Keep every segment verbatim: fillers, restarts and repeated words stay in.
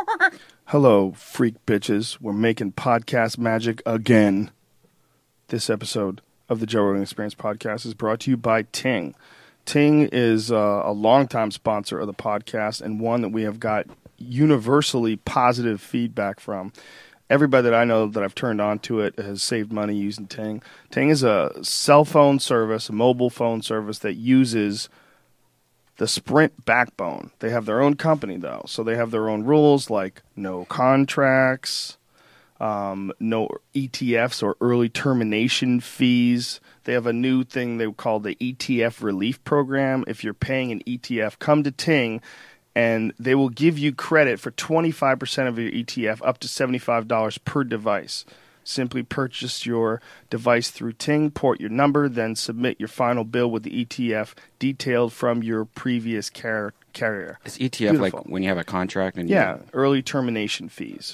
Hello, freak bitches. We're making podcast magic again. This episode of the Joe Rogan Experience podcast is brought to you by Ting. Ting is uh, a longtime sponsor of the podcast and one that we have got universally positive feedback from. Everybody that I know that I've turned on to it has saved money using Ting. Ting is a cell phone service, a mobile phone service that uses the Sprint backbone. They have their own company, though, so they have their own rules like no contracts, um, no E T Fs or early termination fees. They have a new thing they call the E T F relief program. If you're paying an E T F, come to Ting, and they will give you credit for twenty-five percent of your E T F, up to seventy-five dollars per device. Simply purchase your device through Ting, port your number, then submit your final bill with the E T F detailed from your previous car- carrier. Is E T F Beautiful. Like when you have a contract? And yeah, you... early termination fees.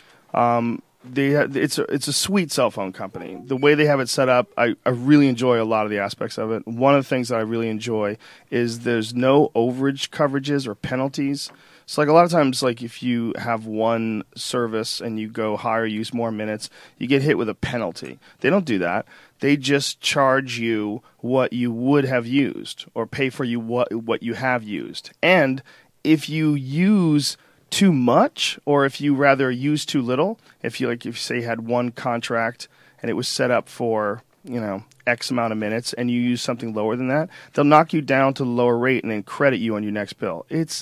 Um, they ha- it's a, it's a sweet cell phone company. The way they have it set up, I, I really enjoy a lot of the aspects of it. One of the things that I really enjoy is there's no overage coverages or penalties. So like a lot of times, like if you have one service and you go higher, use more minutes, you get hit with a penalty. They don't do that. They just charge you what you would have used or pay for you what what you have used. And if you use too much, or if you rather use too little, if you like, if you say you had one contract and it was set up for, you know, X amount of minutes, and you use something lower than that, they'll knock you down to the lower rate and then credit you on your next bill. It's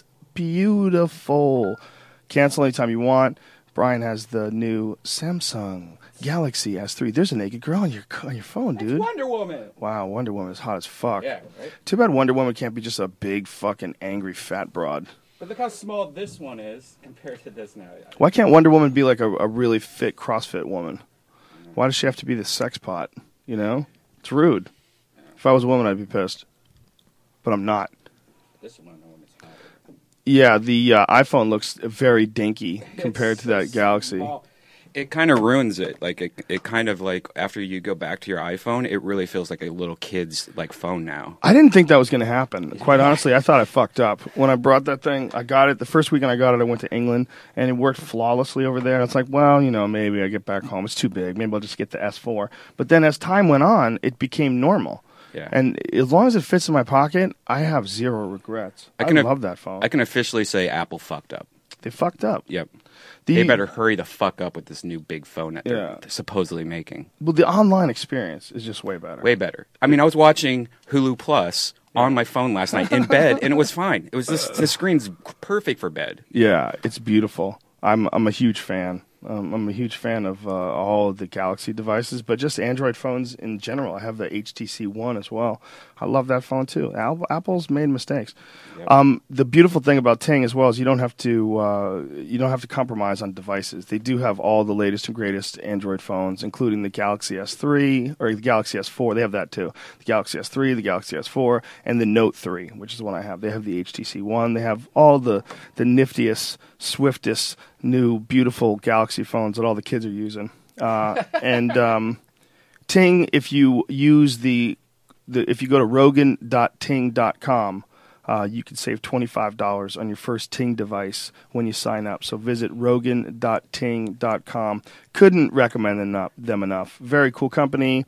beautiful. Cancel anytime you want. Brian has the new Samsung Galaxy S three. There's a naked girl on your on your phone, dude. That's Wonder Woman. Wow, Wonder Woman is hot as fuck. Yeah, right? Too bad Wonder Woman can't be just a big fucking angry fat broad. But look how small this one is compared to this now. Why can't Wonder Woman be like a, a really fit CrossFit woman? Why does she have to be the sex pot? You know? It's rude. If I was a woman, I'd be pissed. But I'm not. This one, the woman's hot. Yeah, the uh, iPhone looks very dinky compared It's to that so Galaxy. small. It kind of ruins it. Like it, it kind of like after you go back to your iPhone, it really feels like a little kid's like phone now. I didn't think that was going to happen. Quite honestly, I thought I fucked up. When I brought that thing, I got it. The first weekend I got it, I went to England, and it worked flawlessly over there. And it's like, well, you know, maybe I get back home. It's too big. Maybe I'll just get the S four. But then as time went on, it became normal. Yeah. And as long as it fits in my pocket, I have zero regrets. I, I can love that phone. I can officially say Apple fucked up. They fucked up. Yep. The, They better hurry the fuck up with this new big phone that they're Yeah. supposedly making. Well, the online experience is just way better. Way better. I mean, I was watching Hulu Plus on my phone last night in bed, and it was fine. It was this, the screen's perfect for bed. Yeah, it's beautiful. I'm I'm a huge fan. Um, I'm a huge fan of uh, all of the Galaxy devices, but just Android phones in general. I have the H T C One as well. I love that phone too. Apple, Apple's made mistakes. Yep. Um, the beautiful thing about Ting as well is you don't have to uh, you don't have to compromise on devices. They do have all the latest and greatest Android phones, including the Galaxy S three or the Galaxy S four. They have that too. The Galaxy S three, the Galaxy S four, and the Note three, which is the one I have. They have the H T C One. They have all the the niftiest, swiftest, new, beautiful Galaxy phones that all the kids are using. Uh, and um, Ting, if you use the, the if you go to rogan dot ting dot com, uh, you can save twenty-five dollars on your first Ting device when you sign up. So visit rogan dot ting dot com. Couldn't recommend enough, them enough. Very cool company.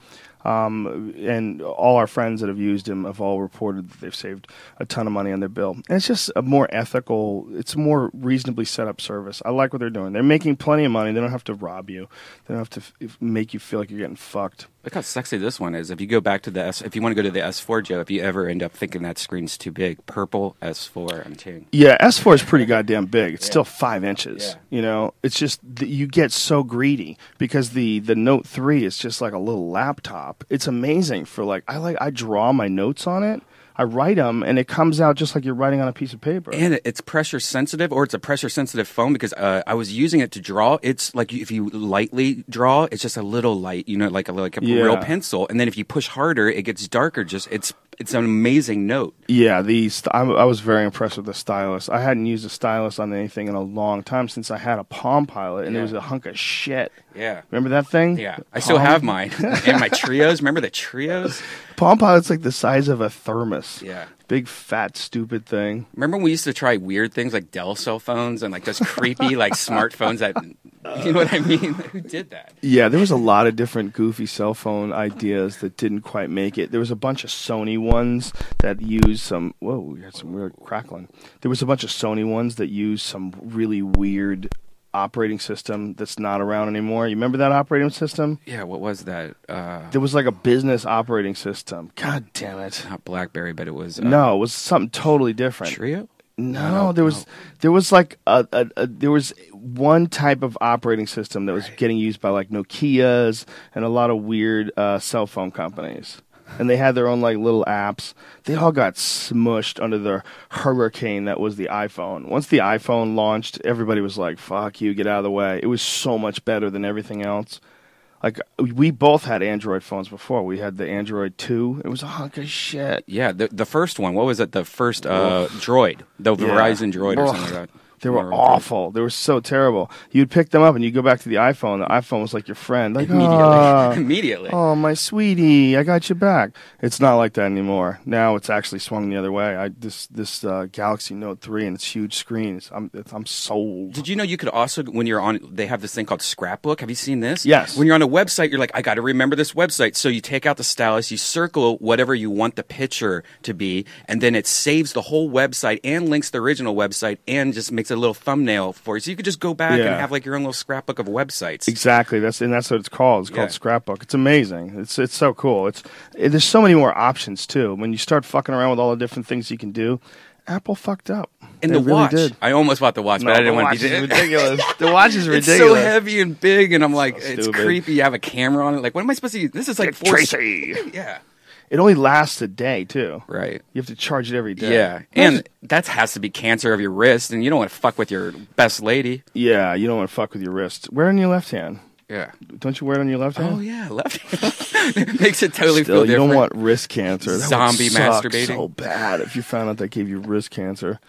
Um, and all our friends that have used him have all reported that they've saved a ton of money on their bill. And it's just a more ethical, it's a more reasonably set up service. I like what they're doing. They're making plenty of money. They don't have to rob you. They don't have to f- make you feel like you're getting fucked. Look how sexy this one is. If you go back to the S, if you want to go to the S four, Joe, if you ever end up thinking that screen's too big, purple S four, I'm kidding. Yeah, S four is pretty goddamn big. It's yeah. still five inches. Yeah. You know, it's just the, you get so greedy because the the Note three is just like a little laptop. It's amazing for like I like I draw my notes on it. I write them, and it comes out just like you're writing on a piece of paper. And it's pressure sensitive, or it's a pressure sensitive phone because uh, I was using it to draw. It's like if you lightly draw, it's just a little light, you know, like a like a yeah. real pencil. And then if you push harder, it gets darker. Just it's it's an amazing note. Yeah, the st- I, I was very impressed with the stylus. I hadn't used a stylus on anything in a long time since I had a Palm Pilot, and Yeah. it was a hunk of shit. Yeah. Remember that thing? Yeah, I Palm- still have mine. And my Trios. Remember the Trios? Palm Pilot's like the size of a thermos. Yeah. Big, fat, stupid thing. Remember when we used to try weird things like Dell cell phones and like those creepy like smartphones that, you know what I mean? Who did that? Yeah, there was a lot of different goofy cell phone ideas that didn't quite make it. There was a bunch of Sony ones that used some... Whoa, we had some weird crackling. There was a bunch of Sony ones that used some really weird operating system that's not around anymore. You remember that operating system? Yeah, what was that? Uh, There was like a business operating system. God damn it. not BlackBerry, but it was uh, No, it was something totally different. Trio. No, No, there was no. there was like a, a, a there was one type of operating system that was getting used by like Nokia's and a lot of weird uh, cell phone companies, and they had their own like little apps. They all got smushed under the hurricane that was the iPhone. Once the iPhone launched, everybody was like, "Fuck you, get out of the way." It was so much better than everything else. Like we both had Android phones before. We had the Android two. It was a hunk of shit. Yeah, the the first one. What was it? The first uh, Droid, the Yeah. Verizon Droid or Ugh. something like that. They were Or- awful. They were so terrible. You'd pick them up and you go back to the iPhone. The iPhone was like your friend. Like, Immediately, "Ah, immediately. oh, my sweetie, I got you back. It's not like that anymore. Now it's actually swung the other way. I this this uh, Galaxy Note three and its huge screens. I'm it's, I'm sold. Did you know you could also, when you're on, they have this thing called Scrapbook. Have you seen this? Yes. When you're on a website, you're like, I got to remember this website. So you take out the stylus, you circle whatever you want the picture to be, and then it saves the whole website and links the original website and just makes a little thumbnail for you. So you could just go back Yeah. and have like your own little scrapbook of websites. Exactly. That's and that's what it's called. It's called Yeah. Scrapbook. It's amazing. It's it's so cool. It's it, there's so many more options too. When you start fucking around with all the different things you can do, Apple fucked up. And They the really watch. did. I almost bought the watch, No, but I the didn't want watch to be is ridiculous. The watch is It's ridiculous. so heavy and big, and I'm like, So it's stupid. creepy. You have a camera on it. Like, what am I supposed to use? This is like four. Tracy. Yeah. It only lasts a day too. Right. You have to charge it every day. Yeah, and that has to be cancer of your wrist, and you don't want to fuck with your best lady. yeah, you don't want to fuck with your wrist. Wear it on your left hand. Yeah. Don't you wear it on your left hand? Oh yeah, left. It makes it totally Still, feel you don't different. want wrist cancer. That would Zombie suck masturbating. so bad if you found out that gave you wrist cancer.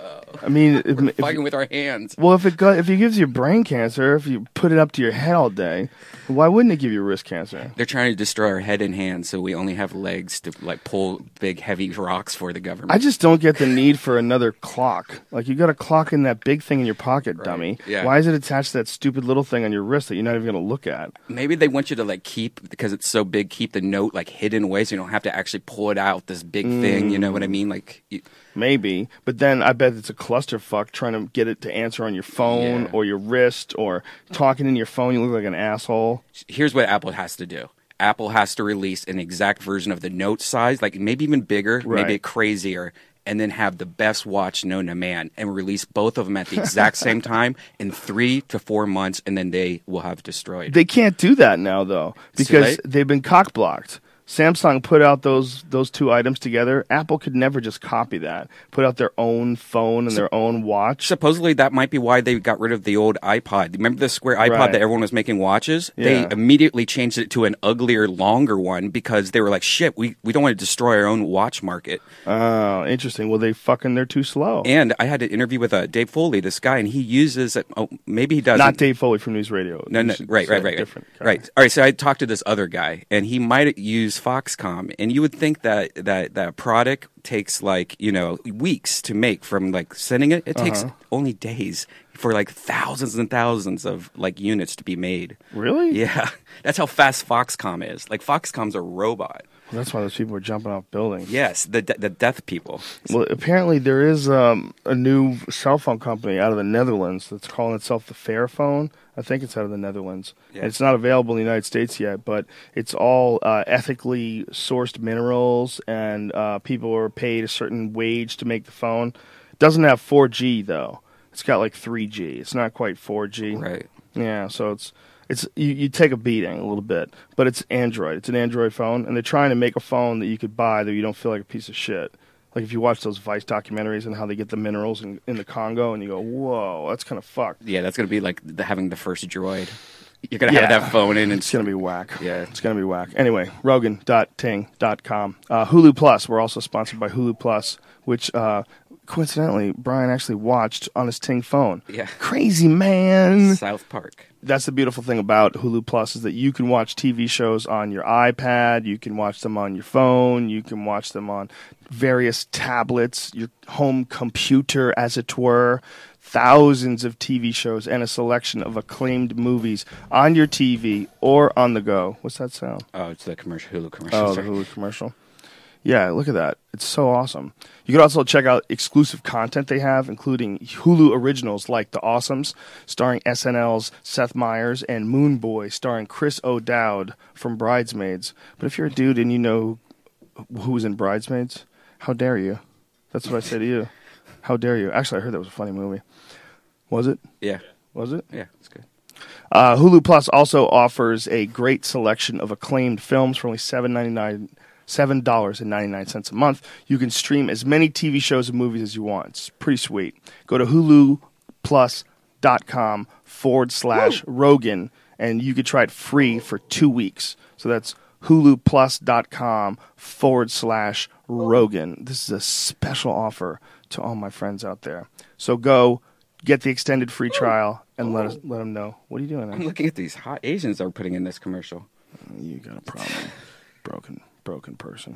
I mean, if, if, Fucking with our hands. well, if it go, if it gives you brain cancer, if you put it up to your head all day, why wouldn't it give you wrist cancer? They're trying to destroy our head and hands, so we only have legs to like pull big, heavy rocks for the government. I just don't get the need for another clock. Like you got a clock in that big thing in your pocket, dummy. yeah. Why is it attached to that stupid little thing on your wrist that you're not even going to look at? Maybe they want you to like keep, because it's so big, keep the note like hidden away, so you don't have to actually pull it out. This big thing, you know what I mean? Like. You, Maybe, but then I bet it's a clusterfuck trying to get it to answer on your phone Yeah. or your wrist or talking in your phone. You look like an asshole. Here's what Apple has to do. Apple has to release an exact version of the Note size, like maybe even bigger, Right. maybe crazier, and then have the best watch known to man and release both of them at the exact same time in three to four months, and then they will have destroyed. They can't do that now though It's too because late? they've been cock blocked. Samsung put out those those two items together. Apple could never just copy that. Put out their own phone and their own watch. Supposedly, that might be why they got rid of the old iPod. Remember the square iPod Right. that everyone was making watches? Yeah. They immediately changed it to an uglier, longer one because they were like, shit, we, we don't want to destroy our own watch market. Oh, interesting. Well, they fucking they're too slow. And I had an interview with uh, Dave Foley, this guy, and he uses it. Oh, maybe he doesn't. Not Dave Foley from News Radio. No, You no, should right, say right, right, different guy. right. All right, so I talked to this other guy, and he might use Foxconn, and you would think that that that product takes like you know weeks to make from like sending it. It takes Uh-huh. only days for like thousands and thousands of like units to be made. Really? Yeah, that's how fast Foxconn is. Like Foxconn's a robot. Well, that's why those people are jumping off buildings. Yes, the de- the death people. Well, apparently there is um, a new cell phone company out of the Netherlands that's calling itself the Fairphone. I think it's out of the Netherlands. Yeah. It's not available in the United States yet, but it's all uh, ethically sourced minerals, and uh, people are paid a certain wage to make the phone. It doesn't have four G, though. It's got like three G. It's not quite four G. Right. Yeah, so it's it's you, you take a beating a little bit, but it's Android. It's an Android phone, and they're trying to make a phone that you could buy that you don't feel like a piece of shit. Like if you watch those Vice documentaries and how they get the minerals in, in the Congo, and you go, "Whoa, that's kind of fucked." Yeah, that's gonna be like the, having the first droid. You're gonna Yeah. have that phone in, and It's going to be whack. Yeah. It's going to be whack. Anyway, rogan dot ting dot com. Uh, Hulu Plus. We're also sponsored by Hulu Plus, which uh, coincidentally, Brian actually watched on his Ting phone. Yeah. Crazy, man. South Park. That's the beautiful thing about Hulu Plus is that you can watch T V shows on your iPad, you can watch them on your phone, you can watch them on various tablets, your home computer, as it were. Thousands of T V shows and a selection of acclaimed movies on your T V or on the go. What's that sound? Oh, it's the commercial Hulu commercial. Oh, the sorry. Hulu commercial. Yeah, look at that. It's so awesome. You can also check out exclusive content they have, including Hulu originals like The Awesomes, starring S N L's Seth Meyers, and Moon Boy, starring Chris O'Dowd from Bridesmaids. But if you're a dude and you know who was in Bridesmaids, how dare you? That's what I say to you. How dare you? Actually, I heard that was a funny movie. Was it? Yeah, Was it? yeah, it's good. Uh, Hulu Plus also offers a great selection of acclaimed films for only seven ninety-nine, seven dollars and ninety-nine cents a month. You can stream as many T V shows and movies as you want. It's pretty sweet. Go to huluplus.com forward slash Rogan, and you could try it free for two weeks. So that's huluplus.com forward slash Rogan. This is a special offer to all my friends out there. So go get the extended free trial and let us let them know. What are you doing I'm there? looking at these hot Asians that are putting in this commercial. You got a problem. broken broken person.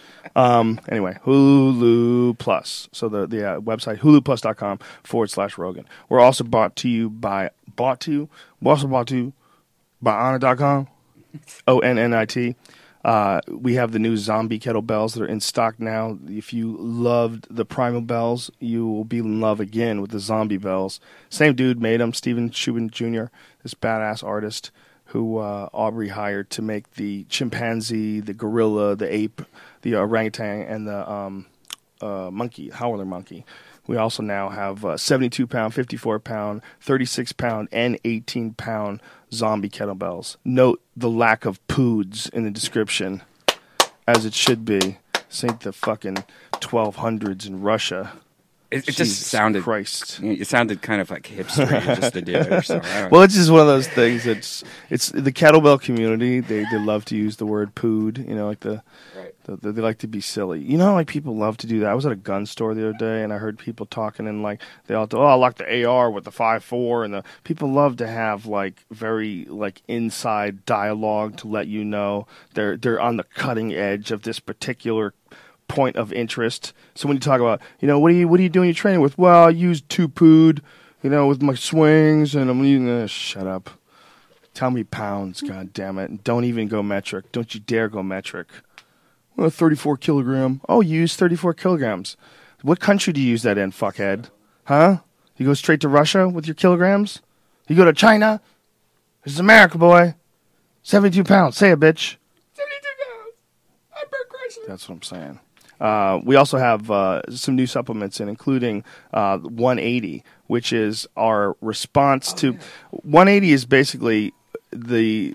Um, anyway, Hulu Plus. So the, the uh, website, huluplus.com forward slash Rogan. We're also brought to you by, bought to you, we're also brought to you by Onnit dot com, O N N I T. Uh, we have the new zombie kettlebells that are in stock now. If you loved the Primal Bells, you will be in love again with the zombie bells. Same dude made them, Steven Shubin Junior, this badass artist who uh, Aubrey hired to make the chimpanzee, the gorilla, the ape, the orangutan, and the um, uh, monkey, howler monkey. We also now have uh, seventy-two pound, fifty-four pound, thirty-six pound, and eighteen pound zombie kettlebells. Note the lack of poods in the description, as it should be. This ain't the fucking twelve hundreds in Russia. It, it Jesus just sounded. Christ. It sounded kind of like hipster just to do it. Or so. I don't Well, it's just one of those things. It's it's the kettlebell community. They they love to use the word "pood." You know, like the, Right. the, the they like to be silly. You know, like people love to do that. I was at a gun store the other day, and I heard people talking, and like they all, oh, I like the A R with the five four, and the people love to have like very like inside dialogue to let you know they're they're on the cutting edge of this particular point of interest. So when you talk about, you know, what do you what are you doing your training with? Well, I use two pood, you know, with my swings, and I'm using uh, shut up. Tell me pounds, god damn it. And don't even go metric. Don't you dare go metric. Well, thirty-four kilogram. Oh, you use thirty-four kilograms. What country do you use that in, fuckhead? Huh? You go straight to Russia with your kilograms? You go to China? This is America, boy. seventy-two pounds. Say it, bitch. seventy-two pounds. I'm Bert Kreischer. That's what I'm saying. Uh, we also have uh, some new supplements in, including uh, one eighty, which is our response Oh, to... yeah. one eighty is basically the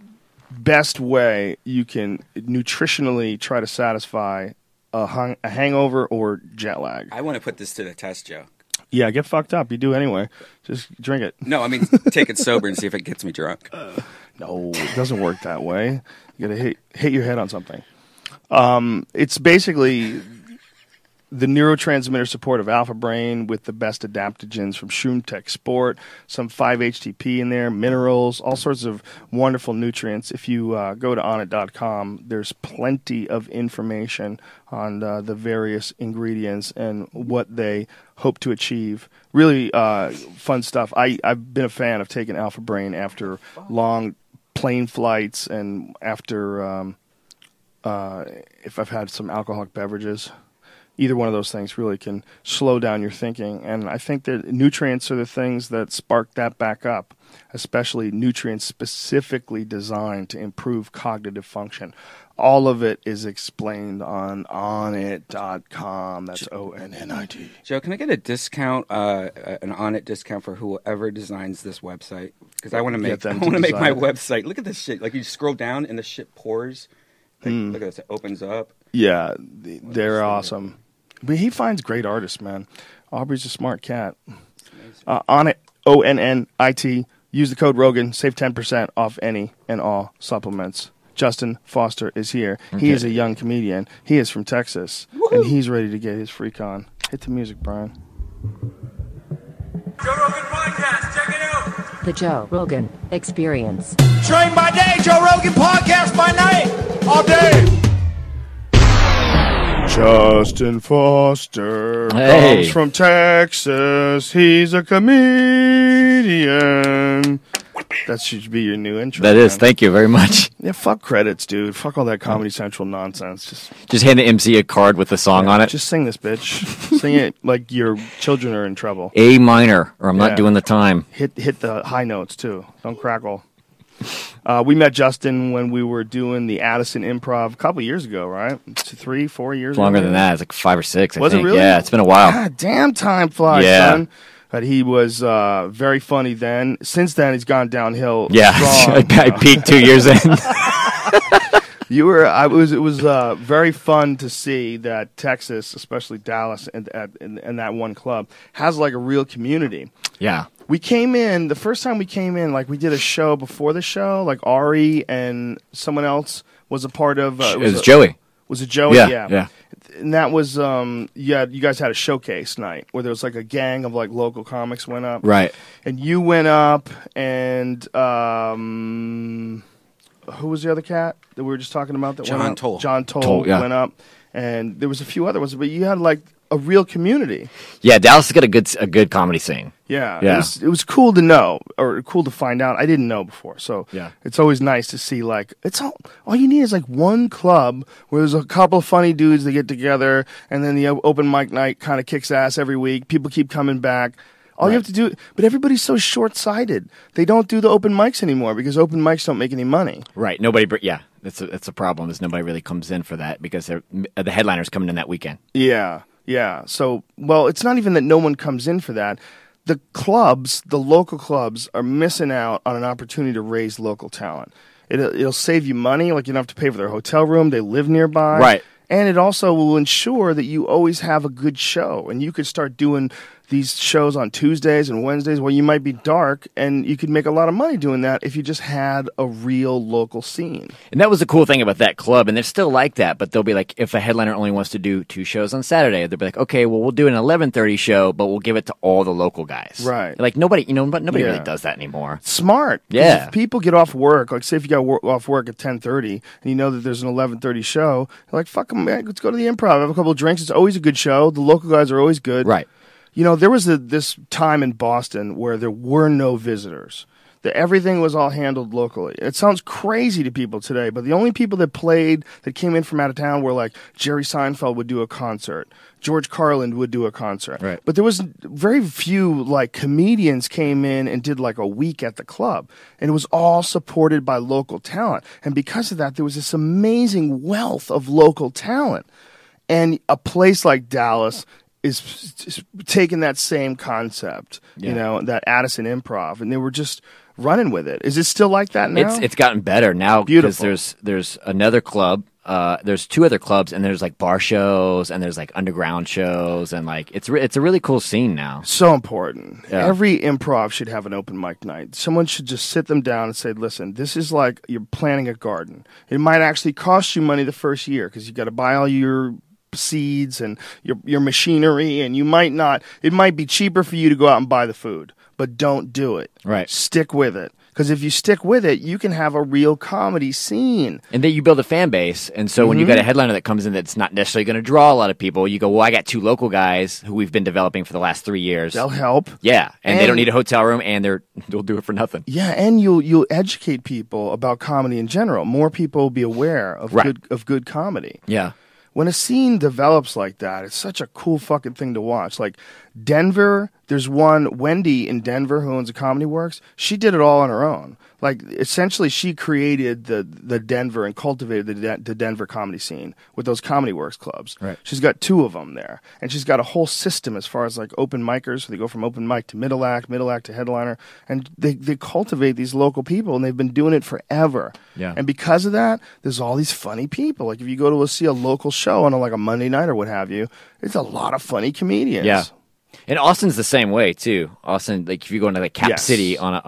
best way you can nutritionally try to satisfy a, hung, a hangover or jet lag. I want to put this to the test, Joe. Yeah, get fucked up. You do anyway. Just drink it. No, I mean take it sober and see if it gets me drunk. No, it doesn't work that way. You got to hit, hit your head on something. Um, it's basically the neurotransmitter support of Alpha Brain with the best adaptogens from Shroom Tech Sport, some five H T P in there, minerals, all sorts of wonderful nutrients. If you uh, go to onnit dot com, there's plenty of information on uh, the various ingredients and what they hope to achieve. Really uh, fun stuff. I, I've been a fan of taking Alpha Brain after long plane flights and after... Um, Uh, if I've had some alcoholic beverages, either one of those things really can slow down your thinking. And I think that nutrients are the things that spark that back up, especially nutrients specifically designed to improve cognitive function. All of it is explained on onnit dot com. That's O N N I T. Joe, can I get a discount, uh, an Onnit discount for whoever designs this website? Because I want to make, Get them I to want to make my design it. website. Look at this shit. Like you scroll down and the shit pours. Like, Hmm. Look at this. It opens up. Yeah, th- they're this thing? awesome. But he finds great artists, man. Aubrey's a smart cat. Uh, Onnit, O N N I T. Use the code Rogan, save ten percent off any and all supplements. Justin Foster is here. Okay. He is a young comedian. He is from Texas, Woo-hoo. and he's ready to get his freak on. Hit the music, Brian. Joe Rogan Podcast, check it out. The Joe Rogan Experience. Train by day, Joe Rogan Podcast by night, all day. Justin Foster Hey. comes from Texas. He's a comedian. That should be your new intro. That is. man. Thank you very much. Yeah, fuck credits, dude. Fuck all that Comedy Central nonsense. Just, Just hand the M C a card with a song on it. just sing this, bitch. Sing it like your children are in trouble. A minor, or I'm Yeah. not doing the time. Hit hit the high notes too. Don't crackle. Uh, we met Justin when we were doing the Addison Improv a couple years ago, right? Two, three, four years. Longer ago. than that. It's like five or six, I Was it think. really? Yeah, it's been a while. God damn, time flies, Yeah. son. But he was uh, very funny then. Since then, he's gone downhill. Yeah, strong. I, I peaked two years in. You were. I was. It was uh, very fun to see that Texas, especially Dallas, and, and, and that one club has like a real community. Yeah. We came in the first time we came in. Like we did a show before the show. Like Ari and someone else was a part of. Uh, It was a- Joey. Was it Joey? Yeah, yeah. And that was um. Yeah, you guys had a showcase night where there was like a gang of like local comics went up. Right. And you went up, and um, who was the other cat that we were just talking about? That John went up? Toll. John Toll, Toll, yeah. went up, and there was a few other ones, but you had like a real community. Yeah, Dallas has got a good a good comedy scene. Yeah, Yeah. It was, it was cool to know, or cool to find out. I didn't know before, so Yeah. it's always nice to see. Like, it's all all you need is like one club where there's a couple of funny dudes that get together, and then the o- open mic night kind of kicks ass every week. People keep coming back. All you Right. have to do, but everybody's so short-sighted. They don't do the open mics anymore because open mics don't make any money. Right. Nobody. br- Yeah, that's a, that's a problem. Is nobody really comes in for that because they're, the headliners coming in that weekend. Yeah, yeah. So, well, it's not even that no one comes in for that. The clubs, the local clubs, are missing out on an opportunity to raise local talent. It, it'll save you money, like you don't have to pay for their hotel room. They live nearby. Right. And it also will ensure that you always have a good show. And you could start doing these shows on Tuesdays and Wednesdays where you might be dark, and you could make a lot of money doing that if you just had a real local scene. And that was the cool thing about that club, and they're still like that. But they'll be like, if a headliner only wants to do two shows on Saturday, they'll be like, okay, well, we'll do an eleven thirty show, but we'll give it to all the local guys. Right. Like nobody, you know, but nobody Yeah. really does that anymore. Smart. 'Cause Yeah. If people get off work, like say if you got wor- off work at ten thirty and you know that there's an eleven thirty show, you're like, fuck 'em, man, let's go to the Improv, have a couple of drinks. It's always a good show. The local guys are always good. Right. You know, there was a, this time in Boston where there were no visitors. That everything was all handled locally. It sounds crazy to people today, but the only people that played, that came in from out of town were like Jerry Seinfeld would do a concert. George Carlin would do a concert. Right. But there was very few like comedians came in and did like a week at the club. And it was all supported by local talent. And because of that, there was this amazing wealth of local talent. And a place like Dallas is, is taking that same concept, Yeah. you know, that Addison Improv, and they were just running with it. Is it still like that now? It's it's gotten better now because Beautiful. there's there's another club. Uh, there's two other clubs, and there's like bar shows, and there's like underground shows, and like it's re- it's a really cool scene now. So important. Yeah. Every improv should have an open mic night. Someone should just sit them down and say, listen, this is like you're planting a garden. It might actually cost you money the first year because you got to buy all your seeds and your your machinery, and you might not, it might be cheaper for you to go out and buy the food, but don't do it. Right. Stick with it. Because if you stick with it, you can have a real comedy scene. And then you build a fan base, and so when you got a headliner that comes in that's not necessarily going to draw a lot of people, you go, well, I got two local guys who we've been developing for the last three years. They'll help. Yeah, and, they And- don't need a hotel room, and they're they'll do it for nothing. Yeah, and you'll you'll educate people about comedy in general. More people will be aware of Right. good of good comedy. Yeah. When a scene develops like that, it's such a cool fucking thing to watch. Like Denver, there's one, Wendy in Denver, who owns a Comedy Works. She did it all on her own. Like, essentially, she created the the Denver and cultivated the, De- the Denver comedy scene with those Comedy Works clubs. Right. She's got two of them there. And she's got a whole system as far as, like, open micers. So they go from open mic to middle act, middle act to headliner. And they, they cultivate these local people, and they've been doing it forever. Yeah. And because of that, there's all these funny people. Like, if you go to a, see a local show on, a, like, a Monday night or what have you, it's a lot of funny comedians. Yeah. And Austin's the same way too. Austin, like if you go into like Cap Yes. City on a on a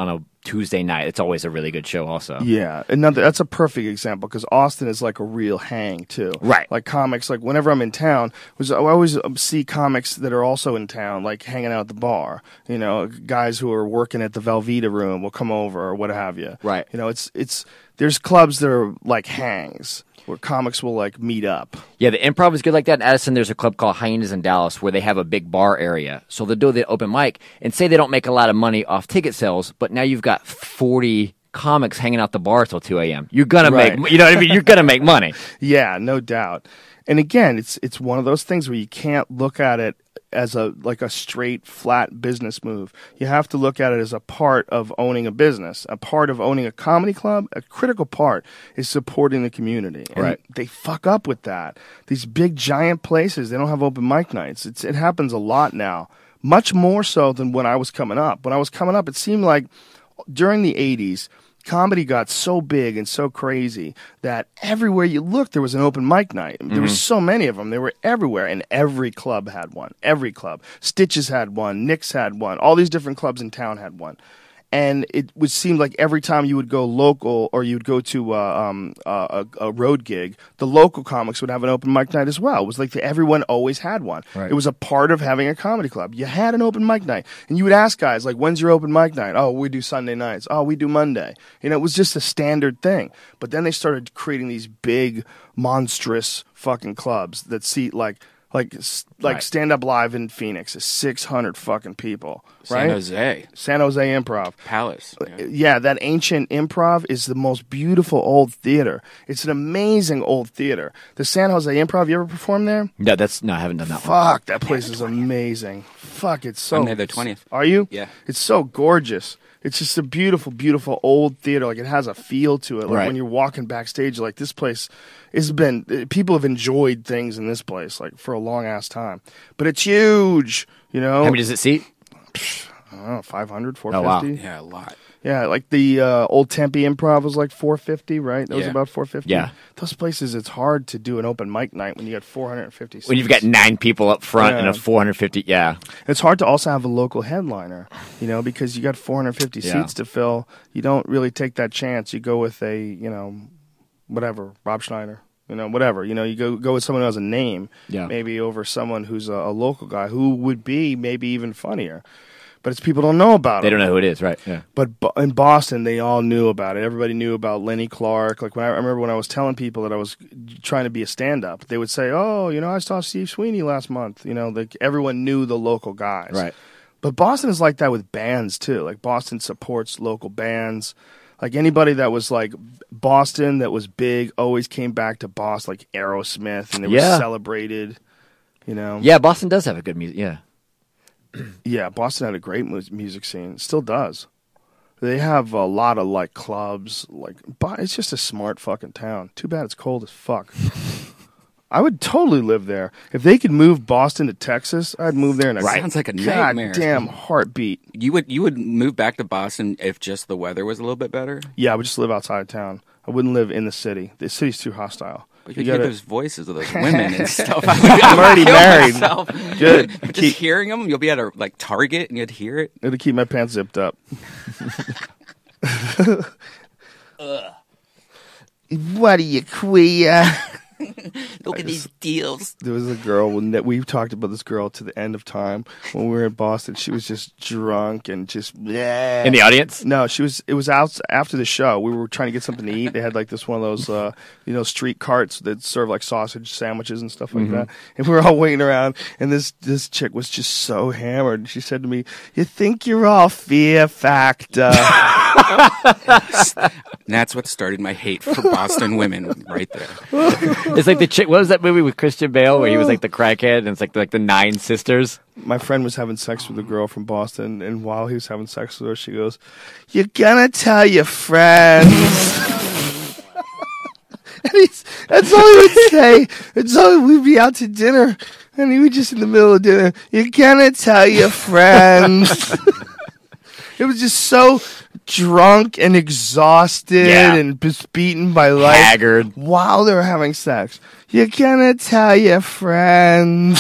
Tuesday night. It's always a really good show also. Yeah, another that's a perfect example because Austin is like a real hang too. Right. Like comics, like whenever I'm in town, was I always see comics that are also in town, like hanging out at the bar. You know, guys who are working at the Velveeta room will come over or what have you. Right. You know, it's it's there's clubs that are like hangs where comics will like meet up. Yeah, the Improv is good like that. In Addison, there's a club called Hyenas in Dallas where they have a big bar area. So they'll do the open mic and say they don't make a lot of money off ticket sales, but now you've got forty comics hanging out the bar till two a.m. You're going Right. to make, you know what I mean? You're going to make money. Yeah, no doubt. And again, it's it's one of those things where you can't look at it as a like a straight flat business move. You have to look at it as a part of owning a business, a part of owning a comedy club. A critical part is supporting the community. And Right. they fuck up with that. These big giant places, they don't have open mic nights. It's it happens a lot now. Much more so than when I was coming up. When I was coming up, it seemed like during the eighties, comedy got so big and so crazy that everywhere you looked, there was an open mic night. There were so many of them. They were everywhere, and every club had one. Every club. Stitches had one. Nick's had one. All these different clubs in town had one. And it would seem like every time you would go local or you would go to uh, um, uh, a, a road gig, the local comics would have an open mic night as well. It was like the, everyone always had one. Right. It was a part of having a comedy club. You had an open mic night. And you would ask guys, like, when's your open mic night? Oh, we do Sunday nights. Oh, we do Monday. You know, it was just a standard thing. But then they started creating these big, monstrous fucking clubs that seat like... Like like Right. Stand Up Live in Phoenix is six hundred fucking people, San right? Jose San Jose Improv. Palace. Yeah. Yeah, that ancient Improv is the most beautiful old theater. It's an amazing old theater. The San Jose Improv, you ever performed there? No, that's, no, I haven't done that one. Fuck, that place is amazing. Fuck, it's so... Sunday the twentieth. Are you? Yeah. It's so gorgeous. It's just a beautiful, beautiful old theater. Like, it has a feel to it. Like, Right. when you're walking backstage, like, this place has been... People have enjoyed things in this place, like, for a long-ass time. But it's huge, you know? How many does it seat? I don't know, five hundred, four Oh, wow. fifty? Yeah, a lot. Yeah, like the uh, old Tempe Improv was like four fifty, right? That was Yeah. about four fifty. Yeah. Those places, it's hard to do an open mic night when you got four hundred fifty seats. When you've got nine people up front and Yeah. a four hundred fifty, yeah. It's hard to also have a local headliner, you know, because you got four hundred fifty Yeah. seats to fill. You don't really take that chance. You go with a, you know, whatever, Rob Schneider, you know, whatever. You know, you go go with someone who has a name, Yeah. maybe over someone who's a, a local guy who would be maybe even funnier. But it's people don't know about They him. don't know who it is, right? Yeah. But Bo- in Boston, they all knew about it. Everybody knew about Lenny Clark. Like when I, I remember when I was telling people that I was trying to be a stand-up, they would say, "Oh, you know, I saw Steve Sweeney last month." You know, like everyone knew the local guys. Right. But Boston is like that with bands too. Like Boston supports local bands. Like anybody that was like Boston that was big always came back to Boston, like Aerosmith, and it was Yeah. celebrated. You know. Yeah, Boston does have a good music, yeah. Yeah, Boston had a great mu- music scene. Still does. They have a lot of like clubs. Like, Bo- it's just a smart fucking town. Too bad it's cold as fuck. I would totally live there if they could move Boston to Texas. I'd move there in a Right. Sounds like a nightmare. goddamn heartbeat. You would you would move back to Boston if just the weather was a little bit better? Yeah, I would just live outside of town. I wouldn't live in the city. The city's too hostile. But You you hear gotta- those voices of those women and stuff. I would, I I'm would already kill married. myself. Good. Just Keep- hearing them, you'll be at a like Target and you'd hear it. It'll keep my pants zipped up. What are you, queer? Look at these deals. There was a girl when that we talked about this girl to the end of time when we were in Boston. She was just drunk and just bleh. In the audience? No, she was. It was out after the show. We were trying to get something to eat. They had like this one of those, uh, you know, street carts that serve like sausage sandwiches and stuff like Mm-hmm. that. And we were all waiting around. And this this chick was just so hammered. And she said to me, "You think you're all Fear Factor?" And that's what started my hate for Boston women right there. It's like the chick. What was that movie with Christian Bale where he was like the crackhead and it's like the, like the Nine Sisters? My friend was having sex with a girl from Boston, and while he was having sex with her, she goes, "You're gonna tell your friends." And he's, that's all he would say. That's all we'd be out to dinner, and he would just in the middle of dinner, "You're gonna tell your friends." It was just so drunk and exhausted Yeah. and just beaten by life. Haggard. While they were having sex. "You're gonna tell your friends."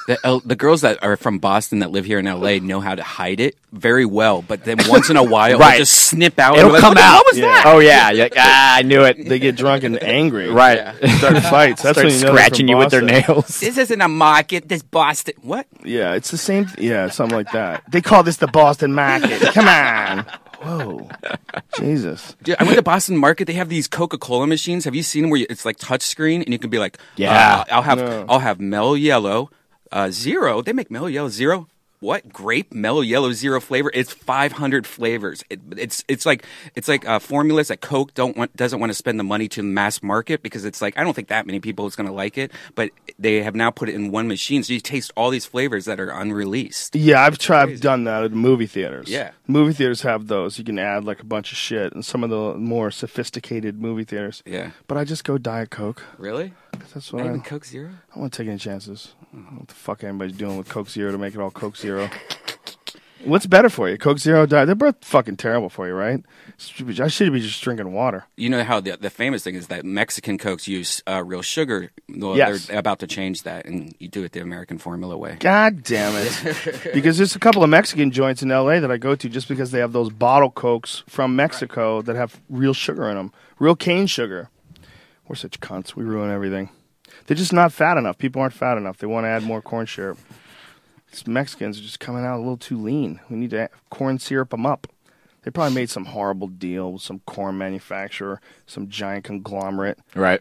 The, L- the girls that are from Boston that live here in L A know how to hide it very well, but then once in a while, Right. it'll just snip out. It'll and we're like, come what the out. hell was Yeah. that? Oh yeah, You're like, ah, I knew it. They get drunk and angry. Right. Start fights. That's Start when you know they're scratching from you with their Boston. nails. This isn't a market. This Boston. What? Yeah, it's the same. Th- yeah, something like that. They call this the Boston market. Come on. Whoa. Jesus. Dude, I went to Boston Market. They have these Coca-Cola machines. Have you seen them where you, it's like touch screen and you can be like, Yeah. uh, I'll have No. I'll have Mellow Yellow uh, Zero. They make Mellow Yellow Zero. What grape Mellow Yellow Zero flavor? It's five hundred flavors. It, it's it's like it's like uh, formulas that Coke don't want doesn't want to spend the money to mass market because it's like I don't think that many people is going to like it. But they have now put it in one machine, so you taste all these flavors that are unreleased. Yeah, I've tried. I've done that at movie theaters. Yeah. movie theaters have those. You can add like a bunch of shit, and some of the more sophisticated movie theaters. Yeah, But I just go Diet Coke. really? That's what Not I. even Coke Zero? I don't want to take any chances. I don't know what the fuck anybody's doing with Coke Zero to make it all Coke Zero. What's better for you, Coke Zero, Diet? They're both fucking terrible for you, right? I should be just drinking water. You know how the the famous thing is that Mexican Cokes use uh, real sugar. Well, Yes. they're about to change that, and you do it the American formula way. God damn it. Because there's a couple of Mexican joints in L A that I go to just because they have those bottle Cokes from Mexico that have real sugar in them. Real cane sugar. We're such cunts. We ruin everything. They're just not fat enough. People aren't fat enough. They want to add more corn syrup. These Mexicans are just coming out a little too lean. We need to add- corn syrup them up. They probably made some horrible deal with some corn manufacturer, some giant conglomerate. Right.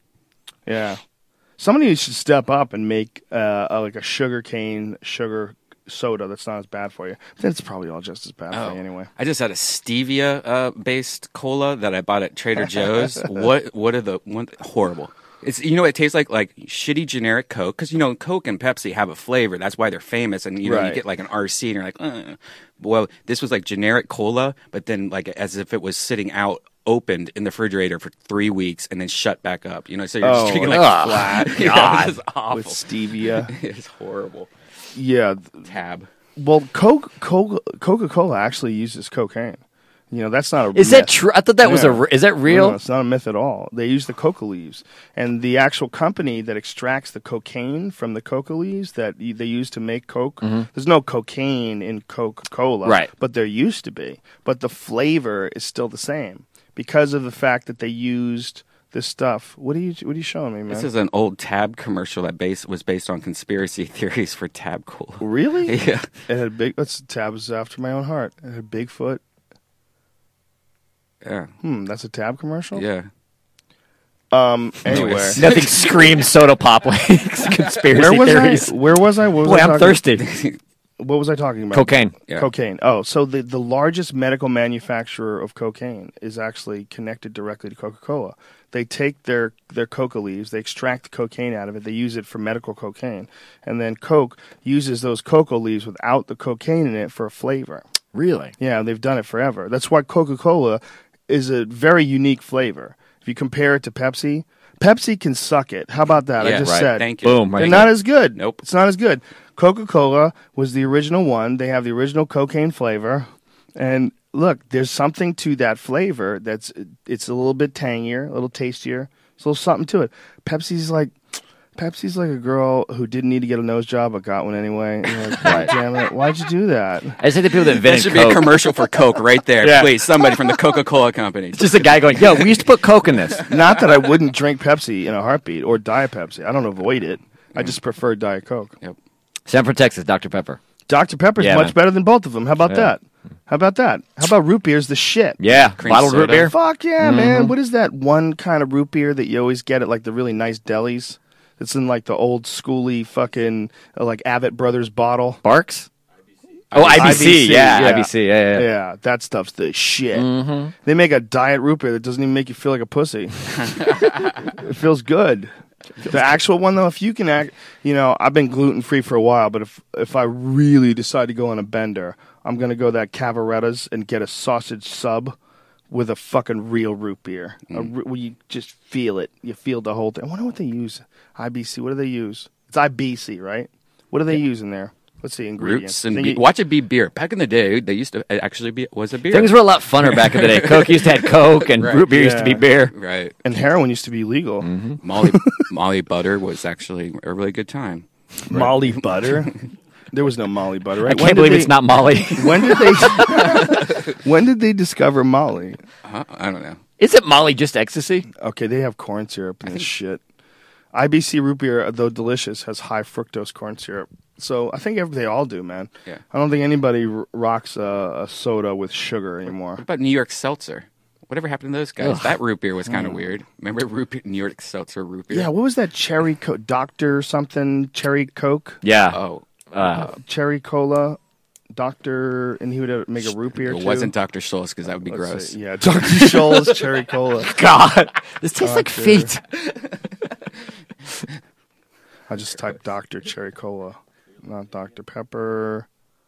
Yeah. Somebody should step up and make uh, a, like a sugar cane sugar soda that's not as bad for you. But it's probably all just as bad for you anyway. I just had a stevia uh, based cola that I bought at Trader Joe's. what what are the one horrible? It's you know what it tastes like like shitty generic Coke because you know Coke and Pepsi have a flavor. That's why they're famous. And you know Right. you get like an R C and you're like, uh. Well, this was like generic cola, but then like as if it was sitting out opened in the refrigerator for three weeks and then shut back up. You know, so you're Oh, just drinking like ugh. flat. Yeah, God. it's awful. With stevia. It's horrible. Yeah. Tab. Well, Coke, Coke, Coca-Cola actually uses cocaine. You know, that's not a Is myth. that true? I thought that was a. Yeah. re- Is that real? No, it's not a myth at all. They use the coca leaves. And the actual company that extracts the cocaine from the coca leaves that y- they use to make Coke, there's no cocaine in Coca-Cola. Right. But there used to be. But the flavor is still the same because of the fact that they used this stuff. What are you, what are you showing me, man? This is an old Tab commercial that base was based on conspiracy theories for Tab Cola. Really? Yeah. It had big, that's Tabs after my own heart. It had Bigfoot. Yeah. Hmm, that's a Tab commercial? Yeah. Um, anyway. Anyways. Nothing screams soda pop like conspiracy Where was theories. I? Where was I? What was Boy, I I'm talking- thirsty. What was I talking about? Cocaine. Yeah. Cocaine. Oh, so the, the largest medical manufacturer of cocaine is actually connected directly to Coca-Cola. They take their, their coca leaves, they extract the cocaine out of it, they use it for medical cocaine, and then Coke uses those coca leaves without the cocaine in it for a flavor. Really? Yeah, they've done it forever. That's why Coca-Cola is a very unique flavor. If you compare it to Pepsi, Pepsi can suck it. How about that? I Yeah, just right. said. Thank you. Boom, right. They're not as good. Nope. It's not as good. Coca-Cola was the original one. They have the original cocaine flavor. And look, there's something to that flavor that's it's a little bit tangier, a little tastier. There's a little something to it. Pepsi's like Pepsi's like a girl who didn't need to get a nose job but got one anyway. And you're like, God damn it, why'd you do that? I just think the people that That invented should Coke. be a commercial for Coke right there. Yeah. Please, somebody from the Coca-Cola company. It's just a guy going, "Yo, we used to put Coke in this." Not that I wouldn't drink Pepsi in a heartbeat or Diet Pepsi. I don't avoid it. I just prefer Diet Coke. Yep. Sanford, Texas, Doctor Pepper. Doctor Pepper's Yeah, much man. better than both of them. How about Yeah. that? How about that? How about root beer's the shit? Yeah, Cream bottled root soda. beer. Fuck yeah, man. What is that one kind of root beer that you always get at like the really nice delis? It's in like the old schooly fucking uh, like Abbott Brothers bottle. Barks. Oh, I B C. I B C, Yeah, yeah. I B C. Yeah, yeah. yeah. Yeah, that stuff's the shit. They make a diet root beer that doesn't even make you feel like a pussy. It feels good. The actual one though, if you can act, you know, I've been gluten free for a while, but if if I really decide to go on a bender, I'm gonna go that Cavaretta's and get a sausage sub with a fucking real root beer, a re- where you just feel it. You feel the whole thing. I wonder what they use. I B C. What do they use? It's I B C, right? What do they use in there? What's the ingredients? Roots and Then be- you- watch it be beer. Back in the day, they used to it actually be was a beer. Things were a lot funner back in the day. Coke used to have Coke, and Right. root beer used to be Yeah. beer. right. and heroin used to be legal. Molly Molly Butter was actually a really good time. Molly butter. There was no Molly butter. Right? I can't believe it's not Molly. When did they? When did they discover Molly? Uh, I don't know. Is it Molly just ecstasy? Okay, they have corn syrup and this shit. I B C root beer, though delicious, has high fructose corn syrup. So I think every, they all do, man. Yeah. I don't think anybody r- rocks a, a soda with sugar anymore. What about New York Seltzer? Whatever happened to those guys? That root beer was kind of weird. Remember root beer, New York Seltzer root beer? Yeah, what was that cherry co- Doctor something cherry Coke? Yeah. Oh, Uh, cherry cola, Doctor, and he would uh, make a root beer. it too. wasn't Doctor Schultz because that would be Let's gross. see. Yeah, Doctor Scholl's cherry cola. God, this tastes like feet. I just typed Doctor Cherry Cola, not Doctor Pepper.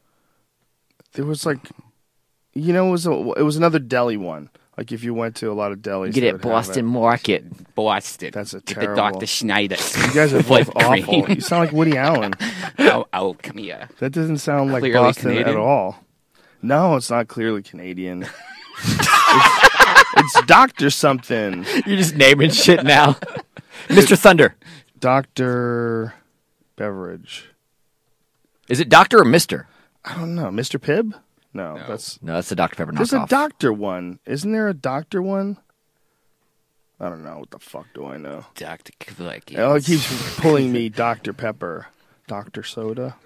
There was like, you know, it was a, it was another deli one. Like if you went to a lot of delis, Get they it, would have Boston it. Market. Boston. That's a Get the terrible- Doctor Schneider. You guys are both Whipped awful. cream. You sound like Woody Allen. oh, oh, come here. That doesn't sound like Clearly Boston Canadian? at all. No, it's not clearly Canadian. it's, it's Doctor something. You're just naming shit now. Mister Thunder. Doctor Beverage. Is it Doctor or Mister? I don't know. Mister Pibb? No, that's No, that's the Doctor Pepper there's a knockoff. doctor one. Isn't there a doctor one? I don't know. What the fuck do I know? Doctor Kvlecki. Oh, it keeps pulling me Doctor Pepper. Doctor Soda.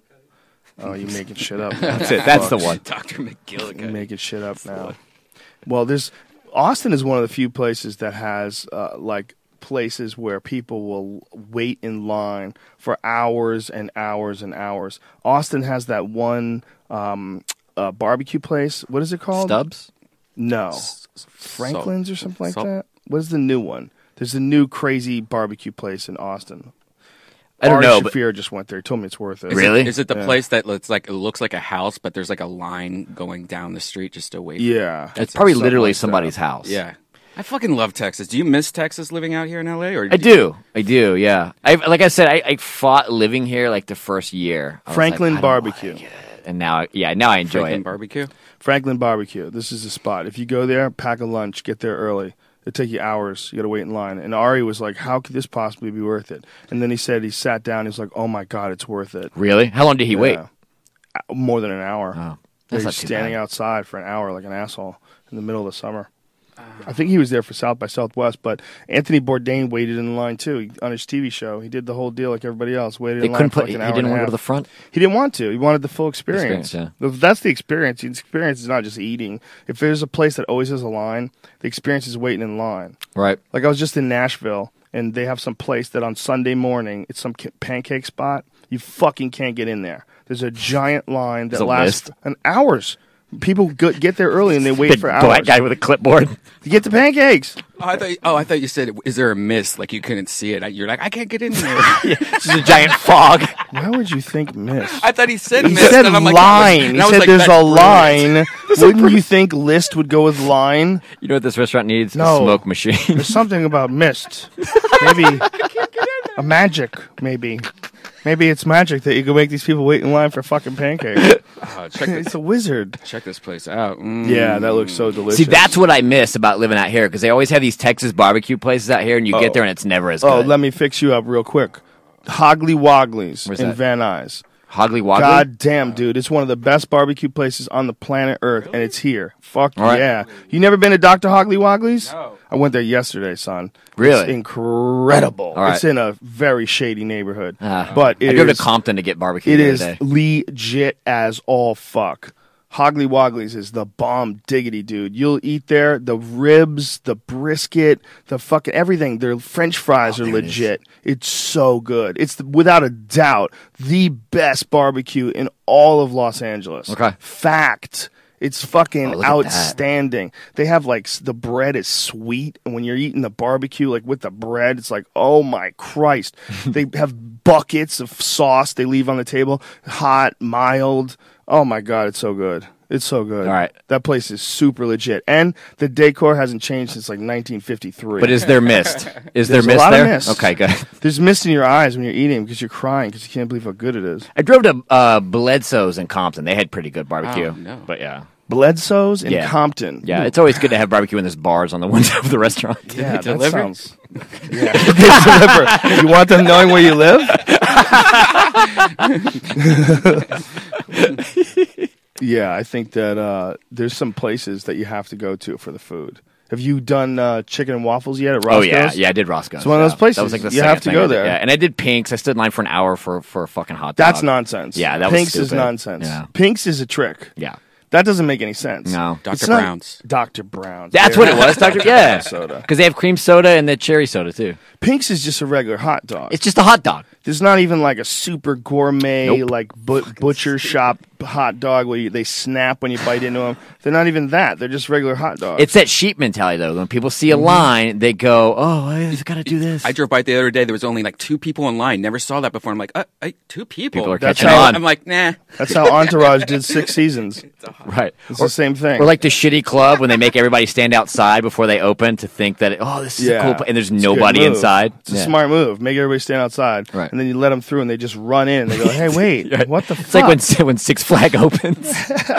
Oh, you making shit up. That's it. That's the one. Doctor You McGillicuddy. making shit up now. Well, there's Austin is one of the few places that has uh, like places where people will wait in line for hours and hours and hours. Austin has that one um, uh, barbecue place. What is it called? Stubbs? No, Franklin's or something like that. What is the new one? There's a new crazy barbecue place in Austin. I don't Ari know, but Shafir just went there. He told me it's worth it. Is Really? It, is it the Yeah. place that looks like it looks like a house, but there's like a line going down the street just to wait? Yeah, it's probably something literally like somebody's that. house. Yeah. I fucking love Texas. Do you miss Texas living out here in L A? Or I do. I do, yeah. I Like I said, I, I fought living here like the first year. I was Franklin like, I don't Barbecue. like it. And now, yeah, now I enjoy Franklin it. barbecue? Franklin Barbecue. This is the spot. If you go there, pack a lunch, get there early. It'll take you hours. You got to wait in line. And Ari was like, how could this possibly be worth it? And then he said he sat down. He was like, oh, my God, it's worth it. Really? How long did he wait? Yeah. Uh, More than an hour. Oh, He that's was not too standing bad. outside for an hour like an asshole in the middle of the summer. I think he was there for South by Southwest, but Anthony Bourdain waited in line too He- on his T V show. He did the whole deal like everybody else. Waited They in line couldn't for put. like He an hour didn't and a want to go half. to the front. He didn't want to. He wanted the full experience. Experience, Th- That's the experience. The experience is not just eating. If there's a place that always has a line, the experience is waiting in line. Right. Like I was just in Nashville, and they have some place that on Sunday morning, it's some ca- pancake spot. You fucking can't get in there. There's a giant line that There's a lasts list? an hours. People go, get there early and they wait Big for black hours guy with a clipboard. to get the pancakes. Oh, I thought. You, oh, I thought you said, "Is there a mist?" Like you couldn't see it. You're like, I can't get in there. It's just a giant fog. Why would you think mist? I thought he said He mist. said and I'm like, line. and He I was said like, there's that's a brilliant. line. Wouldn't you think list would go with line? You know what this restaurant needs? No. A smoke machine. There's something about mist. Maybe a magic. Maybe. Maybe it's magic that you can make these people wait in line for fucking pancakes. Oh, check this. It's a wizard. Check this place out. Mm. Yeah, that looks so delicious. See, that's what I miss about living out here because they always have these Texas barbecue places out here, and you Oh. get there and it's never as Oh, good. let me fix you up real quick. Hoggly Wogglies Where's in that? Van Nuys. Hoggly Woggly. God damn, dude. It's one of the best barbecue places on the planet Earth, and it's here. Fuck All right. yeah. You never been to Doctor Hoggly Wogglies? No. I went there yesterday, son. Really? It's incredible. All right. It's in a very shady neighborhood. Ah. but it I drove is- to Compton to get barbecue It the is other day. legit as all fuck. Hoggly Wogglies is the bomb diggity, dude. You'll eat there. The ribs, the brisket, the fucking everything. Their French fries Oh, are there it is. legit. It's so good. It's the, without a doubt the best barbecue in all of Los Angeles. Okay. Fact. It's fucking Oh, look at that. outstanding. They have like s- the bread is sweet, and when you're eating the barbecue, like with the bread, it's like, oh my Christ. They have buckets of sauce they leave on the table, hot, mild. Oh my God, it's so good. It's so good. All right. That place is super legit, and the decor hasn't changed since like nineteen fifty-three. But is there mist? Is there There's a mist lot of there? mist. Okay, good. There's mist in your eyes when you're eating because you're crying because you can't believe how good it is. I drove to uh, Bledsoe's in Compton. They had pretty good barbecue. Oh, no. But yeah. Bledsoe's in Yeah. Compton. Yeah, it's always good to have barbecue when there's bars on the window of the restaurant. Yeah, that deliver? sounds. Yeah, they deliver. You want them knowing where you live? Yeah, I think that uh, there's some places that you have to go to for the food. Have you done uh, chicken and waffles yet at Oh Roscoe's? yeah, yeah, I did Roscoe's. It's one of those yeah. places. That was like the You second have to thing go I did, there. Yeah, and I did Pink's. I stood in line for an hour for for a fucking hot dog. That's nonsense. Yeah, that was Pink's is stupid. nonsense. Yeah. Pink's is a trick. Yeah, That doesn't make any sense. No. Doctor It's not- Brown's. Doctor Brown's. that's There what it was, Doctor Yeah, Soda. because they have cream soda and the cherry soda too. Pink's is just a regular hot dog. It's just a hot dog. There's not even like a super gourmet, Nope. like bu- butcher shop hot dog where you, they snap when you bite into them. They're not even that. They're just regular hot dogs. It's that sheep mentality though. When people see a Mm-hmm. line, they go, "Oh, I just got to do this." I drove by the other day. There was only like two people in line. Never saw that before. I'm like, uh, uh, two people. People are That's catching how- on. I'm like, nah. That's how Entourage did six seasons. Right. It's the same thing. Or like the shitty club when they make everybody stand outside before they open to think that, oh, this is a cool place, and there's It's a good nobody move. inside. It's a Yeah. smart move. Make everybody stand outside, Right. and then you let them through, and they just run in. and They go, "Hey, wait, what the It's fuck?" like when when Six Flag opens.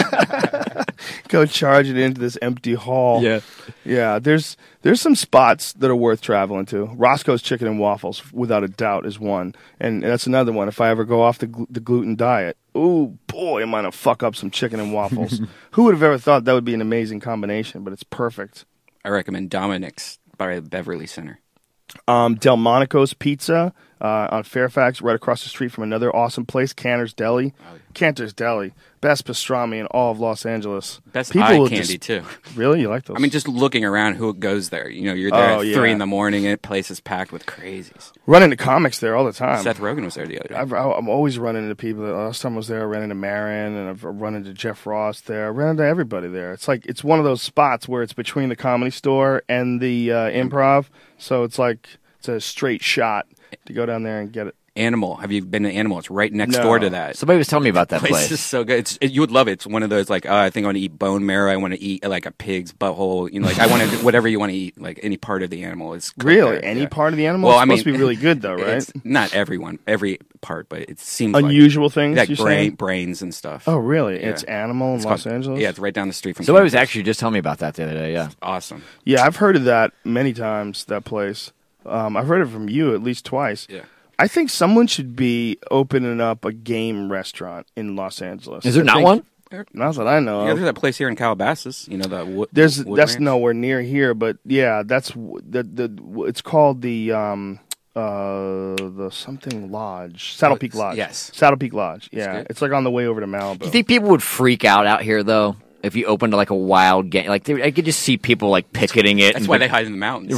Go charging into this empty hall. Yeah. yeah. There's there's some spots that are worth traveling to. Roscoe's Chicken and Waffles, without a doubt, is one, and that's another one. If I ever go off the gl- the gluten diet, ooh boy, am I gonna fuck up some chicken and waffles. Who would have ever thought that would be an amazing combination? But it's perfect. I recommend Dominic's by Beverly Center. Um, Delmonico's Pizza uh, on Fairfax, right across the street from another awesome place, Cantor's Deli. Cantor's Deli, best pastrami in all of Los Angeles. Best People eye will candy, just- too. Really, you like those? I mean, just looking around who goes there. You know, you're there Oh, at yeah. three in the morning and the place is packed with crazies. run into comics there all the time. Seth Rogen was there the other day. I've, I'm always running into people. The last time I was there, I ran into Marin, and I've run into Jeff Ross there. I ran into everybody there. It's like it's one of those spots where it's between the Comedy Store and the uh, Improv, so it's like it's a straight shot to go down there and get it. Animal. Have you been to Animal? It's right next No. door to that. Somebody was telling me about that place place. is so good. It's, it, you would love it. It's one of those like, oh, I think I want to eat bone marrow. I want to eat like a pig's butthole. You know, like I want to whatever you want to eat. Like any part of the animal is cooked Really, there. any Yeah. part of the animal? Well, it's I mean, supposed to be really good, though, right? It's not everyone, every part, but it seems Unusual like, things. like you're brain, saying? brains and stuff. Oh, really? Yeah. It's Animal in It's Los called- Angeles. Yeah, it's right down the street from. Somebody was campus. actually just telling me about that the other day. Yeah. awesome. Yeah, I've heard of that many times. That place. Um, I've heard it from you at least twice. Yeah. I think someone should be opening up a game restaurant in Los Angeles. Is there I not think- one? Not that I know. Yeah, of. there's that place here in Calabasas. You know the wood. There's wood that's ranch. nowhere near here, but yeah, that's w- the the it's called the um uh the something lodge, Saddle Oh, Peak Lodge. yes. Saddle Peak Lodge. Yeah, good. it's like on the way over to Malibu. Do you think people would freak out out here though if you opened like a wild game? Like they, I could just see people like picketing it. That's and why they hide in the mountains.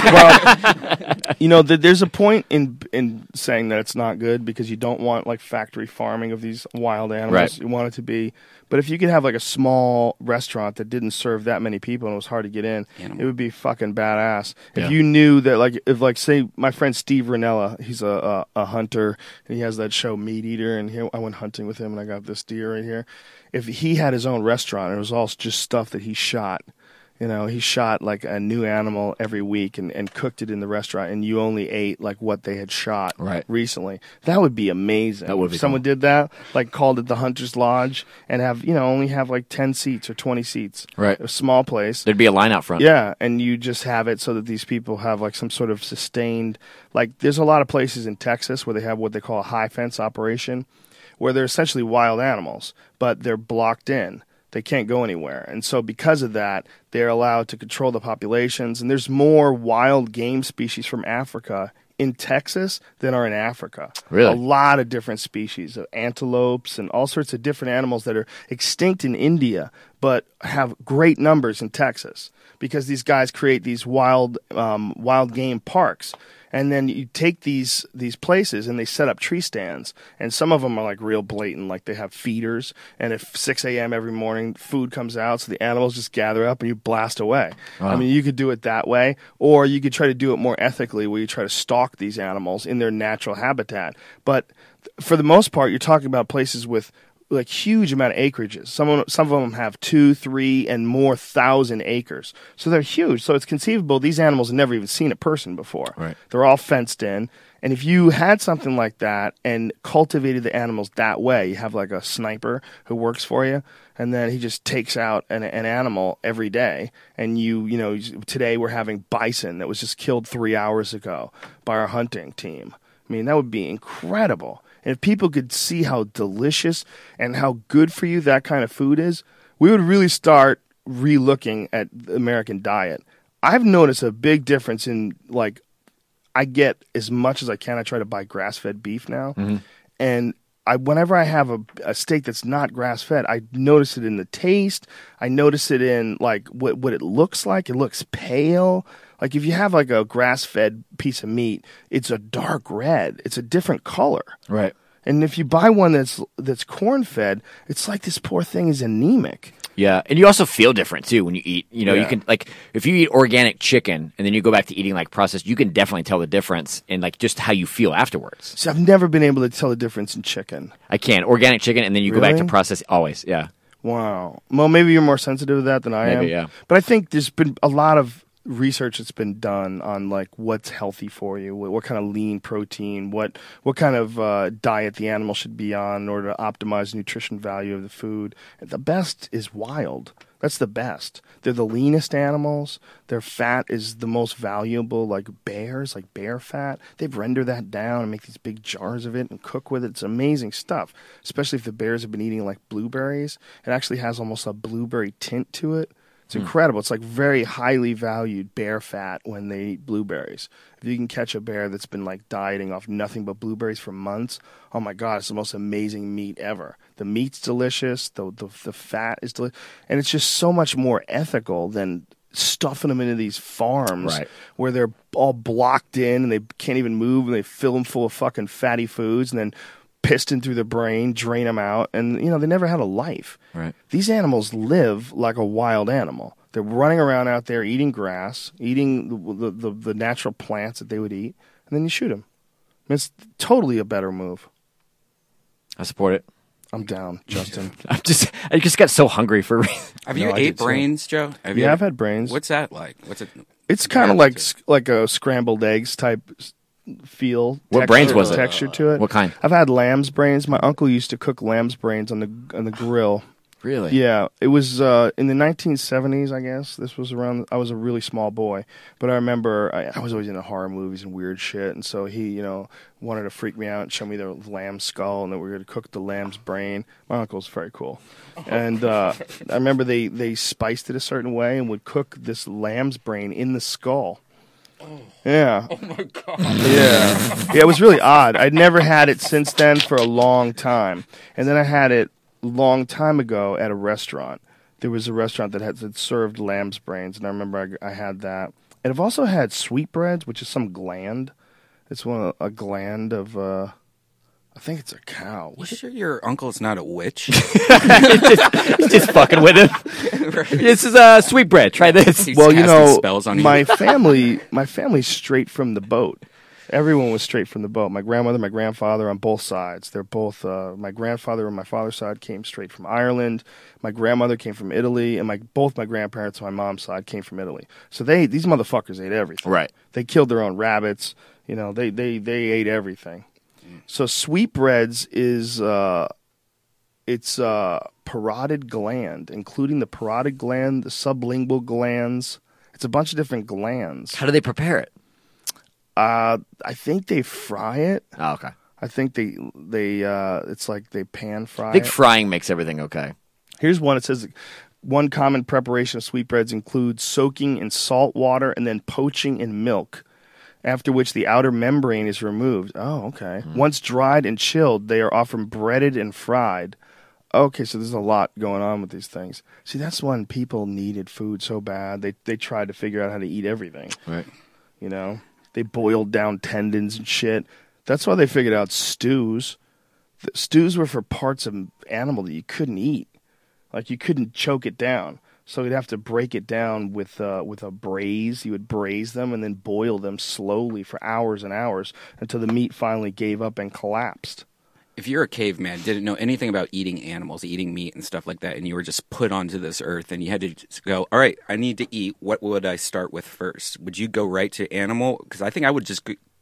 well, you know, th- there's a point in in saying that it's not good because you don't want like factory farming of these wild animals. Right. You want it to be, but if you could have like a small restaurant that didn't serve that many people and it was hard to get in, Animal. it would be fucking badass. If Yeah. you knew that, like, if like say my friend Steve Ranella, he's a, a a hunter and he has that show Meat Eater, and he, I went hunting with him and I got this deer right here. If he had his own restaurant and it was all just stuff that he shot. You know, he shot like a new animal every week and, and cooked it in the restaurant, and you only ate like what they had shot Right. recently. That would be amazing. That would if be someone cool. did that, like called it the Hunter's Lodge, and have you know only have like ten seats or twenty seats. Right. A small place. There'd be a line out front. Yeah, and you just have it so that these people have like some sort of sustained. Like, there's a lot of places in Texas where they have what they call a high fence operation, where they're essentially wild animals, but they're blocked in. They can't go anywhere. And so because of that, they're allowed to control the populations. And there's more wild game species from Africa in Texas than are in Africa. Really? A lot of different species of antelopes and all sorts of different animals that are extinct in India but have great numbers in Texas because these guys create these wild um, wild game parks. And then you take these these places and they set up tree stands. And some of them are like real blatant, like they have feeders. And at six a.m. every morning, food comes out, so the animals just gather up and you blast away. I mean, you could do it that way, or you could try to do it more ethically, where you try to stalk these animals in their natural habitat. But for the most part, you're talking about places with like huge amount of acreages. Some of them, some of them have two, three, and more thousand acres. So they're huge. So it's conceivable these animals have never even seen a person before. Right. They're all fenced in, And if you had something like that and cultivated the animals that way, you have like a sniper who works for you, and then he just takes out an, an animal every day. And you, you know, today we're having bison that was just killed three hours ago by our hunting team. I mean, that would be incredible. And if people could see how delicious and how good for you that kind of food is, we would really start re-looking at the American diet. I've noticed a big difference in, like, I get as much as I can. I try to buy grass-fed beef now. Mm-hmm. And I, whenever I have a, a steak that's not grass-fed, I notice it in the taste. I notice it in, like, what, what it looks like. It looks pale. Like, if you have, like, a grass-fed piece of meat, it's a dark red. It's a different color. Right. And if you buy one that's that's corn-fed, it's like this poor thing is anemic. Yeah, and you also feel different too when you eat. You know, Yeah. you can, like, if you eat organic chicken and then you go back to eating like processed, you can definitely tell the difference in like just how you feel afterwards. So I've never been able to tell the difference in chicken. I can organic chicken and then you go back to Really? processed always. Yeah, Wow. Well, maybe you're more sensitive to that than I Maybe, am. yeah. But I think there's been a lot of research that's been done on like what's healthy for you, what, what kind of lean protein, what what kind of uh, diet the animal should be on in order to optimize the nutrition value of the food. And the best is wild. That's the best. They're the leanest animals. Their fat is the most valuable, like bears, like bear fat. They render that down and make these big jars of it and cook with it. It's amazing stuff, especially if the bears have been eating like blueberries. It actually has almost a blueberry tint to it. It's incredible. It's like very highly valued bear fat when they eat blueberries. If you can catch a bear that's been like dieting off nothing but blueberries for months, oh my God, it's the most amazing meat ever. The meat's delicious. The the, the fat is delicious. And it's just so much more ethical than stuffing them into these farms Right. where they're all blocked in and they can't even move and they fill them full of fucking fatty foods and then piston through the brain, drain them out, and you know they never had a life. Right. These animals live like a wild animal. They're running around out there eating grass, eating the the, the, the natural plants that they would eat, and then you shoot them. It's totally a better move. I support it. I'm down, Justin. I'm just, I just got so hungry for. Have No, you I ate did too. brains, Joe? Have Yeah, you I've had brains. What's that like? What's it? It's kind of like s- like a scrambled eggs type s- feel. What texture- brains was it? Texture to it. What kind? I've had lamb's brains. My uncle used to cook lamb's brains on the on the grill. Really? Yeah, it was uh, in the nineteen seventies, I guess. This was around. I was a really small boy, but I remember I, I was always into horror movies and weird shit, and so he, you know, wanted to freak me out and show me the lamb skull, and then we were going to cook the lamb's brain. My uncle's very cool, and uh, I remember they they spiced it a certain way and would cook this lamb's brain in the skull. Yeah. Oh my god. Yeah. Yeah, it was really odd. I'd never had it since then for a long time, and then I had it long time ago at a restaurant. There was a restaurant that had that served lamb's brains, and I remember I, I had that. And I've also had sweetbreads, which is some gland. It's one of, a gland of, uh, I think it's a cow. You sure your uncle's not a witch? just, just fucking with him. This is uh, sweetbread. Try this. He's Well, you casting know, spells on you. my family, my family's straight from the boat. Everyone was straight from the boat. My grandmother, my grandfather on both sides. They're both, uh, my grandfather on my father's side came straight from Ireland. My grandmother came from Italy, and my both my grandparents on my mom's side came from Italy. So they, these motherfuckers ate everything. Right. They killed their own rabbits. You know, they, they, they ate everything. So sweetbreads is, uh, it's uh, parotid gland, including the parotid gland, the sublingual glands. It's a bunch of different glands. How do they prepare it? Uh, I think they fry it. Oh, okay. I think they they uh, it's like they pan fry I think it. frying makes everything okay. Here's one. It says one common preparation of sweetbreads includes soaking in salt water and then poaching in milk, after which the outer membrane is removed. Oh, okay. Hmm. Once dried and chilled, they are often breaded and fried. Okay, so there's a lot going on with these things. See, that's when people needed food so bad. They they tried to figure out how to eat everything. Right. You know, they boiled down tendons and shit. That's why they figured out stews. The stews were for parts of animal that you couldn't eat. Like you couldn't choke it down. So you'd have to break it down with uh, with a braise. You would braise them and then boil them slowly for hours and hours until the meat finally gave up and collapsed. If you're a caveman, didn't know anything about eating animals, eating meat and stuff like that, and you were just put onto this earth and you had to just go, all right, I need to eat. What would I start with first? Would you go right to animal? Because I think I would just g-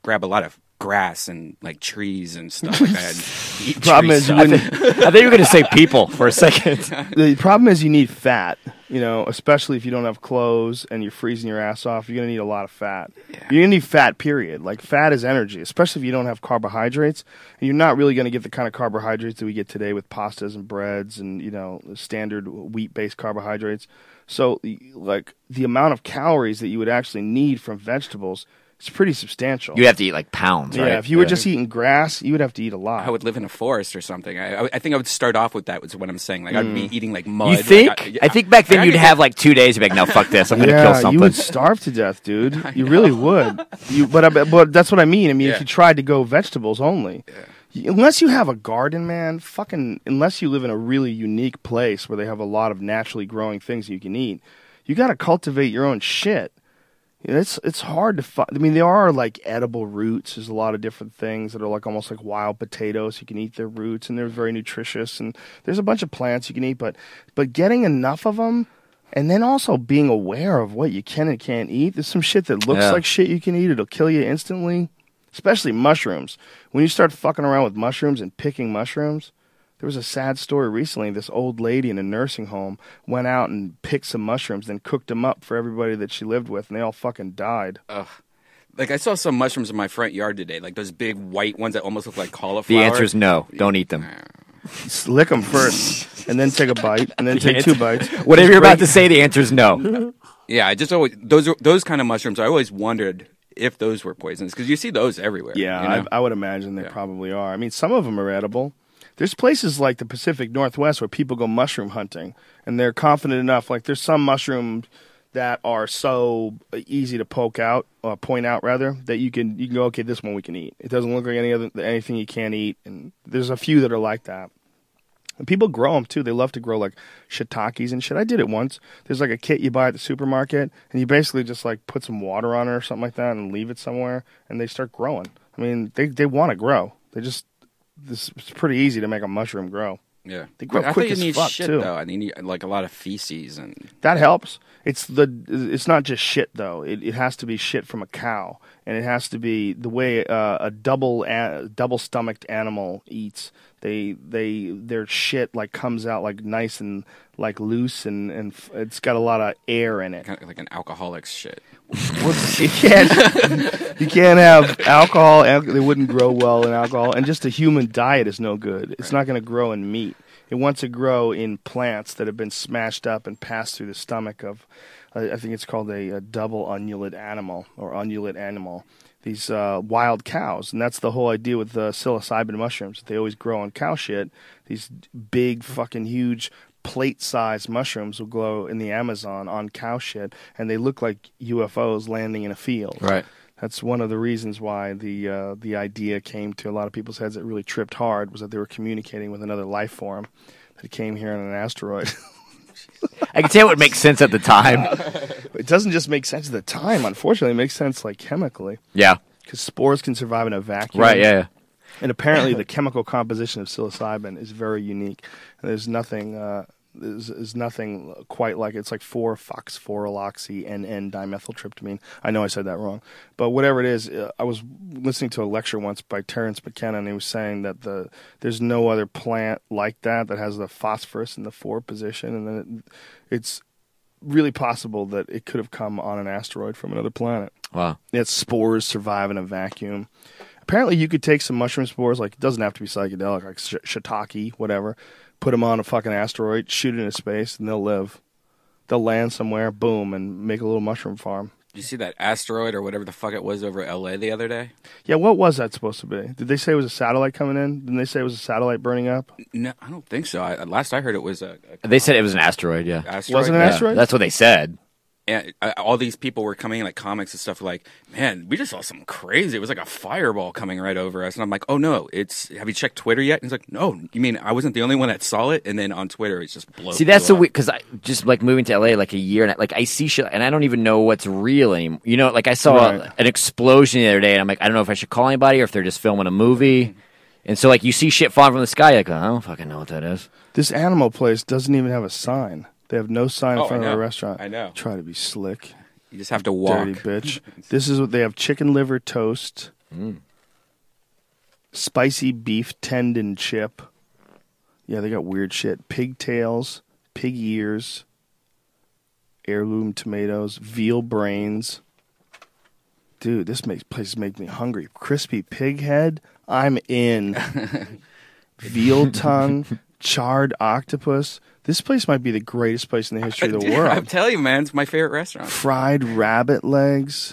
grab a lot of grass and like trees and stuff like that. And eat Problem tree is, you stuff. wouldn't- I thought you were going to say people for a second. the problem is you need fat. You know, especially if you don't have clothes and you're freezing your ass off, you're gonna need a lot of fat. You're gonna need fat. Period. Like fat is energy, especially if you don't have carbohydrates. And you're not really gonna get the kind of carbohydrates that we get today with pastas and breads and you know standard wheat-based carbohydrates. So, like the amount of calories that you would actually need from vegetables is pretty substantial. You'd have to eat like pounds, yeah, right? if you were just eating grass, you would have to eat a lot. I would live in a forest or something. I, I- I think I would start off with that. Was what I'm saying. Like I'd be eating like mud. You like, think? I, I think back then I you'd could have get- like two days. You'd be like, no, fuck this. I'm going to yeah, kill something. you would starve to death, dude. You really would. You, but, I, but that's what I mean. I mean, Yeah. if you tried to go vegetables only, You- unless you have a garden, man, fucking, unless you live in a really unique place where they have a lot of naturally growing things you can eat, you got to cultivate your own shit. You know, it's it's hard to find. I mean, there are like edible roots. There's a lot of different things that are like almost like wild potatoes. You can eat their roots, and they're very nutritious. And there's a bunch of plants you can eat, but but getting enough of them, and then also being aware of what you can and can't eat. There's some shit that looks Yeah. like shit you can eat. It'll kill you instantly. Especially mushrooms. When you start fucking around with mushrooms and picking mushrooms, there was a sad story recently. This old lady in a nursing home went out and picked some mushrooms, then cooked them up for everybody that she lived with, and they all fucking died. Like I saw some mushrooms in my front yard today, like those big white ones that almost look like cauliflower. The answer is no. Don't eat them. Just lick them first, and then take a bite, and then take two bites. Whatever Just you're about break- to say, the answer is no. Yeah, I just always those are- those kind of mushrooms. I always wondered if those were poisonous because you see those everywhere. Yeah, you know? I, I would imagine they Yeah. probably are. I mean, some of them are edible. There's places like the Pacific Northwest where people go mushroom hunting, and they're confident enough. Like, there's some mushrooms that are so easy to poke out, or point out rather, that you can you can go, okay, this one we can eat. It doesn't look like any other anything you can't eat, and there's a few that are like that. And people grow them too. They love to grow like shiitakes and shit. I did it once. There's like a kit you buy at the supermarket, and you basically just like put some water on it or something like that, and leave it somewhere, and they start growing. I mean, they they want to grow. They just this it's pretty easy to make a mushroom grow. yeah. They grow But I quick thought as you need fuck, shit too. though. I need like a lot of feces and That helps. It's the it's not just shit though. It it has to be shit from a cow, and it has to be the way uh, a double a, double stomached animal eats. They they their shit like comes out like nice and like loose, and and f- it's got a lot of air in it. kind of like an alcoholic's shit. You can't you can't have alcohol. al- They wouldn't grow well in alcohol, and just a human diet is no good. It's not going to grow in meat. It wants to grow in plants that have been smashed up and passed through the stomach of, uh, I think it's called a, a double ungulate animal or ungulate animal. These uh, wild cows, and that's the whole idea with uh, psilocybin mushrooms. They always grow on cow shit. These big, fucking huge, plate-sized mushrooms will grow in the Amazon on cow shit, and they look like U F Os landing in a field. Right. That's one of the reasons why the uh, the idea came to a lot of people's heads that really tripped hard, was that they were communicating with another life form that came here on an asteroid. I can tell it would make sense at the time. It doesn't just make sense at the time, unfortunately. It makes sense like chemically, Yeah. because spores can survive in a vacuum. Right, yeah, yeah. And apparently the chemical composition of psilocybin is very unique. And there's nothing uh, there's, there's nothing quite like it. It's like four foxphoroloxy N N dimethyltryptamine. I know I said that wrong. But whatever it is, uh, I was listening to a lecture once by Terrence McKenna, and he was saying that the there's no other plant like that that has the phosphorus in the four position. And then it, it's really possible that it could have come on an asteroid from another planet. Wow. Its spores survive in a vacuum. Apparently, you could take some mushroom spores, like it doesn't have to be psychedelic, like sh- shiitake, whatever. Put them on a fucking asteroid, shoot it into space, and they'll live. They'll land somewhere, boom, and make a little mushroom farm. Did you see that asteroid or whatever the fuck it was over L A the other day? Yeah, what was that supposed to be? Did they say it was a satellite coming in? Didn't they say it was a satellite burning up? No, I don't think so. I, last I heard, it was a, a They said it was an asteroid, yeah. asteroid. Was it an Yeah, asteroid? that's what they said. And uh, all these people were coming in, like comics and stuff, like, man, we just saw something crazy. It was like a fireball coming right over us. And I'm like, oh no, it's, have you checked Twitter yet? And he's like, no, you mean I wasn't the only one that saw it? And then on Twitter, it's just blows. See, that's the blew weird, up. because I just like moving to L A like a year, and I, like I see shit, and I don't even know what's real anymore. You know, like I saw Right. an explosion the other day, and I'm like, I don't know if I should call anybody or if they're just filming a movie. And so, like, you see shit falling from the sky, you're like, I don't fucking know what that is. This animal place doesn't even have a sign. They have no sign Oh, in I front of know. a restaurant. I know. Try to be slick. You just have to walk. Dirty bitch. This is what they have: chicken liver toast, Spicy beef tendon chip. Yeah, they got weird shit. Pigtails, pig ears, heirloom tomatoes, veal brains. Dude, this makes places make me hungry. Crispy pig head, I'm in. Veal tongue, charred octopus. This place might be the greatest place in the history of the Dude, world. I'm telling you, man, it's my favorite restaurant. Fried rabbit legs.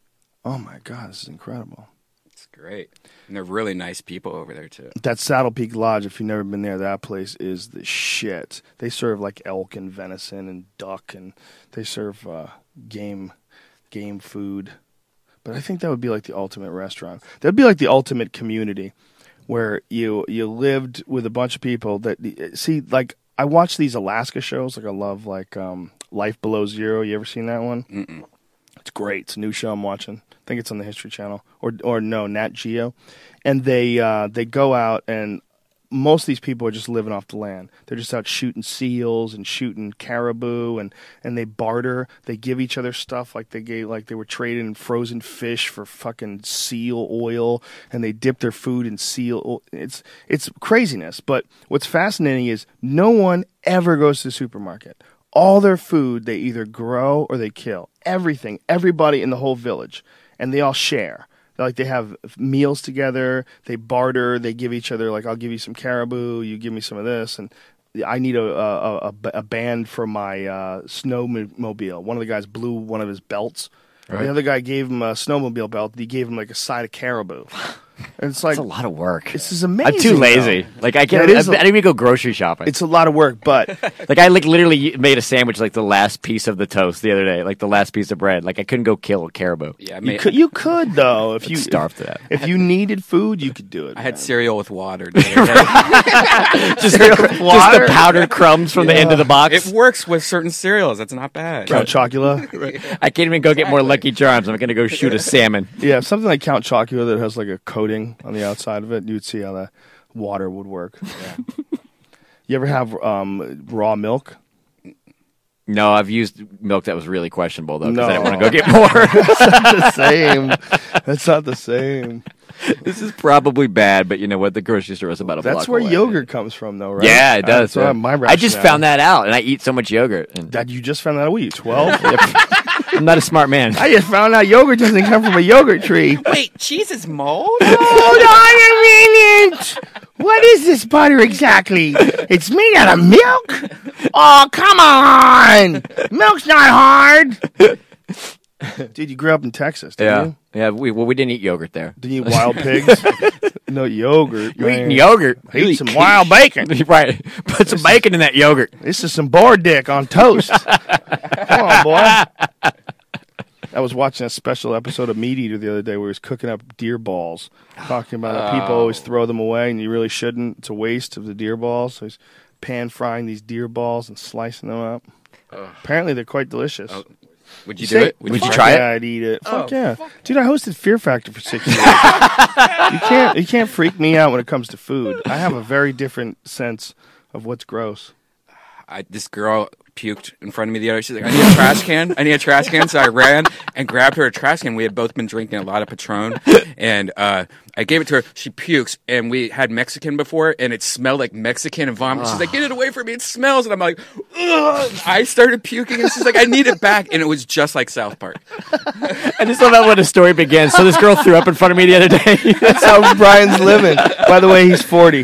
Oh my god, this is incredible. It's great. And they're really nice people over there, too. That Saddle Peak Lodge, if you've never been there, that place is the shit. They serve like elk and venison and duck, and they serve uh, game game food. But I think that would be like the ultimate restaurant. That would be like the ultimate community, where you you lived with a bunch of people that see. Like I watch these Alaska shows. Like I love like um, Life Below Zero. You ever seen that one? Mm-mm. It's great. It's a new show I'm watching. I think it's on the History Channel or or no, Nat Geo. And they uh, they go out, and most of these people are just living off the land. They're just out shooting seals and shooting caribou, and, and they barter. They give each other stuff like they gave like they were trading frozen fish for fucking seal oil, and they dip their food in seal oil. It's it's craziness. But what's fascinating is no one ever goes to the supermarket. All their food they either grow or they kill. Everything, everybody in the whole village. And they all share. Like they have meals together, they barter, they give each other like I'll give you some caribou, you give me some of this, and I need a a, a, a band for my uh, snowmobile. One of the guys blew one of his belts. Right. The other guy gave him a snowmobile belt. He gave him like a side of caribou. And it's like It's a lot of work. This is amazing. I'm too lazy. Though. Like I can't. Yeah, I, is I a- didn't even go grocery shopping. It's a lot of work, but Like I like literally made a sandwich like the last piece of the toast the other day, like the last piece of bread. Like I couldn't go kill a caribou. Yeah, I, you made, could you could though if you starved to that. If you needed food, you could do it. I had man. cereal with water. The other day. just, the, just the powdered crumbs from the end of the box. It works with certain cereals. That's not bad. Count Chocula. I can't even go get more Lucky Charms. I'm gonna go shoot a salmon. Yeah, something like Count Chocula that has like a coating on the outside of it. You'd see how that water would work. Yeah. You ever have um, raw milk? No, I've used milk that was really questionable though, because I didn't No. want to go get more. the same. That's not the same. This is probably bad, but you know what? The grocery store is about a block That's where away. yogurt comes from, though, right? Yeah, it does. That's what yeah. my I just rationale. found that out, and I eat so much yogurt. And Dad, you just found that out? What are you, twelve? I'm not a smart man. I just found out yogurt doesn't come from a yogurt tree. Wait, cheese is mold? Hold on a minute. What is this butter exactly? It's made out of milk? Oh, come on. Milk's not hard. Dude, you grew up in Texas, didn't Yeah, you? yeah. We well, we didn't eat yogurt there. Did you eat wild pigs? No yogurt. You're man. eating yogurt. I eat some wild bacon. Right. Put some bacon in that yogurt. This is some boar dick on toast. Come on, boy. I was watching a special episode of Meat Eater the other day where he was cooking up deer balls, talking about how people always throw them away and you really shouldn't. It's a waste of the deer balls. So he's pan frying these deer balls and slicing them up. Apparently, they're quite delicious. Oh, Would you Say- do it? Would you Fuck try it? yeah, I'd eat it. Fuck yeah, dude! I hosted Fear Factor for six years. you can't you can't freak me out when it comes to food. I have a very different sense of what's gross. I, this girl puked in front of me the other day. She's like, I need a trash can. I need a trash can. So I ran and grabbed her a trash can. We had both been drinking a lot of Patron. And uh, I gave it to her. She pukes. And we had Mexican before. And it smelled like Mexican and vomit. She's like, get it away from me. It smells. And I'm like, ugh. I started puking. And she's like, I need it back. And it was just like South Park. I just love how when the story begins. So this girl threw up in front of me the other day. That's how Brian's living. By the way, he's forty.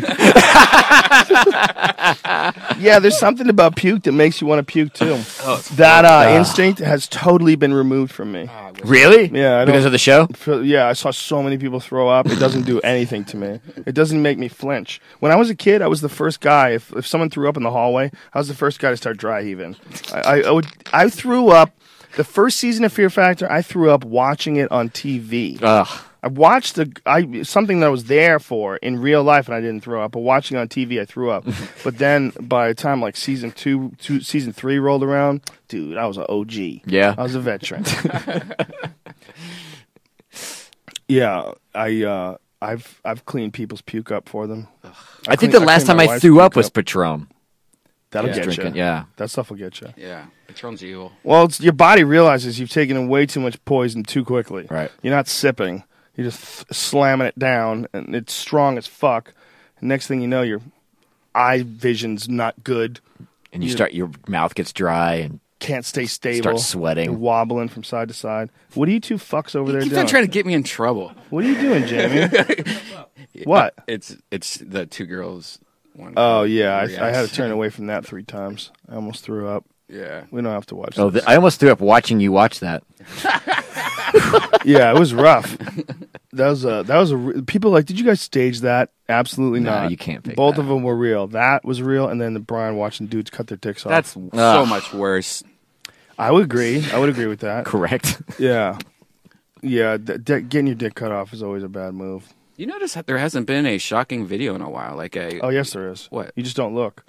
Yeah, there's something about puke that makes you want to puke too. That uh, instinct has totally been removed from me. Really? Yeah, I Because don't- of the show? Feel- Yeah, I saw so many people throw up. It doesn't do anything to me. It doesn't make me flinch. When I was a kid, I was the first guy. If if someone threw up in the hallway, I was the first guy to start dry heaving. I I, I, would, I threw up the first season of Fear Factor. I threw up watching it on T V. Ugh. I watched the I something that I was there for in real life, and I didn't throw up. But watching it on T V, I threw up. But then by the time like season two, two season three rolled around, dude, I was an O G. Yeah. I was a veteran. Yeah, I uh, I've I've cleaned people's puke up for them. I, think clean- the I last clean time my I wife's threw puke up was up. Patron. That'll Yeah. get Drinking, you. yeah. That stuff will get you. Yeah. Patron's evil. Well, it's, your body realizes you've taken in way too much poison too quickly. Right. You're not sipping. You're just th- slamming it down, and it's strong as fuck. And next thing you know, your eye vision's not good. And you You- start, your mouth gets dry and Can't stay stable. Start sweating. You're wobbling from side to side. What are you two fucks over there Keep doing? on trying to get me in trouble. What are you doing, Jamie? What? It's it's the two girls. One Oh yeah, I, I reacts. had to turn away from that three times. I almost threw up. Yeah. We don't have to watch. oh, this. the, I almost threw up watching you watch that. Yeah, it was rough. That was a that was a re- people like. Did you guys stage that? Absolutely No, not. you can't fake Both that. of them were real. That was real, and then the Brian watching dudes cut their dicks off. That's so Ugh. much worse. I would agree. I would agree with that. Correct. Yeah, yeah. D- d- getting your dick cut off is always a bad move. You notice that there hasn't been a shocking video in a while, like a. Oh yes, there is. What? You just don't look.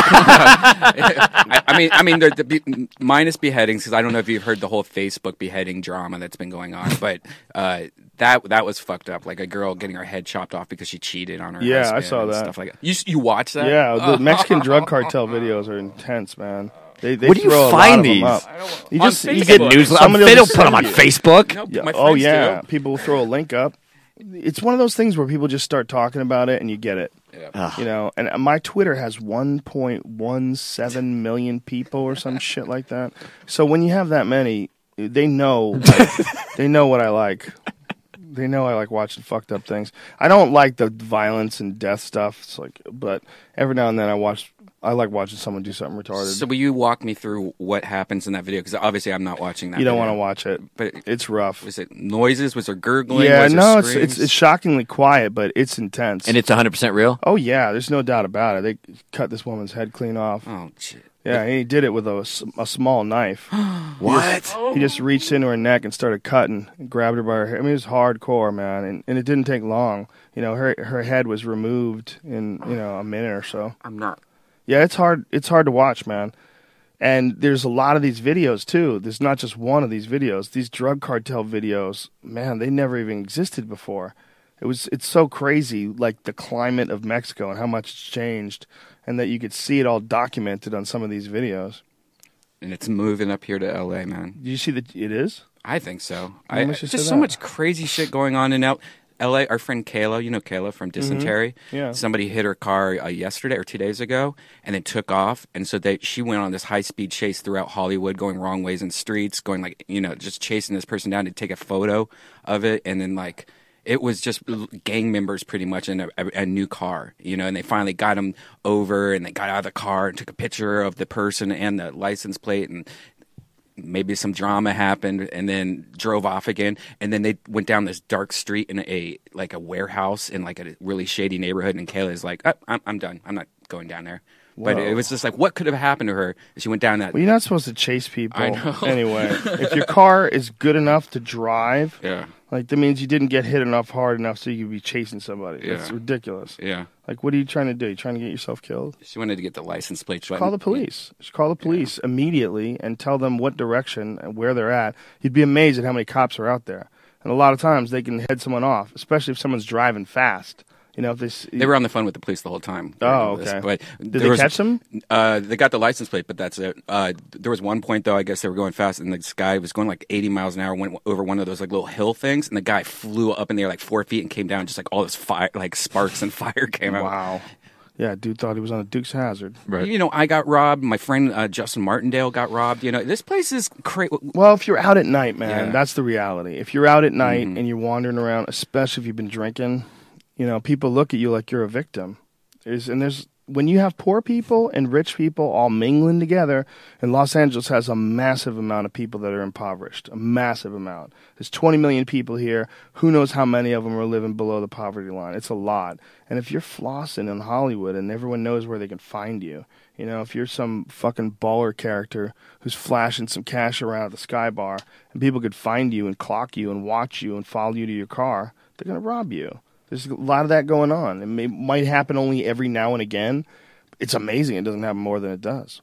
I, I mean, I mean, the, the be, minus beheadings, because I don't know if you've heard the whole Facebook beheading drama that's been going on, but uh, that that was fucked up. Like a girl getting her head chopped off because she cheated on her. Yeah, I husband saw and that. Stuff like that. You you watch that? Yeah, the Mexican drug cartel videos are intense, man. They, they Where do you throw a find lot of these? them up. You On just you Facebook. get Get News. somebody They will don't just put them on send you. Facebook. No, Yeah. my Oh friends yeah, do. people will throw a link up. It's one of those things where people just start talking about it and you get it. Yeah. You know, and my Twitter has one point one seven million people or some shit like that. So when you have that many, they know like, they know what I like. They know I like watching fucked up things. I don't like the violence and death stuff. It's like, but every now and then I watch. I like watching someone do something retarded. So will you walk me through what happens in that video? Because obviously I'm not watching that. you don't video. want to watch it, But it's rough. was it noises? Was there gurgling? Yeah, was there no, it's, screams? it's it's shockingly quiet, but it's intense. And it's one hundred percent real? oh yeah, there's no doubt about it. They cut this woman's head clean off. Oh shit! Yeah, and he did it with a, s- a small knife. What? He just reached into her neck and started cutting, and grabbed her by her hair. I mean, it was hardcore, man, and, and it didn't take long. You know, her her head was removed in you know a minute or so. I'm not. Yeah, it's hard. It's hard to watch, man. And there's a lot of these videos too. There's not just one of these videos. These drug cartel videos, man, they never even existed before. It was. It's so crazy, like the climate of Mexico and how much it's changed, and that you could see it all documented on some of these videos. And it's moving up here to L A, man. Did you see that it is? I think so. How I, much you there's say so that? much crazy shit going on in L- L.A. Our friend Kayla, you know Kayla from Dysentery. Yeah. Somebody hit her car uh, yesterday or two days ago, and then took off. And so they, she went on this high speed chase throughout Hollywood, going wrong ways in streets, going like you know, just chasing this person down to take a photo of it, and then like. It was just gang members pretty much in a, a, a new car, you know, and they finally got him over and they got out of the car and took a picture of the person and the license plate, and maybe some drama happened, and then drove off again. And then they went down this dark street in a like a warehouse in like a really shady neighborhood. And Kayla's like, oh, I'm, I'm done. I'm not going down there. But Whoa. it was just like, what could have happened to her? She went down that. Well, you're not supposed to chase people I know. anyway. If your car is good enough to drive, Yeah, like that means you didn't get hit enough hard enough so you could be chasing somebody. That's Yeah. ridiculous. yeah. Like, what are you trying to do? You trying to get yourself killed? She wanted to get the license plate. So I- Call the police. Just call the police immediately and tell them what direction and where they're at. You'd be amazed at how many cops are out there. And a lot of times they can head someone off, especially if someone's driving fast. You know, if they s- They were on the phone with the police the whole time. Oh, This, okay. But Did there they was- catch them? Uh, they got the license plate, but that's it. Uh, there was one point though. I guess they were going fast, and this guy was going like eighty miles an hour. Went over one of those like little hill things, and the guy flew up in the air like four feet and came down. Just like all this fire, like sparks and fire came out. Wow. Yeah, dude thought he was on a Dukes Hazzard. Right. You know, I got robbed. My friend uh, Justin Martindale got robbed. You know, this place is crazy. Well, if you're out at night, man, Yeah. Mm-hmm. that's the reality. If you're out at night and you're wandering around, especially if you've been drinking, you know, people look at you like you're a victim. There's, and there's when you have poor people and rich people all mingling together, and Los Angeles has a massive amount of people that are impoverished, a massive amount. There's twenty million people here. Who knows how many of them are living below the poverty line? It's a lot. And if you're flossing in Hollywood and everyone knows where they can find you, you know, if you're some fucking baller character who's flashing some cash around at the Sky Bar and people could find you and clock you and watch you and follow you to your car, they're going to rob you. There's a lot of that going on. It may, might happen only every now and again. It's amazing it doesn't happen more than it does.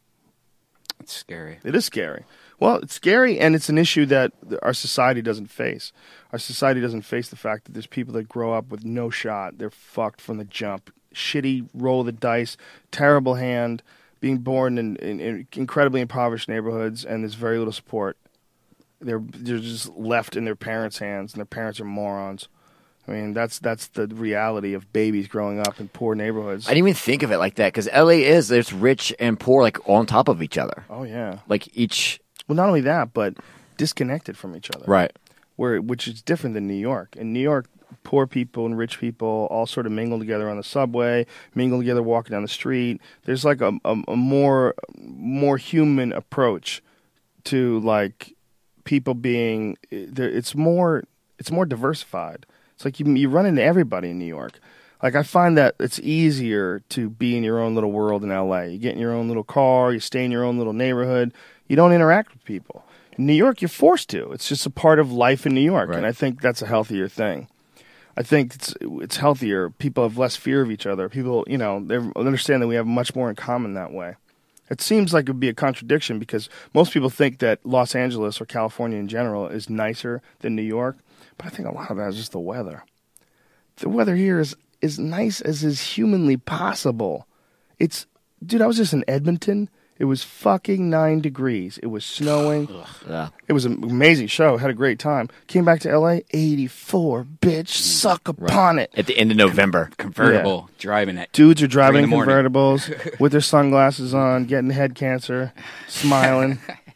It's scary. It is scary. Well, it's scary, and it's an issue that our society doesn't face. Our society doesn't face the fact that there's people that grow up with no shot. They're fucked from the jump. Shitty roll of the dice, terrible hand, being born in, in, in incredibly impoverished neighborhoods, and there's very little support. They're, they're just left in their parents' hands, and their parents are morons. I mean, that's that's the reality of babies growing up in poor neighborhoods. I didn't even think of it like that because L A is there's rich and poor like on top of each other. Oh yeah. Like each. Well, not only that, but disconnected from each other. Right. Where which is different than New York. In New York, poor people and rich people all sort of mingle together on the subway, mingle together walking down the street. There's like a, a, a more more human approach to like people being. It's more it's more diversified. It's like you you run into everybody in New York. Like I find that it's easier to be in your own little world in L A. You get in your own little car, you stay in your own little neighborhood. You don't interact with people. In New York, you're forced to. It's just a part of life in New York, Right. and I think that's a healthier thing. I think it's it's healthier. People have less fear of each other. People, you know, they understand that we have much more in common that way. It seems like it would be a contradiction because most people think that Los Angeles or California in general is nicer than New York, but I think a lot of that is just the weather. The weather here is as nice as is humanly possible. It's, dude, I was just in Edmonton. It was fucking nine degrees. It was snowing. Yeah. It was an amazing show. Had a great time. Came back to L A, eighty-four, bitch. Suck upon it. At the end of November. Convertible, driving it. Dudes are driving in the morning. convertibles with their sunglasses on, getting head cancer, smiling.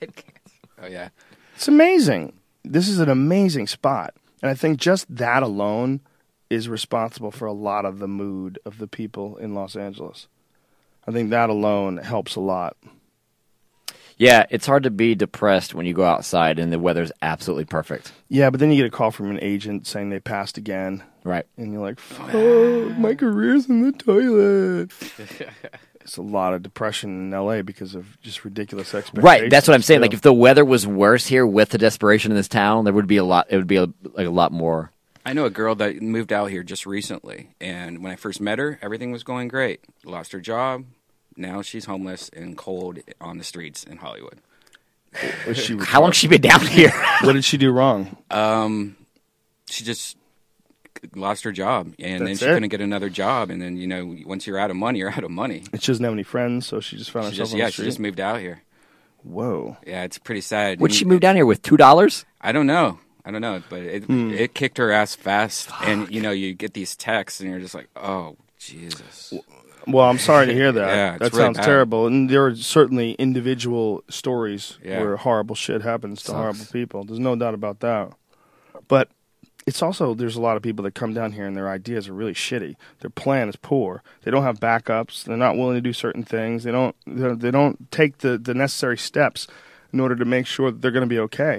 Oh yeah. It's amazing. This is an amazing spot. And I think just that alone is responsible for a lot of the mood of the people in Los Angeles. I think that alone helps a lot. Yeah, it's hard to be depressed when you go outside and the weather's absolutely perfect. Yeah, but then you get a call from an agent saying they passed again. Right. And you're like, fuck, my career's in the toilet. It's a lot of depression in L A because of just ridiculous expectations. Right, that's what I'm saying. too. Like if the weather was worse here with the desperation in this town, there would be a lot. It would be a, like a lot more. I know a girl that moved out here just recently, and when I first met her, everything was going great. Lost her job. Now she's homeless and cold on the streets in Hollywood. Was she How long she been down here? What did she do wrong? Um, she just lost her job, and then That's she it? couldn't get another job. And then, you know, once you're out of money, you're out of money. And she doesn't have any friends, so she just found She herself just, on yeah, the she street. just moved out here. Whoa. Yeah, it's pretty sad. Would And- she move down here with two dollars? I don't know. I don't know, but it Hmm. it kicked her ass fast. And, you know, you get these texts, and you're just like, oh, Jesus. Well, I'm sorry to hear that. Yeah, it's that really sounds bad. terrible. And there are certainly individual stories Yeah. where horrible shit happens to Sucks. horrible people. There's no doubt about that. But it's also, there's a lot of people that come down here and their ideas are really shitty. Their plan is poor. They don't have backups. They're not willing to do certain things. They don't, they don't take the, the necessary steps in order to make sure that they're going to be okay.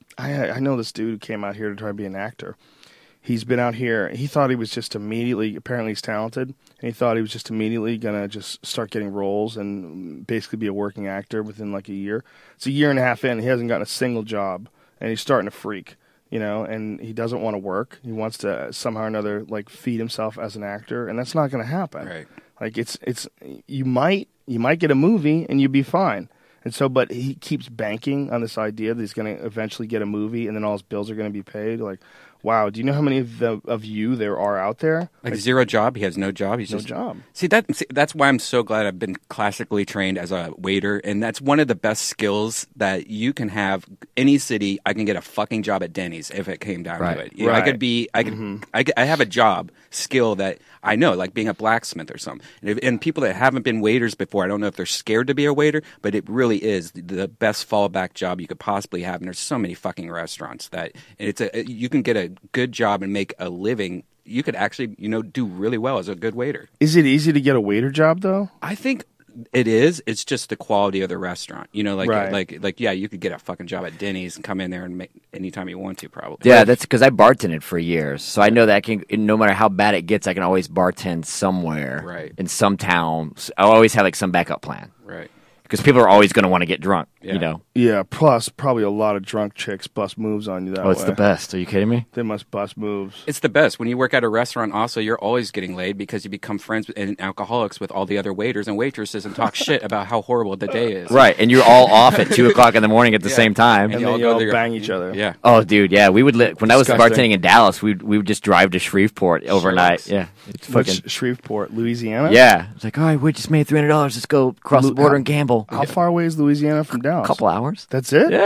I, I know this dude who came out here to try to be an actor. He's been out here. He thought he was just immediately, apparently he's talented, and he thought he was just immediately going to just start getting roles and basically be a working actor within like a year. It's a year and a half in. He hasn't gotten a single job, and he's starting to freak, you know, and he doesn't want to work. He wants to somehow or another like feed himself as an actor, and that's not going to happen. Right. Like it's, it's, you might, you might get a movie and you'd be fine. And so, but he keeps banking on this idea that he's going to eventually get a movie and then all his bills are going to be paid. Like, wow, do you know how many of, the, of you there are out there? Like, zero job. He has no job. He's No just job. See that. See, that's why I'm so glad I've been classically trained as a waiter, and that's one of the best skills that you can have. Any city, I can get a fucking job at Denny's if it came down Right. to it. You know, I Right. could be. I could. I, could- I have a job skill that I know, like being a blacksmith or something. And, if, and people that haven't been waiters before, I don't know if they're scared to be a waiter, but it really is the, the best fallback job you could possibly have. And there's so many fucking restaurants that and it's a you can get a good job and make a living. You could actually, you know, do really well as a good waiter. Is it easy to get a waiter job though? I think it is. It's just the quality of the restaurant. You know, like Right. like like yeah, you could get a fucking job at Denny's and come in there and make anytime you want to, probably. Yeah, that's because I bartended for years, so I know that I can. No matter how bad it gets, I can always bartend somewhere, Right. in some town. I always have like some backup plan Right. because people are always going to want to get drunk. Yeah. You know, Yeah. Plus, probably a lot of drunk chicks bust moves on you that oh, it's way. the best. Are you kidding me? They must bust moves. It's the best. When you work at a restaurant, also, you're always getting laid because you become friends with, and alcoholics with all the other waiters and waitresses and talk shit about how horrible the day is. Right, and you're all off at two o'clock in the morning at the Yeah. same time. And you then all you go all there- bang each other. Yeah. Oh, dude, yeah, we would li- when I was Disgusting. bartending in Dallas, we we would just drive to Shreveport overnight. Shucks. Yeah, it's Which, fucking Shreveport, Louisiana? yeah. It's like, all right, we just made three hundred dollars. Let's go across Lu- the border how- and gamble. How far away is Louisiana from Dallas? A couple hours. That's it? Yeah.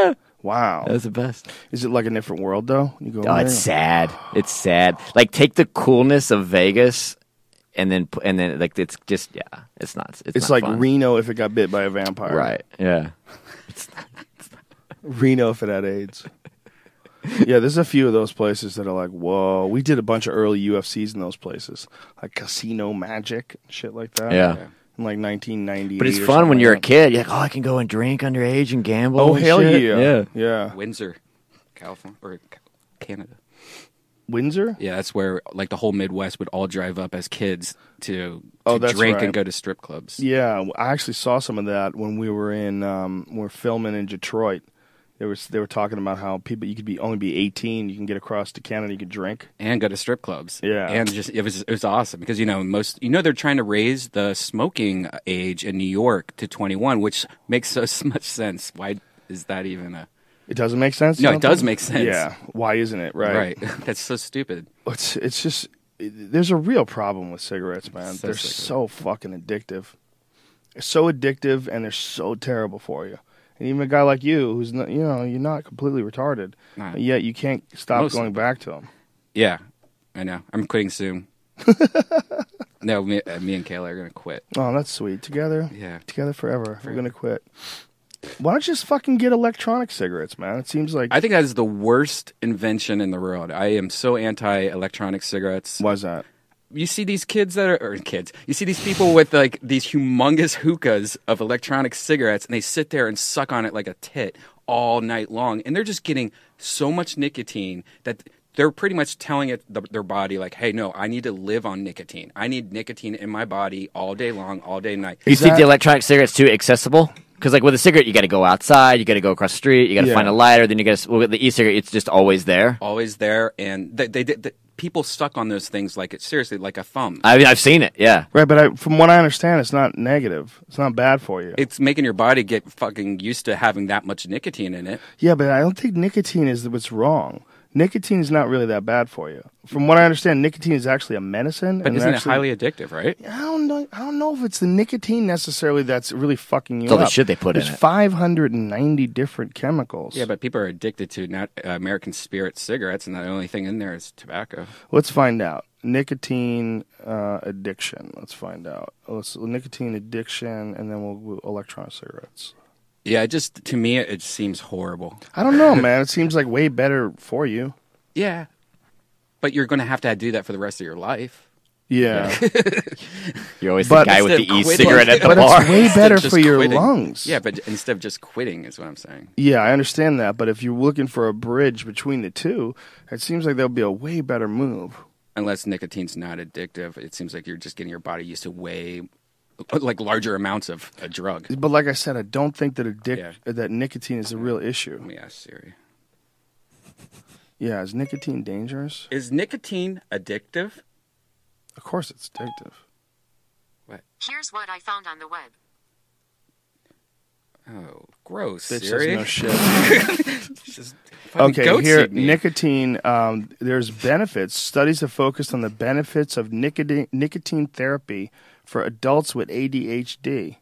Wow. That was the best. Is it like a different world though? You go Oh, in it's there? sad. It's sad. Like take the coolness of Vegas, and then pu- and then like it's just yeah, it's not. It's, It's not like fun. Reno if it got bit by a vampire. Right. Yeah. Reno if it had AIDS. Yeah, there's a few of those places that are like, whoa. We did a bunch of early U F Cs in those places, like Casino Magic and shit like that. Yeah. In like nineteen ninety. But it's fun when you're a kid. You're like, oh, I can go and drink underage and gamble. Oh and hell shit. yeah, Yeah. yeah. Windsor, California, or Ca- Canada. Windsor. Yeah, that's where like the whole Midwest would all drive up as kids to, to Oh, that's drink right. and go to strip clubs. Yeah, I actually saw some of that when we were in um, we we're filming in Detroit. They were they were talking about how people you could be only be eighteen, you can get across to Canada, you could drink. And go to strip clubs. Yeah. and just it was it was awesome because you know most you know they're trying to raise the smoking age in New York to twenty-one, which makes so much sense. Why is that even a It doesn't make sense. you No, don't it does think? make sense. Yeah, why isn't it right? right? That's so stupid. It's it's just it, there's a real problem with cigarettes, man. So they're cigarette. so fucking addictive. They're so addictive, and they're so terrible for you. And even a guy like you, who's not, you know, you're not completely retarded, Nah. yet you can't stop Mostly. going back to them. Yeah, I know. I'm quitting soon. no, me, uh, me and Kayla are gonna quit. Oh, that's sweet. Together, Yeah. together forever. We're gonna quit. Why don't you just fucking get electronic cigarettes, man? It seems like I think that is the worst invention in the world. I am so anti-electronic cigarettes. why's that? You see these kids that are or kids. You see these people with like these humongous hookahs of electronic cigarettes, and they sit there and suck on it like a tit all night long, and they're just getting so much nicotine that they're pretty much telling it the, their body like, "Hey, no, I need to live on nicotine. I need nicotine in my body all day long, all day and night." You Is think that- the electronic cigarettes too accessible? Because like with a cigarette, you got to go outside, you got to go across the street, you got to Yeah. find a lighter, then you got to. Well, with the e-cigarette, it's just always there. Always there, and they, they, they people stuck on those things like it's seriously like a thumb. I mean, I've seen it. Yeah. Right, but I, from what I understand, it's not negative. It's not bad for you. It's making your body get fucking used to having that much nicotine in it. Yeah, but I don't think nicotine is what's wrong. Nicotine is not really that bad for you. From what I understand, nicotine is actually a medicine. But and isn't actually, it highly addictive, right? I don't know. I don't know if it's the nicotine necessarily that's really fucking you It's all the up. shit they put in There's it. five hundred ninety different chemicals. Yeah, but people are addicted to not, uh, American Spirit cigarettes, and the only thing in there is tobacco. Let's find out. Nicotine uh, addiction. Let's find out. Let's nicotine addiction, and then we'll, we'll electronic cigarettes. Yeah, it just to me, it seems horrible. I don't know, man. It seems like way better for you. Yeah, but you're going to have to do that for the rest of your life. Yeah, You're always But the guy with the instead of quitting- e-cigarette at the but bar. it's way Instead better of just for your quitting. lungs. Yeah, but instead of just quitting, is what I'm saying. Yeah, I understand that, but if you're looking for a bridge between the two, it seems like that would be a way better move. Unless nicotine's not addictive, it seems like you're just getting your body used to way like larger amounts of a drug. But like I said, I don't think that addic- Yeah. that nicotine is a real issue. Let me ask Siri. Yeah, is nicotine dangerous? Is nicotine addictive? Of course it's addictive. Here's what I found on the web. Oh, gross. Bitch Siri. says no shit. Just fucking Okay, goat here, seed me. nicotine, um, there's benefits. Studies have focused on the benefits of nicotine, nicotine therapy for adults with A D H D.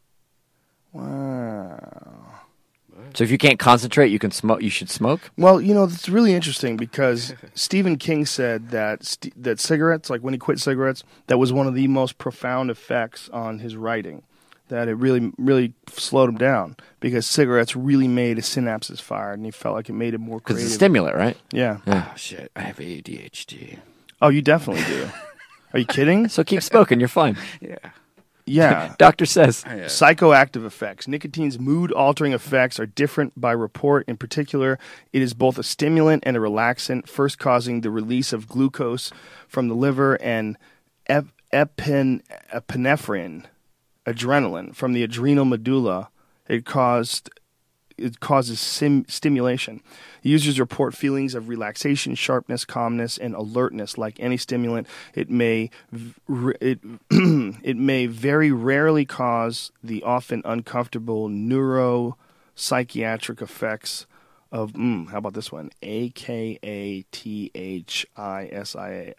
Wow. So if you can't concentrate, you can smoke. You should smoke. Well, you know, it's really interesting because Stephen King said that st- that cigarettes, like when he quit cigarettes, that was one of the most profound effects on his writing. That it really, really slowed him down because cigarettes really made his synapses fire, and he felt like it made him more Because creative. it's a stimulant, right? yeah. Oh shit! I have A D H D. Oh, you definitely do. Are you kidding? So keep smoking. You're fine. Yeah. Yeah. Doctor says. I, uh, Psychoactive effects. Nicotine's mood-altering effects are different by report. In particular, it is both a stimulant and a relaxant, first causing the release of glucose from the liver and ep- epin- epinephrine, adrenaline, from the adrenal medulla. It caused it causes sim- stimulation. Users report feelings of relaxation, sharpness, calmness, and alertness. Like any stimulant, it may v- r- it it may very rarely cause the often uncomfortable neuropsychiatric effects of mm, how about this one? A K A T H I S I A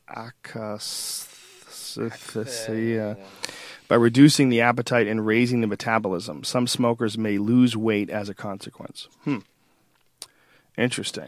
akathisia. By reducing the appetite and raising the metabolism. Some smokers may lose weight as a consequence. Hmm. Interesting.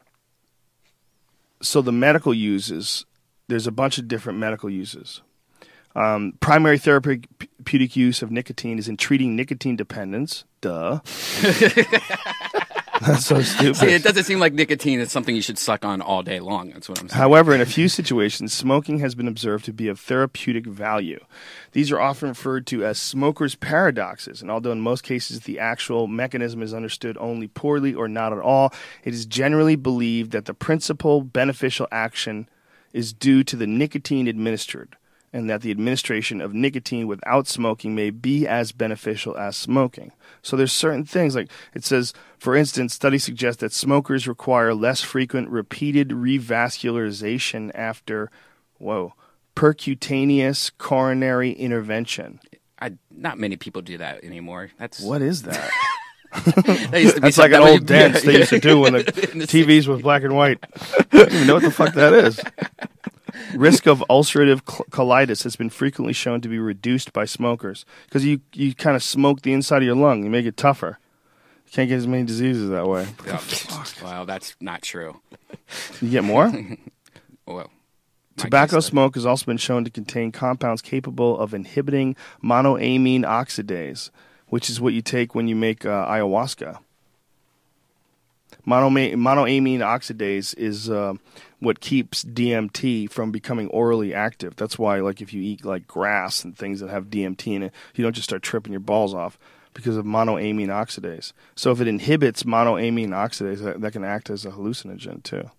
So the medical uses, there's a bunch of different medical uses. Um, primary therapeutic use of nicotine is in treating nicotine dependence. Duh. That's so stupid. See, it doesn't seem like nicotine is something you should suck on all day long. That's what I'm saying. However, in a few situations, smoking has been observed to be of therapeutic value. These are often referred to as smoker's paradoxes, and although in most cases the actual mechanism is understood only poorly or not at all, it is generally believed that the principal beneficial action is due to the nicotine administered, and that the administration of nicotine without smoking may be as beneficial as smoking. So there's certain things, like it says, for instance, studies suggest that smokers require less frequent repeated revascularization after, whoa, percutaneous coronary intervention. I, not many people do that anymore. That's What is that? that used to be That's like an something that old would- dance yeah, they used to do when the, In the T Vs was black and white. I don't even know what the fuck that is. Risk of ulcerative cl- colitis has been frequently shown to be reduced by smokers because you, you kind of smoke the inside of your lung. You make it tougher. You can't get as many diseases that way. Yeah. Well, that's not true. You get more? Well, my Tobacco case, smoke has also been shown to contain compounds capable of inhibiting monoamine oxidase, which is what you take when you make uh, ayahuasca. Monoma- monoamine oxidase is uh, what keeps D M T from becoming orally active. That's why, like, if you eat like grass and things that have D M T in it, you don't just start tripping your balls off because of monoamine oxidase. So if it inhibits monoamine oxidase, that, that can act as a hallucinogen too.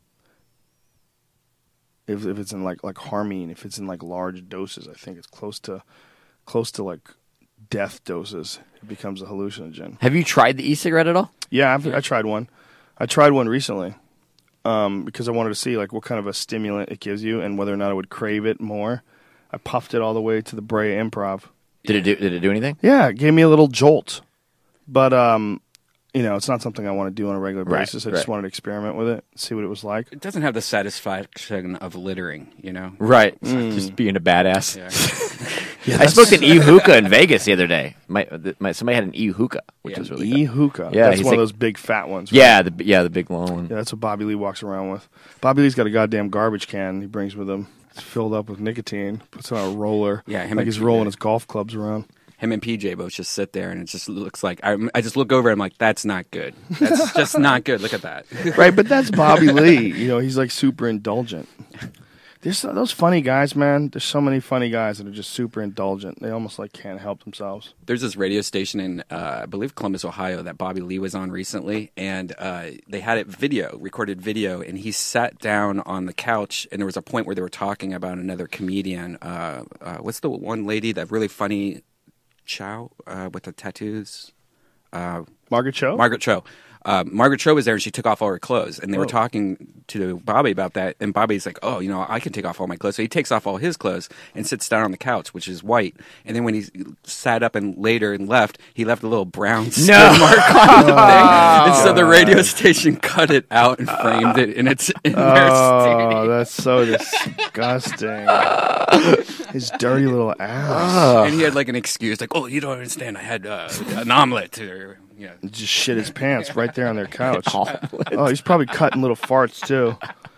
If if it's in like like harmine, if it's in like large doses, I think it's close to close to like death doses. It becomes a hallucinogen. Have you tried the e-cigarette at all? Yeah, I've, I tried one. I tried one recently um, because I wanted to see like what kind of a stimulant it gives you and whether or not I would crave it more. I puffed it all the way to the Brea Improv. Did it do? Did it do anything? Yeah, it gave me a little jolt, but um, you know, it's not something I want to do on a regular Right, basis. I just right. wanted to experiment with it, see what it was like. it doesn't have the satisfaction of littering, you know? Right. Just being a badass. Yeah. I smoked an e-hookah in Vegas the other day. My, my somebody had an e-hookah, which Yeah. was really E good. hookah. Yeah, that's he's one of like- those big fat ones. Right? Yeah, the yeah the big long one. Yeah, that's what Bobby Lee walks around with. Bobby Lee's got a goddamn garbage can he brings with him. It's filled up with nicotine. Puts it on a roller. Yeah, him like and he's P J. rolling his golf clubs around. Him and P J both just sit there, and it just looks like I, I just look over. And I'm like, that's not good. That's just not good. Look at that. Right, but that's Bobby Lee. You know, he's like super indulgent. There's so- those funny guys, man. There's so many funny guys that are just super indulgent. They almost like can't help themselves. There's this radio station in, uh, I believe, Columbus, Ohio, that Bobby Lee was on recently, and uh, they had it video, recorded video, and he sat down on the couch, and there was a point where they were talking about another comedian. Uh, uh, what's the one lady, that really funny Chow uh, with the tattoos? Uh, Margaret Cho? Margaret Cho. Uh, Margaret Cho was there, and she took off all her clothes, and they Oh. were talking to Bobby about that. And Bobby's like, "Oh, you know, I can take off all my clothes." So he takes off all his clothes and sits down on the couch, which is white. And then when he sat up and later and left, he left a little brown skin mark on the thing. And so the radio station cut it out and framed it, and it's in their Oh, studio. that's so disgusting. His dirty little ass. And he had like an excuse, like, "Oh, you don't understand. I had uh, an omelet." Or, yeah. Just shit his pants right there on their couch. Oh, he's probably cutting little farts too.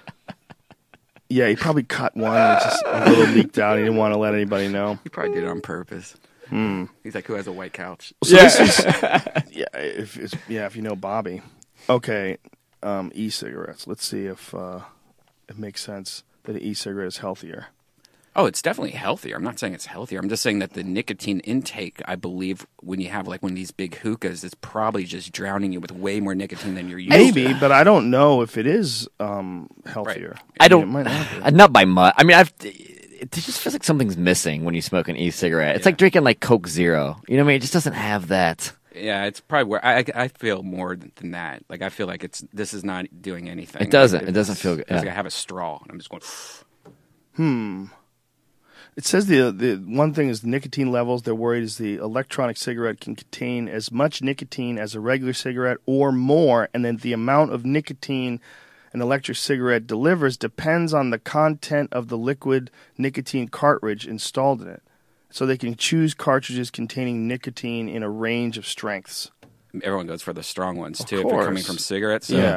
Yeah, he probably cut one and it just a little leaked out. He didn't want to let anybody know. He probably did it on purpose. Hmm. He's like, "Who has a white couch?" So this is yeah, if it's, yeah, if you know Bobby. Okay, um, e-cigarettes. Let's see if uh, it makes sense that an e-cigarette is healthier. Oh, it's definitely healthier. I'm not saying it's healthier. I'm just saying that the nicotine intake, I believe, when you have like one of these big hookahs, is probably just drowning you with way more nicotine than you're used Maybe, to. but I don't know if it is um, healthier. I mean, don't. It might not be. uh, Not by much. I mean, I've. It just feels like something's missing when you smoke an e-cigarette. It's Yeah. like drinking like Coke Zero. You know what I mean? It just doesn't have that. Yeah, it's probably where I, I feel more than that. Like I feel like it's this is not doing anything. It doesn't. Like, It doesn't it's- feel good. It's like Yeah. I have a straw and I'm just going. It says the the one thing is the nicotine levels. They're worried is the electronic cigarette can contain as much nicotine as a regular cigarette or more, and then the amount of nicotine an electric cigarette delivers depends on the content of the liquid nicotine cartridge installed in it. So they can choose cartridges containing nicotine in a range of strengths. Everyone goes for the strong ones too. If course. they're coming from cigarettes. So- Yeah.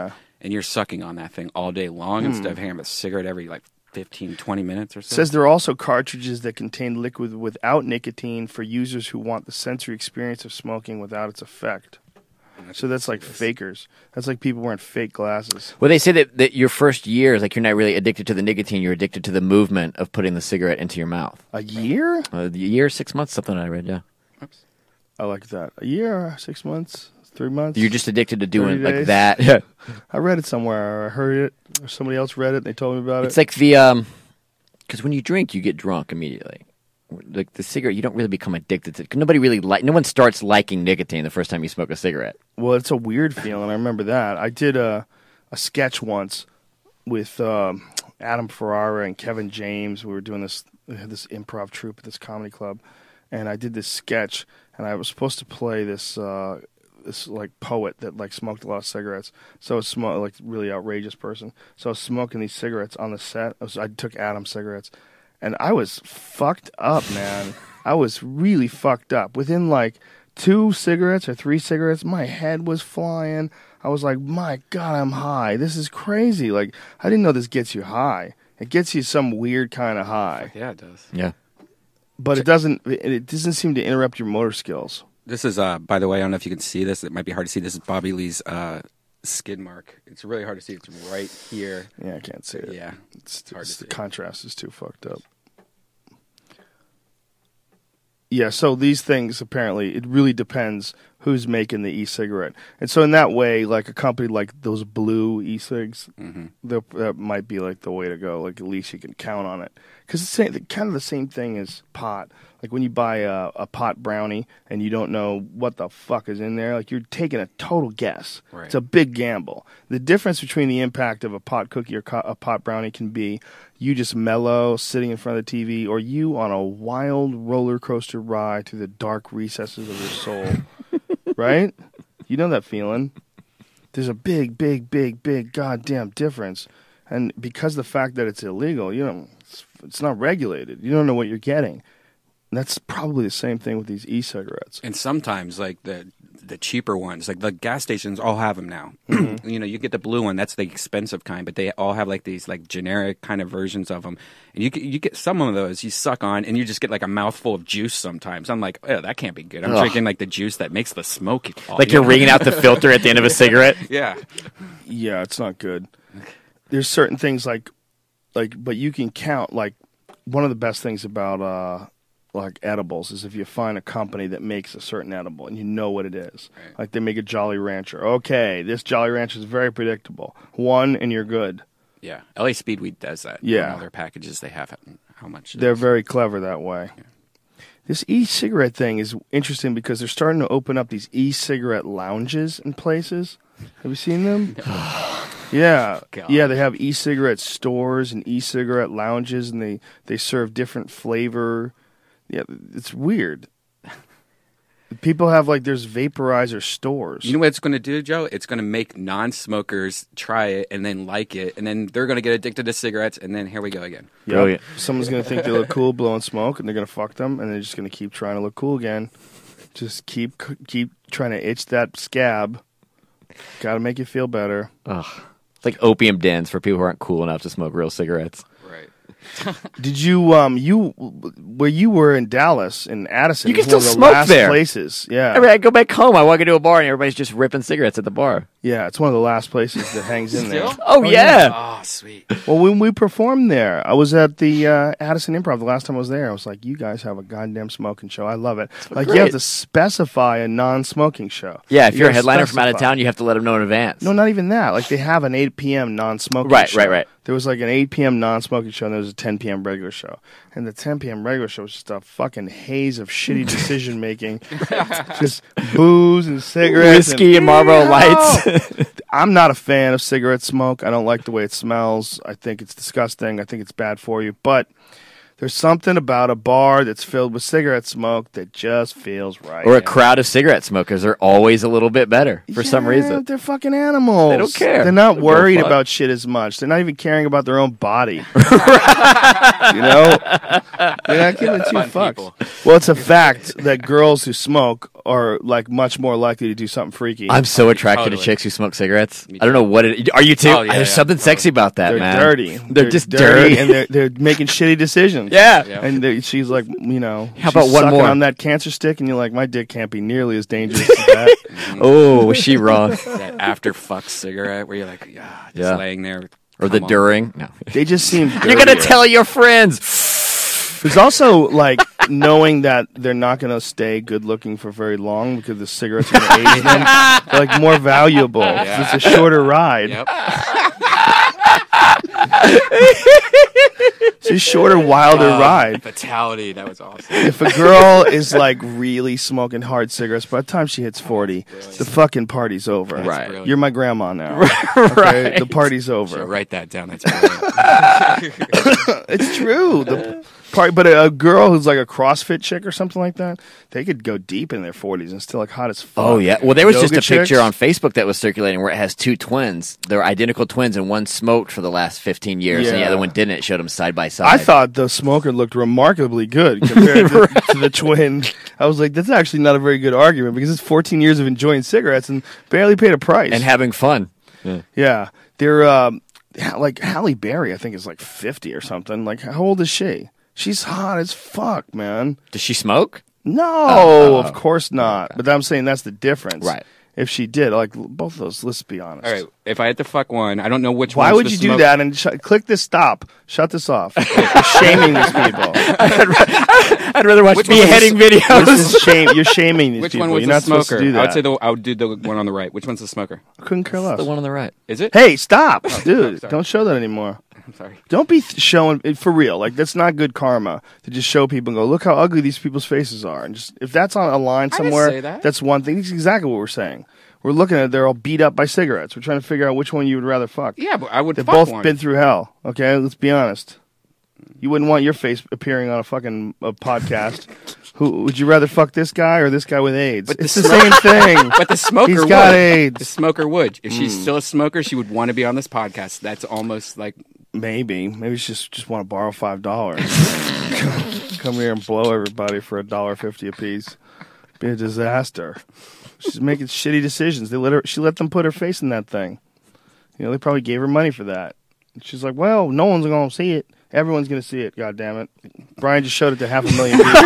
and you're sucking on that thing all day long instead of having a cigarette every like fifteen, twenty minutes or so. It says there are also cartridges that contain liquid without nicotine for users who want the sensory experience of smoking without its effect. So that's like fakers. That's like people wearing fake glasses. Well, they say that, that your first year is like you're not really addicted to the nicotine. You're addicted to the movement of putting the cigarette into your mouth. A year? Uh, a year, six months, something I read, yeah. Oops. I like that. A year, six months, three months. You're just addicted to doing thirty like days. that. Yeah. I read it somewhere. Or I heard it. Or somebody else read it and they told me about It's it. like the, um, because when you drink, you get drunk immediately. Like the cigarette, you don't really become addicted to it. Nobody really like. No one starts liking nicotine the first time you smoke a cigarette. Well, it's a weird feeling. I remember that. I did a, a sketch once with um, Adam Ferrara and Kevin James. We were doing this, we had this improv troupe at this comedy club, and I did this sketch, and I was supposed to play this uh, this like poet that like smoked a lot of cigarettes. So I was sm- like really outrageous person. So I was smoking these cigarettes on the set. I, was, I took Adam's cigarettes. And I was fucked up, man. I was really fucked up. Within like two cigarettes or three cigarettes, my head was flying. I was like, my God, I'm high. This is crazy. Like, I didn't know this gets you high. It gets you some weird kind of high. Yeah, it does. Yeah. But it doesn't it, it doesn't seem to interrupt your motor skills. This is, uh, by the way, I don't know if you can see this. It might be hard to see. This is Bobby Lee's uh, skid mark. It's really hard to see. It's right here. Yeah, I can't see it. Yeah. It's, It's hard it's- to the see. contrast is too fucked up. Yeah, so these things, apparently, it really depends who's making the e-cigarette. And so in that way, like a company like those blue e-cigs, Mm-hmm. they'll- that might be like the way to go. Like at least you can count on it. Because it's sa- kind of the same thing as pot. Like when you buy a, a pot brownie and you don't know what the fuck is in there, like you're taking a total guess. Right. It's a big gamble. The difference between the impact of a pot cookie or co- a pot brownie can be you just mellow, sitting in front of the T V, or you on a wild roller coaster ride through the dark recesses of your soul. Right? You know that feeling. There's a big, big, big, big goddamn difference. And because the fact that it's illegal, you know, it's, it's not regulated. You don't know what you're getting. And that's probably the same thing with these e-cigarettes. And sometimes, like the the cheaper ones, like the gas stations, all have them now. Mm-hmm. You know, you get the blue one; that's the expensive kind. But they all have like these like generic kind of versions of them. And you get- you get some of those, you suck on, and you just get like a mouthful of juice. Sometimes I'm like, oh, that can't be good. I'm Ugh. drinking like the juice that makes the smoke. all- Like you you're know? wringing out the filter at the end of a cigarette. Yeah. Yeah, it's not good. There's certain things like, like, but you can count. Like, one of the best things about uh, like edibles is if you find a company that makes a certain edible and you know what it is. Right. Like they make a Jolly Rancher. Okay, this Jolly Rancher is very predictable. One and you're good. Yeah. L A Speedweed does that. Yeah. On all their packages, they have it. How much? it They're is. very clever that way. This e-cigarette thing is interesting because they're starting to open up these e-cigarette lounges in places. Have you seen them? Yeah. God. Yeah, they have e-cigarette stores and e-cigarette lounges, and they, they serve different flavor. Yeah, it's weird. People have, like, there's vaporizer stores. You know what it's going to do, Joe? It's going to make non-smokers try it and then like it, and then they're going to get addicted to cigarettes, and then here we go again. Yep. Brilliant. Someone's going to think they look cool blowing smoke, and they're going to fuck them, and they're just going to keep trying to look cool again. Just keep keep trying to itch that scab. Got to make you feel better. Ugh. It's like opium dens for people who aren't cool enough to smoke real cigarettes. Right. Did you um you where you were in Dallas in Addison? You can was one still of the smoke last there. Places, yeah, I mean, I go back home, I walk into a bar, and everybody's just ripping cigarettes at the bar. yeah. It's one of the last places that hangs in there. Still? Oh, yeah. Oh, sweet. Well, when we performed there, I was at the uh, Addison Improv. The last time I was there, I was like, "You guys have a goddamn smoking show. I love it." Like you great. have to specify a non-smoking show. Yeah, if You you're a gotta headliner from out of specify. town, you have to let them know in advance. No, not even that. Like they have an eight p.m. non-smoking Right, show. right, right. There was like an eight p.m. non-smoking show, and there was a ten p.m. regular show. And the ten p.m. regular show was just a fucking haze of shitty decision making, just booze and cigarettes, Whiskey and Marlboro Lights. I'm not a fan of cigarette smoke. I don't like the way it smells. I think it's disgusting. I think it's bad for you. But there's something about a bar that's filled with cigarette smoke that just feels right. Or a crowd of cigarette smokers are always a little bit better for some Yeah, reason. They're fucking animals. They don't care. They're not They don't worried fuck. about shit as much. They're not even caring about their own body. You know? They're not giving two Fun fucks. people. Well, it's a fact that girls who smoke are like much more likely to do something freaky. I'm so attracted Totally. to chicks who smoke cigarettes. Me I don't know what it. Are you too? Oh, yeah, There's yeah, something sexy about that, they're man. dirty. They're, just dirty, dirty. and they're they're making shitty decisions. Yeah. Yeah. And they- she's like, you know, How she's about one sucking more? on that cancer stick, and you're like, my dick can't be nearly as dangerous as that. Oh, was she wrong? That after fuck cigarette where you're like, yeah, just Yeah. laying there. Or the Come on. during? No. They just seem. You're gonna dirtier. tell your friends. There's also like knowing that they're not going to stay good looking for very long because the cigarettes are going to age them. They're like more valuable. Yeah. It's a shorter ride. Yep. It's a shorter, wilder Oh, ride. Fatality. That was awesome. If a girl is like really smoking hard cigarettes, by the time she hits forty, the fucking party's over. That's Right. brilliant. You're my grandma now. Okay? Right. The party's So over. write that down. That's brilliant. It's true. The part, but a, a girl who's like a CrossFit chick or something like that, they could go deep in their forties and still like hot as fuck. Oh yeah. Well, there was Yoga just a picture chicks? on Facebook that was circulating where it has two twins. They're identical twins, and one smoked for the last fifteen years, and the Yeah. other one didn't. It showed them side by side. I thought the smoker looked remarkably good compared to, to the twin. I was like, that's actually not a very good argument because it's fourteen years of enjoying cigarettes and barely paid a price. and having fun. yeah, they're um, like Halle Berry. I think is like fifty or something. Like, how old is she? She's hot as fuck, man. Does she smoke? No, Oh. of course not. But I'm saying that's the difference. Right. If she did, like both of those, let's be honest. All right. If I had to fuck one, I don't know which Why one's would the you smoke- do that? And sh- click this stop. Shut this off. You're shaming these people. I'd rather watch Which one was beheading This videos. is shame. You're shaming these Which people. one was You're the not supposed smoker? to do that. I would say the I would do the one on the right. Which one's the smoker? Couldn't care less. The one on the right. Is it? Hey, stop, dude! sorry. Don't show that anymore. I'm sorry. Don't be th- showing for real. Like that's not good karma to just show people and go, look how ugly these people's faces are. And just if that's on a line I didn't somewhere, say that. that's one thing. That's exactly what we're saying. We're looking at it, they're all beat up by cigarettes. We're trying to figure out which one you would rather fuck. Yeah, but I would They've fuck both one. been through hell. Okay, let's be honest. You wouldn't want your face appearing on a fucking a podcast. Who would you rather fuck this guy or this guy with AIDS? But the it's the smoke- same thing. But the smoker He's would. got AIDS. The smoker would. If Hmm. she's still a smoker, she would want to be on this podcast. That's almost like Maybe. Maybe she just just want to borrow five dollars. Come here and blow everybody for a dollar fifty apiece. Be a disaster. She's making shitty decisions. They let her. She let them put her face in that thing. You know, they probably gave her money for that. And she's like, well, no one's gonna see it. Everyone's gonna see it. God damn it. Brian just showed it to half a million people.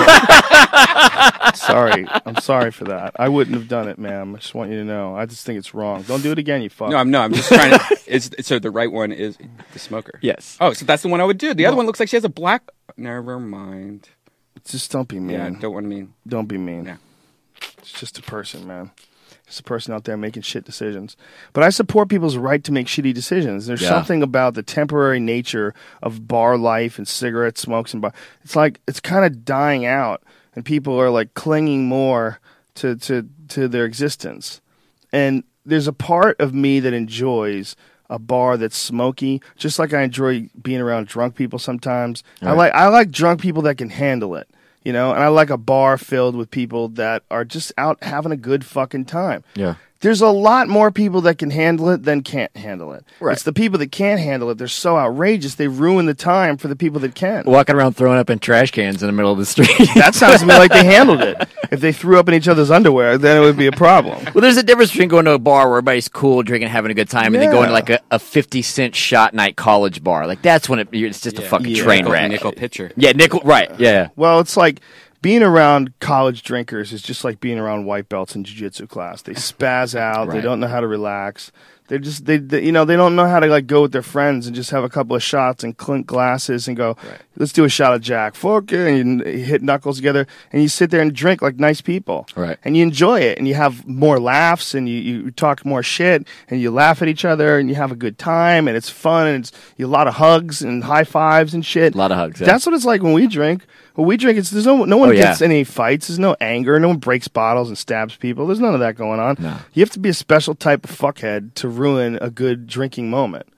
Sorry, I'm sorry for that. I wouldn't have done it, ma'am. I just want you to know. I just think it's wrong. Don't do it again, you fuck. no. I'm no. I'm just trying to. Is so the right one is the smoker. Yes. Oh, so that's the one I would do. The other one looks like she has a black. Never mind. Just don't be mean. Yeah, don't want to mean. Don't be mean. Yeah. It's just a person, man. Just a person out there making shit decisions. But I support people's right to make shitty decisions. There's Yeah. something about the temporary nature of bar life and cigarette smokes and bar. It's like it's kind of dying out, and people are like clinging more to to to their existence. And there's a part of me that enjoys a bar that's smoky, just like I enjoy being around drunk people sometimes. I Right. like I like drunk people that can handle it. You know, and I like a bar filled with people that are just out having a good fucking time. Yeah. There's a lot more people that can handle it than can't handle it. Right. It's the people that can't handle it. They're so outrageous. They ruin the time for the people that can. Walking around throwing up in trash cans in the middle of the street. That sounds to me like they handled it. If they threw up in each other's underwear, then it would be a problem. Well, there's a difference between going to a bar where everybody's cool, drinking, having a good time, and then going to Yeah. like a, a fifty cent shot night college bar. Like that's when it, it's just a fucking Yeah. train Nickel, wreck. nickel pitcher. Yeah, nickel. Right. Yeah. Well, it's like being around college drinkers is just like being around white belts in jiu-jitsu class. They spaz out. They Right. don't know how to relax. They're just they, they you know they don't know how to like go with their friends and just have a couple of shots and clink glasses and go, let's do a shot of Jack. Fuck it, and you hit knuckles together and you sit there and drink like nice people. Right. And you enjoy it and you have more laughs and you, you talk more shit and you laugh at each other and you have a good time and it's fun and it's a lot of hugs and high fives and shit. A lot of hugs, yeah. That's what it's like when we drink. When we drink, it's there's no no one Oh, yeah. gets any fights. There's no anger. No one breaks bottles and stabs people. There's none of that going on. No. You have to be a special type of fuckhead to ruin a good drinking moment.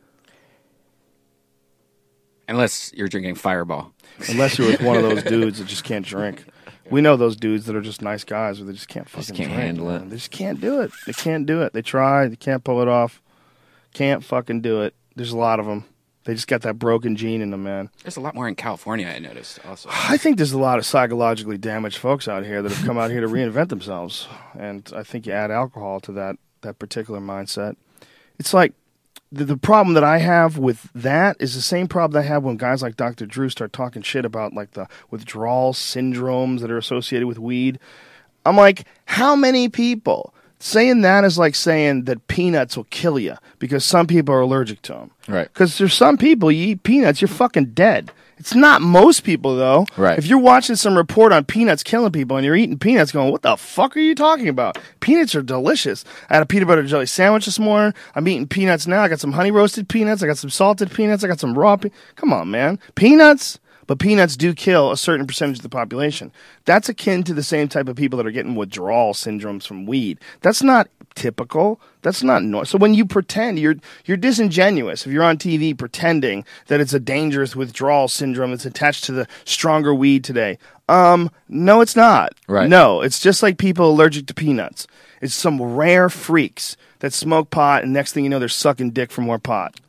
Unless you're drinking Fireball. Unless you're with one of those dudes that just can't drink. We know those dudes that are just nice guys, but they just can't fucking can't drink, handle man. it. They just can't do it. They can't do it. They try. They can't pull it off. Can't fucking do it. There's a lot of them. They just got that broken gene in them, man. There's a lot more in California, I noticed, also. I think there's a lot of psychologically damaged folks out here that have come out here to reinvent themselves. And I think you add alcohol to that, that particular mindset. It's like the, the problem that I have with that is the same problem that I have when guys like Doctor Drew start talking shit about like the withdrawal syndromes that are associated with weed. I'm like, how many people... Saying that is like saying that peanuts will kill you because some people are allergic to them. Right. Because there's some people, you eat peanuts, you're fucking dead. It's not most people, though. Right. If you're watching some report on peanuts killing people and you're eating peanuts going, what the fuck are you talking about? Peanuts are delicious. I had a peanut butter jelly sandwich this morning. I'm eating peanuts now. I got some honey roasted peanuts. I got some salted peanuts. I got some raw peanuts. Come on, man. Peanuts? But peanuts do kill a certain percentage of the population. That's akin to the same type of people that are getting withdrawal syndromes from weed. That's not typical. That's not normal. So when you pretend, you're you're disingenuous. If you're on T V pretending that it's a dangerous withdrawal syndrome that's attached to the stronger weed today. Um, no, it's not. Right. No, it's just like people allergic to peanuts. It's some rare freaks that smoke pot, and next thing you know, they're sucking dick for more pot.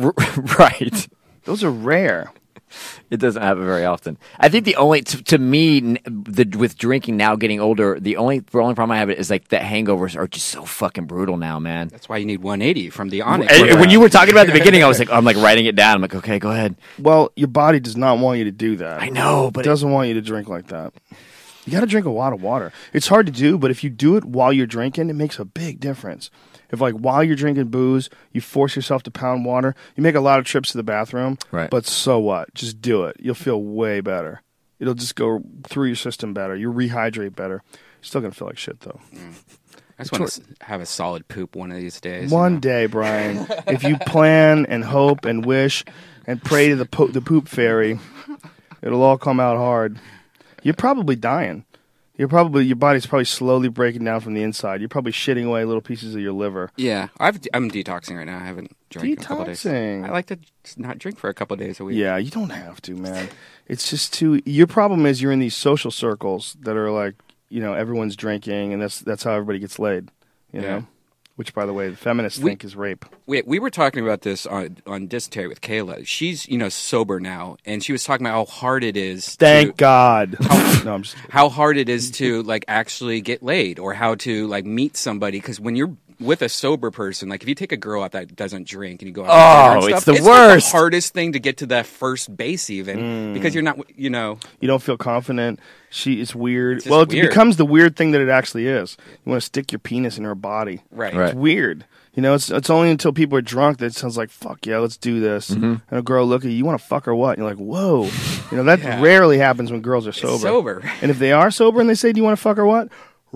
Right. Those are rare. It doesn't happen very often. I think the only, to, to me, n- the, with drinking now, getting older, the only the only problem I have is like the hangovers are just so fucking brutal now, man. That's why you need one eighty from the Onyx. And, and when you were talking about it at the beginning, I was like, I'm like writing it down. I'm like, okay, go ahead. Well, your body does not want you to do that. I know, but it doesn't want you to drink like that. You got to drink a lot of water. It's hard to do, but if you do it while you're drinking, it makes a big difference. If, like, while you're drinking booze, you force yourself to pound water, you make a lot of trips to the bathroom, right. But so what? Just do it. You'll feel way better. It'll just go through your system better. You rehydrate better. You're still going to feel like shit, though. Mm. I just want to have a solid poop one of these days. One you know? day, Brian. If you plan and hope and wish and pray to the, po- the poop fairy, it'll all come out hard. You're probably dying. You're probably your body's probably slowly breaking down from the inside. You're probably shitting away little pieces of your liver. Yeah, I've, I'm detoxing right now. I haven't drank in a couple days. Detoxing. I like to just not drink for a couple of days a week. Yeah, you don't have to, man. It's just too. Your problem is you're in these social circles that are like, you know, everyone's drinking, and that's that's how everybody gets laid. You Yeah. know, which, by the way, the feminists We- think is rape. We we were talking about this on on Dysentery with Kayla. She's you know sober now, and she was talking about how hard it is. Thank to, God. no, I'm just kidding. How hard it is to like actually get laid, or how to like meet somebody. Because when you're with a sober person, like if you take a girl out that doesn't drink and you go out Oh, to dinner and it's stuff, the it's worst. Like the hardest thing to get to that first base, even because you're not you know. You don't feel confident. She it's weird. It's just well, it weird. becomes the weird thing that it actually is. You want to stick your penis in her body. Right. Right. It's weird. You know, it's it's only until people are drunk that it sounds like, fuck yeah, let's do this. Mm-hmm. And a girl look at you, you want to fuck her what? And you're like, whoa. You know, that Yeah. rarely happens when girls are sober. sober. And if they are sober and they say, do you want to fuck her what?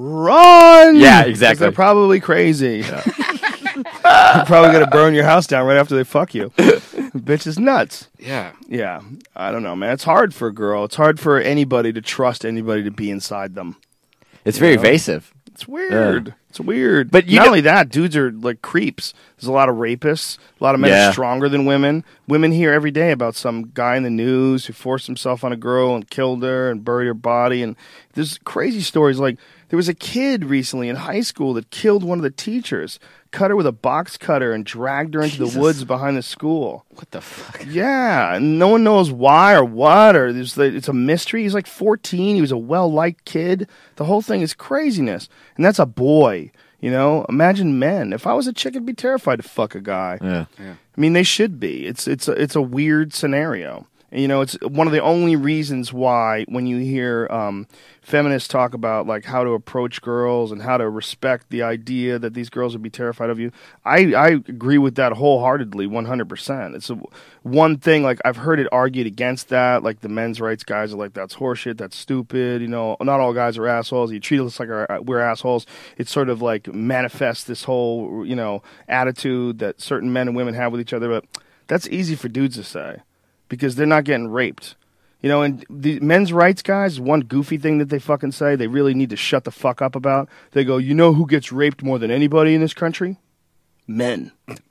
Run! Yeah, 'Cause exactly. They're probably crazy. You're probably going to burn your house down right after they fuck you. Bitch is nuts. Yeah. Yeah, I don't know, man. It's hard for a girl. It's hard for anybody to trust anybody to be inside them. It's very know? evasive. It's weird. Yeah. It's weird. But you not know- only that, dudes are like creeps. There's a lot of rapists. A lot of men Yeah. are stronger than women. Women hear every day about some guy in the news who forced himself on a girl and killed her and buried her body. And there's crazy stories. Like there was a kid recently in high school that killed one of the teachers, cut her with a box cutter, and dragged her into Jesus. the woods behind the school. What the fuck? Yeah, and no one knows why or what, or there's the, it's a mystery. He's like fourteen. He was a well-liked kid. The whole thing is craziness, and that's a boy. You know, imagine men. If I was a chick, I'd be terrified to fuck a guy. Yeah. Yeah. I mean, they should be. It's it's a, it's a weird scenario. And, you know, it's one of the only reasons why when you hear um, feminists talk about like how to approach girls and how to respect the idea that these girls would be terrified of you, I, I agree with that wholeheartedly, one hundred percent. It's a, one thing, like I've heard it argued against that, like the men's rights guys are like, that's horseshit, that's stupid, you know, not all guys are assholes, you treat us like our, we're assholes. It sort of like manifests this whole, you know, attitude that certain men and women have with each other, but that's easy for dudes to say. Because they're not getting raped. You know, and the men's rights guys, one goofy thing that they fucking say they really need to shut the fuck up about. They go, you know who gets raped more than anybody in this country? Men.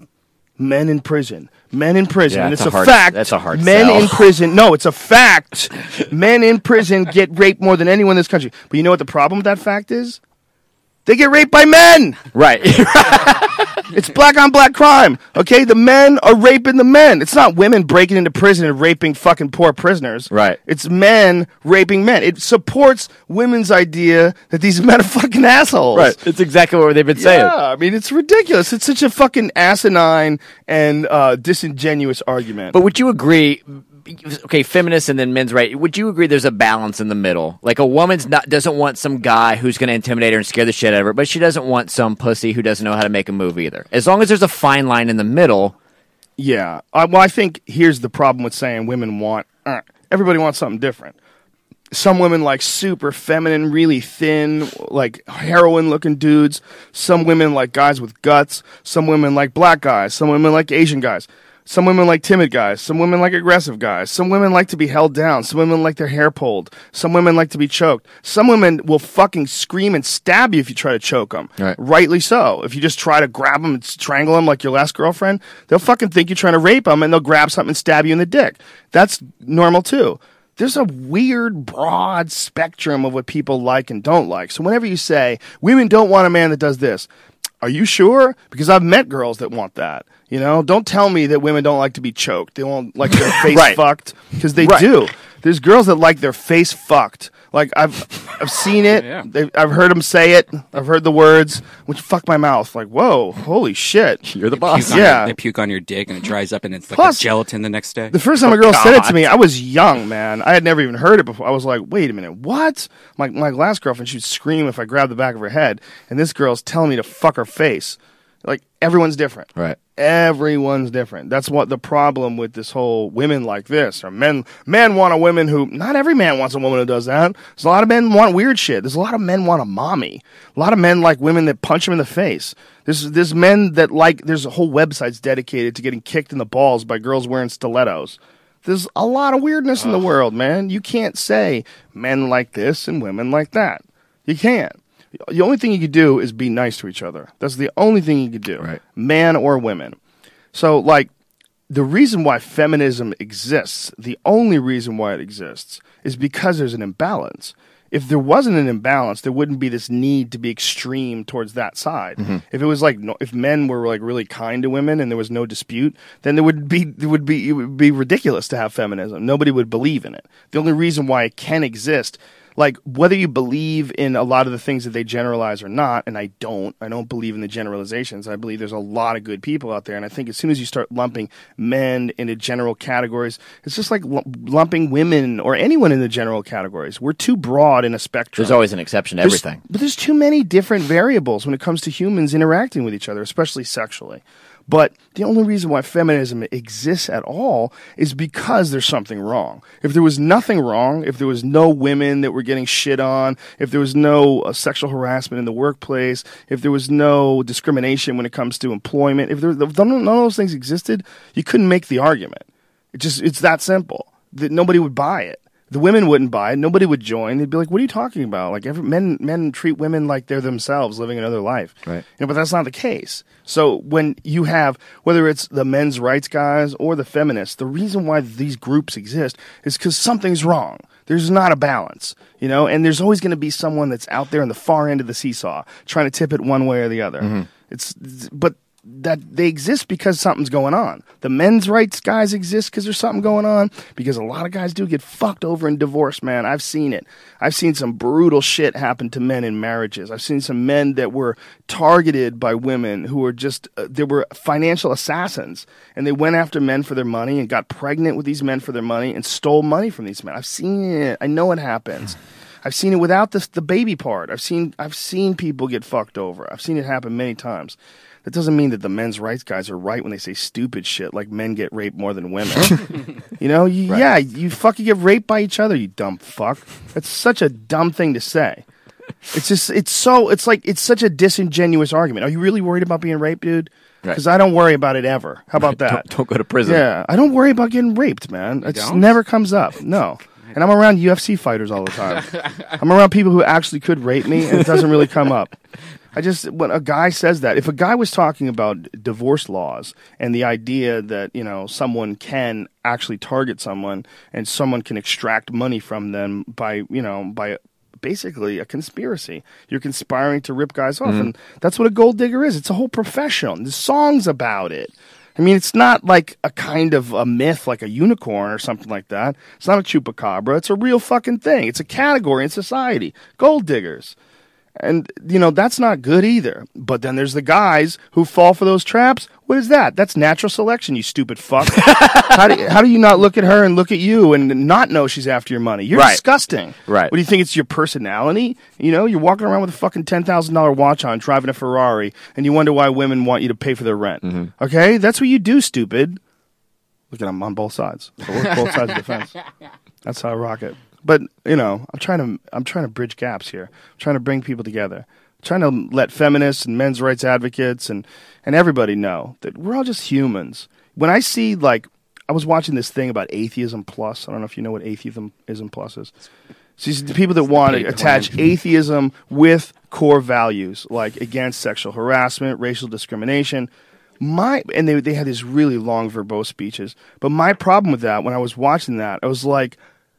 Men in prison. Men in prison. Yeah, and that's it's a a, hard- fact. that's a hard Men sell. in prison. No, it's a fact. Men in prison get raped more than anyone in this country. But you know what the problem with that fact is? They get raped by men. Right. It's black on black crime. Okay, the men are raping the men. It's not women breaking into prison and raping fucking poor prisoners. Right. It's men raping men. It supports women's idea that these men are fucking assholes. Right. It's exactly what they've been saying. Yeah, I mean, it's ridiculous. It's such a fucking asinine and uh, disingenuous argument. But would you agree? Okay, feminists and then men's right. Would you agree there's a balance in the middle? Like a woman's not doesn't want some guy who's going to intimidate her and scare the shit out of her, but she doesn't want some pussy who doesn't know how to make a move either. As long as there's a fine line in the middle. Yeah. Uh, well, I think here's the problem with saying women want. Uh, everybody wants something different. Some women like super feminine, really thin, like heroin-looking dudes. Some women like guys with guts. Some women like black guys. Some women like Asian guys. Some women like timid guys. Some women like aggressive guys. Some women like to be held down. Some women like their hair pulled. Some women like to be choked. Some women will fucking scream and stab you if you try to choke them. Right. Rightly so. If you just try to grab them and strangle them like your last girlfriend, they'll fucking think you're trying to rape them and they'll grab something and stab you in the dick. That's normal too. There's a weird, broad spectrum of what people like and don't like. So whenever you say, women don't want a man that does this, are you sure? Because I've met girls that want that. You know, don't tell me that women don't like to be choked. They won't like their face Right. fucked, because they Right. do. There's girls that like their face fucked. Like I've I've seen it. Yeah. They've- I've heard them say it. I've heard the words, which fuck my mouth. Like, whoa, holy shit. You're the Puke boss. on Yeah. your- they puke on your dick and it dries up and it's like Plus- a gelatin the next day. The first time a girl said it to me, I was young, man. I had never even heard it before. I was like, wait a minute, what? My my last girlfriend, she'd scream if I grabbed the back of her head, and this girl's telling me to fuck her face. Like, everyone's different. Right. Everyone's different. That's what the problem with this whole women like this, or men men want a woman who, not every man wants a woman who does that. There's a lot of men want weird shit. There's a lot of men want a mommy. A lot of men like women that punch them in the face. There's, there's men that like, there's whole websites dedicated to getting kicked in the balls by girls wearing stilettos. There's a lot of weirdness in the world, man. You can't say men like this and women like that. You can't. The only thing you could do is be nice to each other. That's the only thing you could do. Right. Man or women. So, like, the reason why feminism exists, the only reason why it exists, is because there's an imbalance. If there wasn't an imbalance, there wouldn't be this need to be extreme towards that side. Mm-hmm. If it was like, no, if men were like really kind to women and there was no dispute, then there would be, there would be, it would be ridiculous to have feminism. Nobody would believe in it. The only reason why it can exist, like, whether you believe in a lot of the things that they generalize or not, and I don't, I don't believe in the generalizations. I believe there's a lot of good people out there, and I think as soon as you start lumping men into general categories, it's just like l- lumping women or anyone into general categories. We're too broad in a spectrum. There's always an exception to There's- everything. But there's too many different variables when it comes to humans interacting with each other, especially sexually. But the only reason why feminism exists at all is because there's something wrong. If there was nothing wrong, if there was no women that were getting shit on, if there was no uh, sexual harassment in the workplace, if there was no discrimination when it comes to employment, if, there, if none of those things existed, you couldn't make the argument. It just it's that simple. That nobody would buy it. The women wouldn't buy it. Nobody would join. They'd be like, "What are you talking about?" Like, every, men men treat women like they're themselves living another life. Right. You know, but that's not the case. So when you have, whether it's the men's rights guys or the feminists, the reason why these groups exist is because something's wrong. There's not a balance, you know, and there's always going to be someone that's out there on the far end of the seesaw trying to tip it one way or the other. Mm-hmm. It's, but that they exist because something's going on. The men's rights guys exist because there's something going on, because a lot of guys do get fucked over in divorce, man. I've seen it. I've seen some brutal shit happen to men in marriages. I've seen some men that were targeted by women who were just, uh, they were financial assassins, and they went after men for their money and got pregnant with these men for their money and stole money from these men. I've seen it. I know it happens. I've seen it without the, the baby part. I've seen, I've seen people get fucked over. I've seen it happen many times. That doesn't mean that the men's rights guys are right when they say stupid shit like men get raped more than women. You know, you, Right. yeah, you fucking get raped by each other, you dumb fuck. That's such a dumb thing to say. It's just, it's so, it's like, it's such a disingenuous argument. Are you really worried about being raped, dude? Right. Because I don't worry about it ever. How about that? Don't, don't go to prison. Yeah, I don't worry about getting raped, man. It don't? never comes up. No. And I'm around U F C fighters all the time. I'm around people who actually could rape me, and it doesn't really come up. I just, when a guy says that, if a guy was talking about divorce laws and the idea that, you know, someone can actually target someone and someone can extract money from them by, you know, by basically a conspiracy. You're conspiring to rip guys off, and that's what a gold digger is. It's a whole profession. There's songs about it. I mean, it's not like a kind of a myth like a unicorn or something like that. It's not a chupacabra. It's a real fucking thing. It's a category in society. Gold diggers. And, you know, that's not good either. But then there's the guys who fall for those traps. What is that? That's natural selection, you stupid fuck. how, do, how do you not look at her and look at you and not know she's after your money? You're Right. disgusting. Right. What do you think? It's your personality? You know, you're walking around with a fucking ten thousand dollars watch on, driving a Ferrari, and you wonder why women want you to pay for their rent. Mm-hmm. Okay? That's what you do, stupid. Look at them on both sides. I work both sides of the fence. That's how I rock it. But, you know, I'm trying to I'm trying to bridge gaps here. I'm trying to bring people together. I'm trying to let feminists and men's rights advocates and, and everybody know that we're all just humans. When I see, like, I was watching this thing about Atheism Plus. I don't know if you know what Atheism Plus is. So these are the people that want to attach atheism with core values, like against sexual harassment, racial discrimination. My and they they had these really long verbose speeches. But my problem with that, when I was watching that, I was like,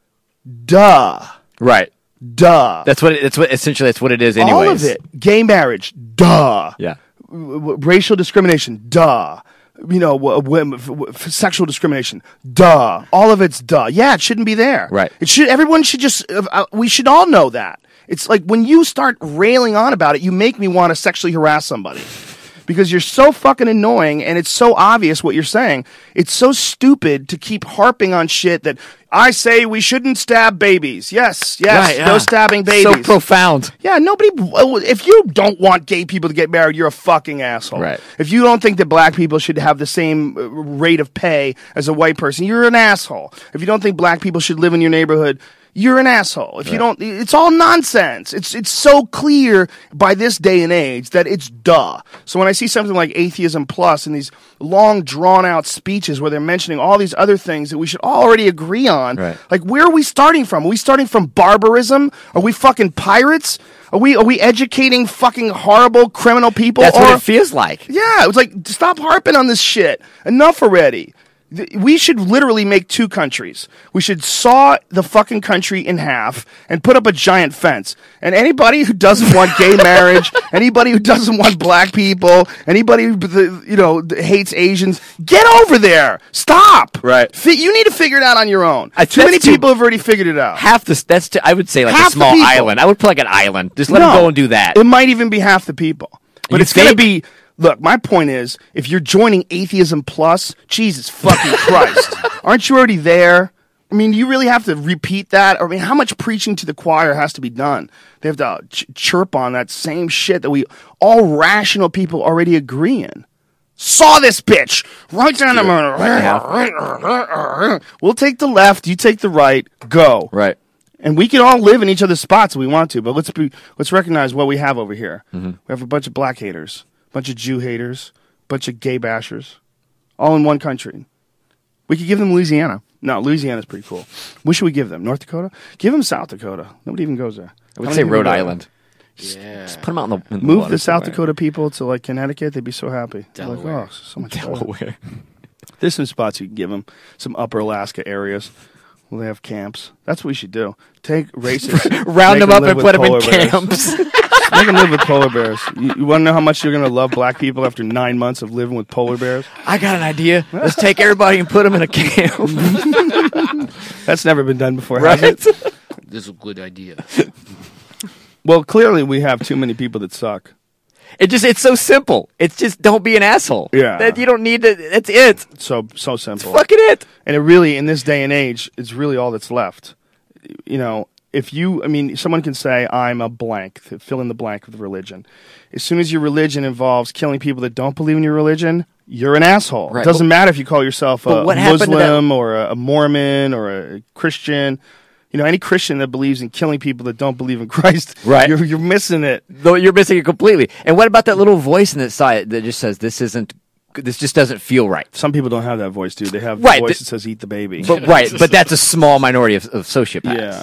duh. Right. Duh. That's what. It, that's what. Essentially, that's what it is. Anyways. All of it. Gay marriage. Duh. Yeah. W- w- racial discrimination. Duh. You know, w- w- w- f- sexual discrimination. Duh. All of it's duh. Yeah, it shouldn't be there. Right. It should. Everyone should just. Uh, uh, we should all know that. It's like when you start railing on about it, you make me want to sexually harass somebody. Because you're so fucking annoying and it's so obvious what you're saying. It's so stupid to keep harping on shit that I say we shouldn't stab babies. Yes, yes, Right, no yeah. stabbing babies. So profound. Yeah, nobody. If you don't want gay people to get married, you're a fucking asshole. Right. If you don't think that black people should have the same uh, rate of pay as a white person, you're an asshole. If you don't think black people should live in your neighborhood, you're an asshole. If you don't, it's all nonsense. It's it's so clear by this day and age that it's duh. So when I see something like Atheism Plus and these long drawn out speeches where they're mentioning all these other things that we should already agree on, Right. like where are we starting from? Are we starting from barbarism? Are we fucking pirates? Are we are we educating fucking horrible criminal people? That's or, what it feels like. yeah, it was like, stop harping on this shit. Enough already. Th- We should literally make two countries. We should saw the fucking country in half and put up a giant fence. And anybody who doesn't want gay marriage, anybody who doesn't want black people, anybody who, the- you know, hates Asians, get over there. Stop. Right. Fi- you need to figure it out on your own. I- too that's many too- people have already figured it out. Half the. That's. To, I would say like Half a the small people. island. I would put like an island. Just let No, them go and do that. It might even be half the people. But You it's going to think? be, look, my point is, if you're joining Atheism Plus, Jesus fucking Christ. Aren't you already there? I mean, you really have to repeat that? I mean, how much preaching to the choir has to be done? They have to ch- chirp on that same shit that we, all rational people already agree in. Saw this bitch right down the middle. We'll take the left, you take the right, go. Right. And we can all live in each other's spots if we want to, but let's be let's recognize what we have over here. Mm-hmm. We have a bunch of black haters, a bunch of Jew haters, a bunch of gay bashers, all in one country. We could give them Louisiana. No, Louisiana's pretty cool. What should we give them? North Dakota? Give them South Dakota. Nobody even goes there. I would don't say even Rhode go there. Island. Yeah. Just put them out in the, in the Move water the South somewhere. Dakota people to like Connecticut. They'd be so happy. They're like, Delaware. oh, so much better. Delaware. There's some spots you can give them. Some upper Alaska areas. Well, they have camps. That's what we should do. Take racists, Round make them up live and with put them in polar bears. camps. Make them live with polar bears. You, you want to know how much you're going to love black people after nine months of living with polar bears? I got an idea. Let's take everybody and put them in a camp. That's never been done before, Right? has it? This is a good idea. Well, clearly we have too many people that suck. It just it's so simple. It's just don't be an asshole. Yeah. That you don't need to that's it. So so simple. Fucking it. And it really, in this day and age, it's really all that's left. You know, if you, I mean, someone can say, I'm a blank, fill in the blank with religion. As soon as your religion involves killing people that don't believe in your religion, you're an asshole. Right. It doesn't matter if you call yourself But a what happened to Muslim or a, a Mormon or a Christian. You know, any Christian that believes in killing people that don't believe in Christ, Right. you're, you're missing it. Though you're missing it completely. And what about that little voice in the side that just says this isn't this just doesn't feel right? Some people don't have that voice, dude. They have Right, the voice the- that says eat the baby. But right, but that's a small minority of, of sociopaths. yeah.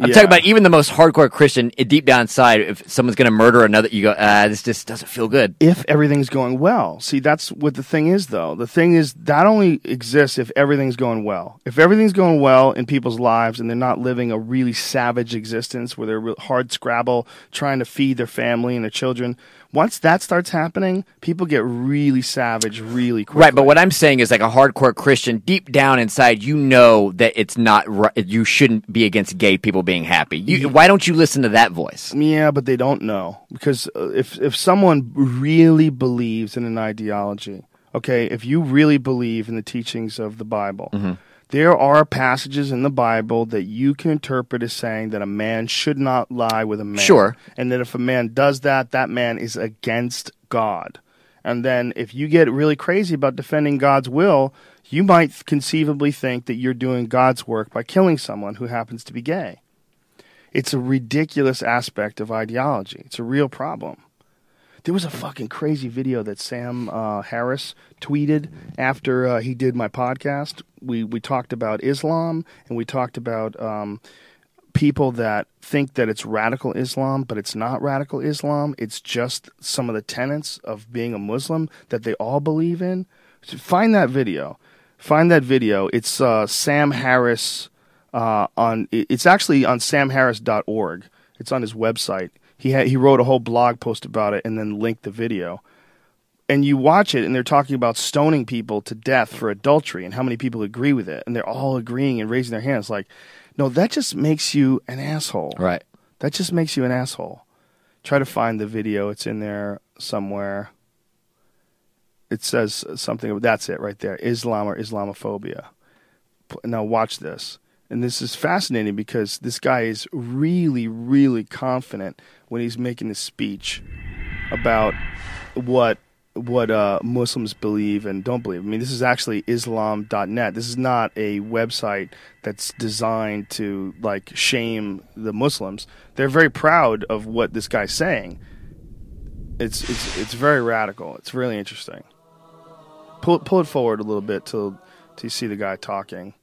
I'm Yeah. talking about even the most hardcore Christian, it- deep down inside, if someone's going to murder another, you go, ah, this just doesn't feel good. If everything's going well. See, that's what the thing is, though. The thing is, that only exists if everything's going well. If everything's going well in people's lives and they're not living a really savage existence where they're real hard scrabble, trying to feed their family and their children, once that starts happening, people get really savage really quickly. Right, but what I'm saying is like a hardcore Christian, deep down inside, you know that it's not right. You shouldn't be against gay people being happy. You, why don't you listen to that voice? Yeah, but they don't know. Because uh, if if someone really believes in an ideology, okay, if you really believe in the teachings of the Bible, Mm-hmm. there are passages in the Bible that you can interpret as saying that a man should not lie with a man. Sure. And that if a man does that, that man is against God. And then if you get really crazy about defending God's will, you might conceivably think that you're doing God's work by killing someone who happens to be gay. It's a ridiculous aspect of ideology. It's a real problem. There was a fucking crazy video that Sam uh, Harris tweeted after uh, he did my podcast. We we talked about Islam, and we talked about um, people that think that it's radical Islam, but it's not radical Islam. It's just some of the tenets of being a Muslim that they all believe in. So find that video. Find that video. It's uh, Sam Harris uh, on. It's actually on sam harris dot org. It's on his website. He had, he wrote a whole blog post about it and then linked the video. And you watch it, and they're talking about stoning people to death for adultery and how many people agree with it. And they're all agreeing and raising their hands like, no, that just makes you an asshole. Right. That just makes you an asshole. Try to find the video. It's in there somewhere. It says something. That's it right there. Islam or Islamophobia. Now watch this. And this is fascinating because this guy is really, really confident when he's making his speech about what what uh, Muslims believe and don't believe. I mean, this is actually Islam dot net. This is not a website that's designed to like shame the Muslims. They're very proud of what this guy's saying. It's it's it's very radical. It's really interesting. Pull pull it forward a little bit till till you see the guy talking.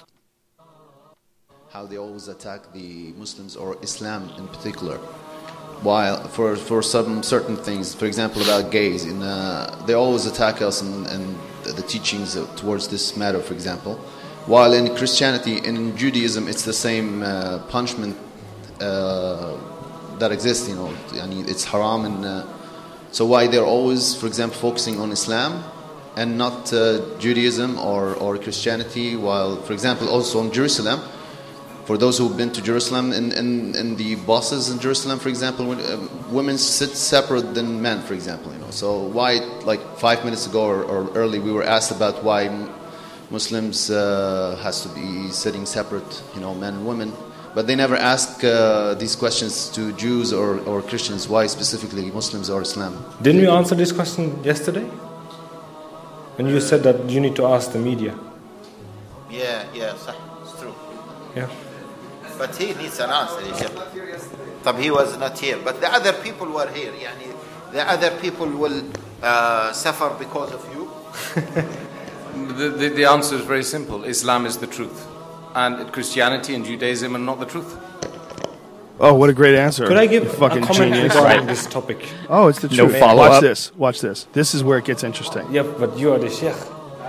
How they always attack the Muslims or Islam in particular. While for for some certain things, for example, about gays, in uh, they always attack us and, and the teachings towards this matter, for example. While in Christianity and in Judaism, it's the same uh, punishment uh, that exists. You know, I mean, it's haram, and uh, so why they're always, for example, focusing on Islam and not uh, Judaism or or Christianity. While, for example, also in Jerusalem. For those who've been to Jerusalem, in, in, in the buses in Jerusalem, for example, when, uh, women sit separate than men, for example. You know, so why, like five minutes ago or, or early, we were asked about why Muslims uh, has to be sitting separate, you know, men and women, but they never ask uh, these questions to Jews or, or Christians. Why specifically Muslims or Islam? Didn't we answer this question yesterday? And you said that you need to ask the media. Yeah, yeah, it's true. Yeah. But he needs an answer. But he was not here. But the other people were here. Yani, the other people will uh, suffer because of you. the, the, the answer is very simple. Islam is the truth. And Christianity and Judaism are not the truth. Oh, what a great answer. Could I give You fucking a comment genius. regarding this topic? Oh, it's the No truth. follow-up? Watch this. Watch this. This is where it gets interesting. Yep, but you are the sheikh.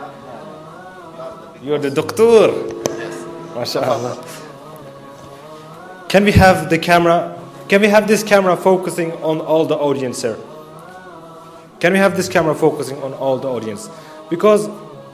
You are the doctor. MashaAllah. Can we have the camera? Can we have this camera focusing on all the audience, sir? Can we have this camera focusing on all the audience? Because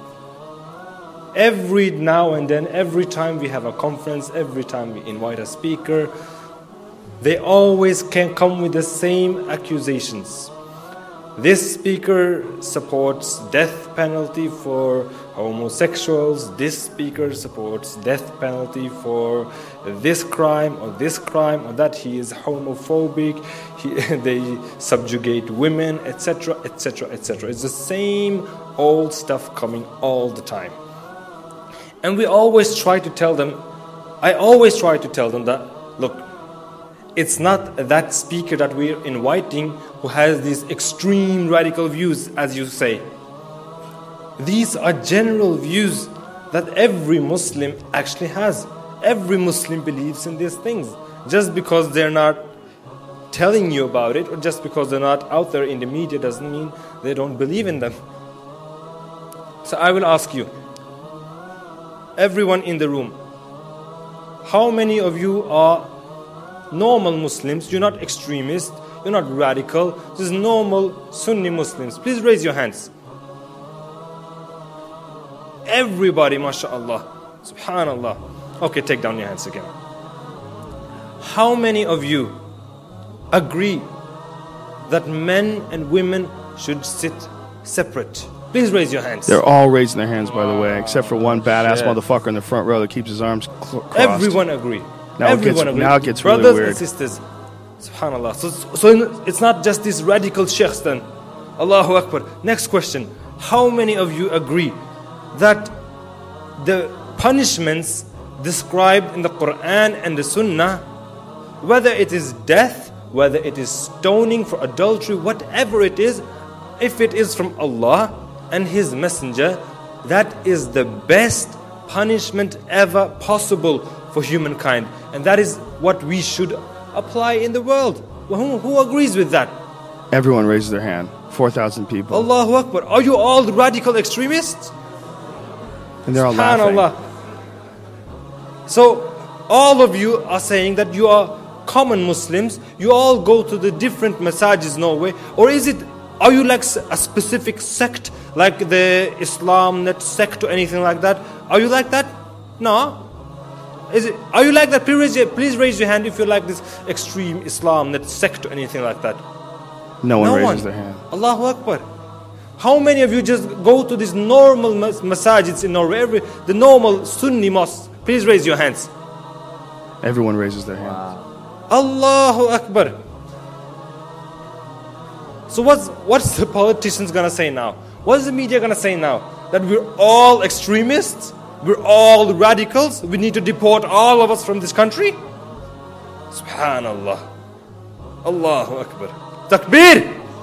every now and then, every time we have a conference, every time we invite a speaker, they always can come with the same accusations. This speaker supports death penalty for homosexuals. This speaker supports death penalty for this crime or this crime or that. He is homophobic. He, they subjugate women, et cetera, et cetera, et cetera. It's the same old stuff coming all the time. And we always try to tell them, I always try to tell them that, look, it's not that speaker that we're inviting who has these extreme radical views, as you say. These are general views that every Muslim actually has. every Muslim believes in these things. Just because they're not telling you about it, or just because they're not out there in the media, doesn't mean they don't believe in them. So I will ask you, everyone in the room, how many of you are normal Muslims? You're not extremists, you're not radical, just normal Sunni Muslims. Please raise your hands. Everybody, mashallah, subhanallah. Okay, take down your hands again. How many of you agree that men and women should sit separate? Please raise your hands. They're all raising their hands, by the way, except for one badass shit. motherfucker in the front row that keeps his arms cl- crossed. Everyone agree. Now Everyone it gets, agree. Now it gets Brothers really weird. and sisters, subhanallah. So, so it's not just these radical sheikhs then. Allahu Akbar. Next question. How many of you agree that the punishments described in the Quran and the Sunnah, whether it is death, whether it is stoning for adultery, whatever it is, if it is from Allah and His Messenger, that is the best punishment ever possible for humankind, and that is what we should apply in the world. Who, who agrees with that? Everyone raises their hand. four thousand people. Allahu Akbar. Are you all radical extremists? And they're all laughing. SubhanAllah. So all of you are saying that you are common Muslims. You all go to the different masajid Norway, or is it? Are you like a specific sect, like the Islam net sect or anything like that? Are you like that? No. Is it? Are you like that? Please raise your, please raise your hand if you're like this extreme Islam net sect or anything like that. No one no raises one. their hand. Allahu Akbar. How many of you just go to these normal mas- masajids in Norway, every, the normal Sunni mosques? Please raise your hands. Everyone raises their hand. Wow. Allahu Akbar. So what's what's the politicians gonna say now? What's the media gonna say now? That we're all extremists? We're all radicals? We need to deport all of us from this country? Subhanallah. Allahu Akbar. Takbir!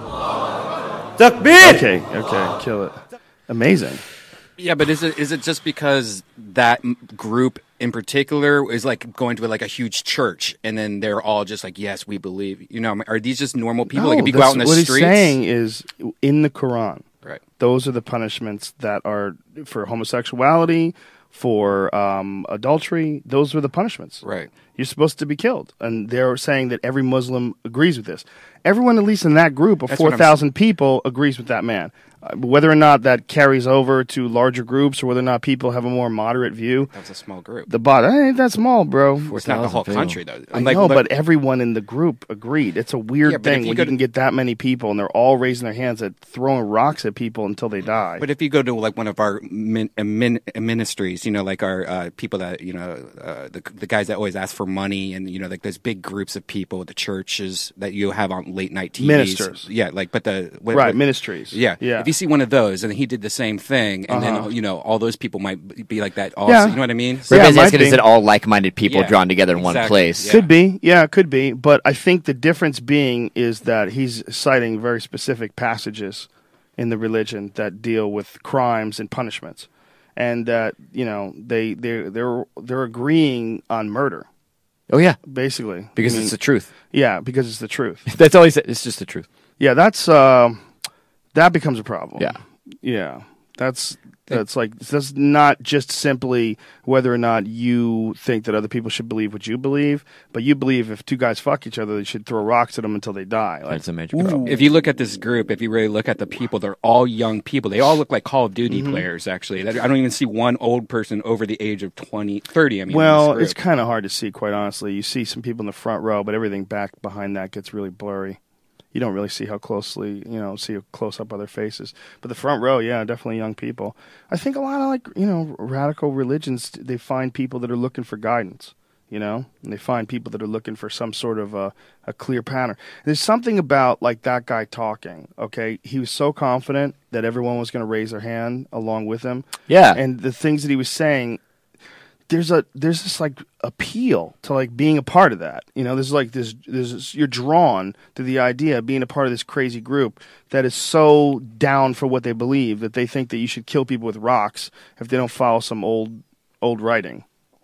Takbir! Okay, okay, kill it. Amazing. Yeah, but is it is it just because that m- group in particular is like going to like a huge church, and then they're all just like, yes, we believe. You know, are these just normal people? No, like if you go out in the what streets, he's saying is in the Quran. right? Those are the punishments that are for homosexuality, for um, adultery. Those were the punishments. Right. You're supposed to be killed, and they're saying that every Muslim agrees with this. Everyone, at least in that group of That's what four I'm thousand people, agrees with that man. Uh, whether or not that carries over to larger groups, or whether or not people have a more moderate view, That was a small group. the bot that ain't that small, bro. It's not the whole country, though. I Like, know, look- but everyone in the group agreed. It's a weird Yeah, but if thing you when go you to- can get that many people and they're all raising their hands at throwing rocks at people until they die. But if you go to like one of our min, uh, min, uh, ministries, you know, like our uh, people that you know, uh, the the guys that always ask for money, and you know, like those big groups of people, the churches that you have on late night T Vs, Ministers. yeah, like but the what, right, what- ministries. yeah, yeah. If you see one of those, and he did the same thing, and Uh-huh. then you know, all those people might be like that. Also, Yeah. you know what I mean? Yeah, it Everybody's might asking, be. is it all like-minded people Yeah, drawn together in one exactly. place? Yeah. Could be, yeah, it could be. But I think the difference being is that he's citing very specific passages in the religion that deal with crimes and punishments, and that you know they they they're they're agreeing on murder, Oh yeah, basically, because I mean, it's the truth. yeah, because it's the truth. That's all he said. It's just the truth. Yeah, that's uh, that becomes a problem. Yeah. yeah, that's that's like that's not just simply whether or not you think that other people should believe what you believe, but you believe if two guys fuck each other, they should throw rocks at them until they die. Like, That's a major problem. If you look at this group, if you really look at the people, they're all young people. They all look like Call of Duty Mm-hmm. players, actually. I don't even see one old person over the age of twenty, thirty. I mean, well, in this it's group. kind of hard to see, quite honestly. You see some people in the front row, but everything back behind that gets really blurry. You don't really see how closely, you know, see a close up of their faces. But the front row, yeah, definitely young people. I think a lot of like, you know, radical religions, they find people that are looking for guidance, you know, and they find people that are looking for some sort of a, a clear pattern. There's something about like that guy talking, okay? He was so confident that everyone was going to raise their hand along with him. Yeah. And the things that he was saying, there's a there's this like appeal to like being a part of that. You know, there's like this there's this, you're drawn to the idea of being a part of this crazy group that is so down for what they believe that they think that you should kill people with rocks if they don't follow some old old writing.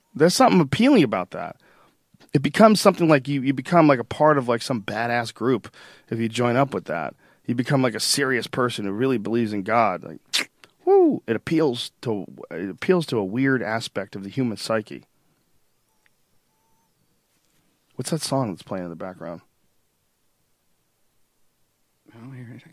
There's something appealing about that. It becomes something like you, you become like a part of like some badass group if you join up with that. You become like a serious person who really believes in God. Like, woo! It appeals to it appeals to a weird aspect of the human psyche. What's that song that's playing in the background? I don't hear anything.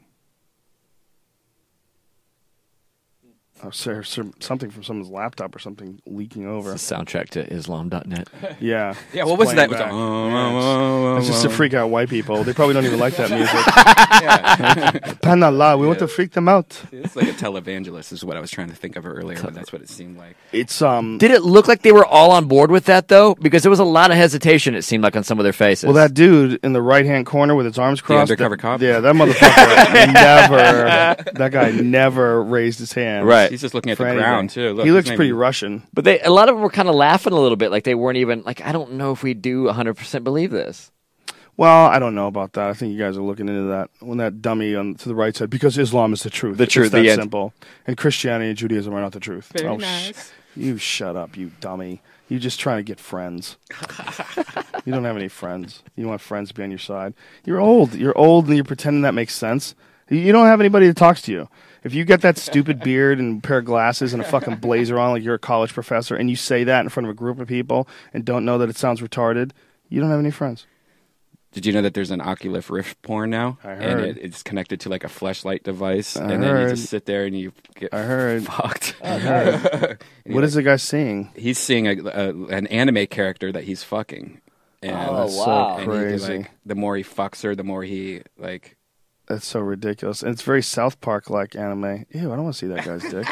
Oh, sir, sir, something from someone's laptop or something leaking over. It's the soundtrack to Islam dot net. Yeah. Yeah, It's what was that? playing back. Oh, Yeah, it's- oh, oh, It's just to oh. freak out white people. They probably don't even like that music. Yeah. Panallah, we want to freak them out. It's like a televangelist is what I was trying to think of earlier, but that's what it seemed like. It's um. Did it look like they were all on board with that though? Because there was a lot of hesitation. It seemed like on some of their faces. Well, that dude in the right hand corner with his arms crossed. undercover that- cop? Yeah, that motherfucker never. That guy never raised his hand. Right. He's just looking at for the anything. ground too. Look, he his looks name- pretty Russian. But they, a lot of them were kind of laughing a little bit, like they weren't even like, I don't know if we do one hundred percent believe this. Well, I don't know about that. I think you guys are looking into that. When that dummy on to the right said, because Islam is the truth. The It's truth, that the end. simple. And Christianity and Judaism are not the truth. Very oh, nice. You shut up, you dummy. You're just trying to get friends. You don't have any friends. You want friends to be on your side. You're old. You're old and you're pretending that makes sense. You don't have anybody that talks to you. If you get that stupid beard and pair of glasses and a fucking blazer on like you're a college professor and you say that in front of a group of people and don't know that it sounds retarded, you don't have any friends. Did you know that there's an Oculus Rift porn now? I And heard. it, it's connected to like a fleshlight device, I and then you heard. just sit there and you get I heard. fucked. I heard. And What he, is the guy seeing? He's seeing a, a, an anime character that he's fucking. And, Oh, That's wow. so and he, crazy. like, the more he fucks her, the more he like. That's so ridiculous. And it's very South Park like anime. Ew, I don't want to see that guy's dick.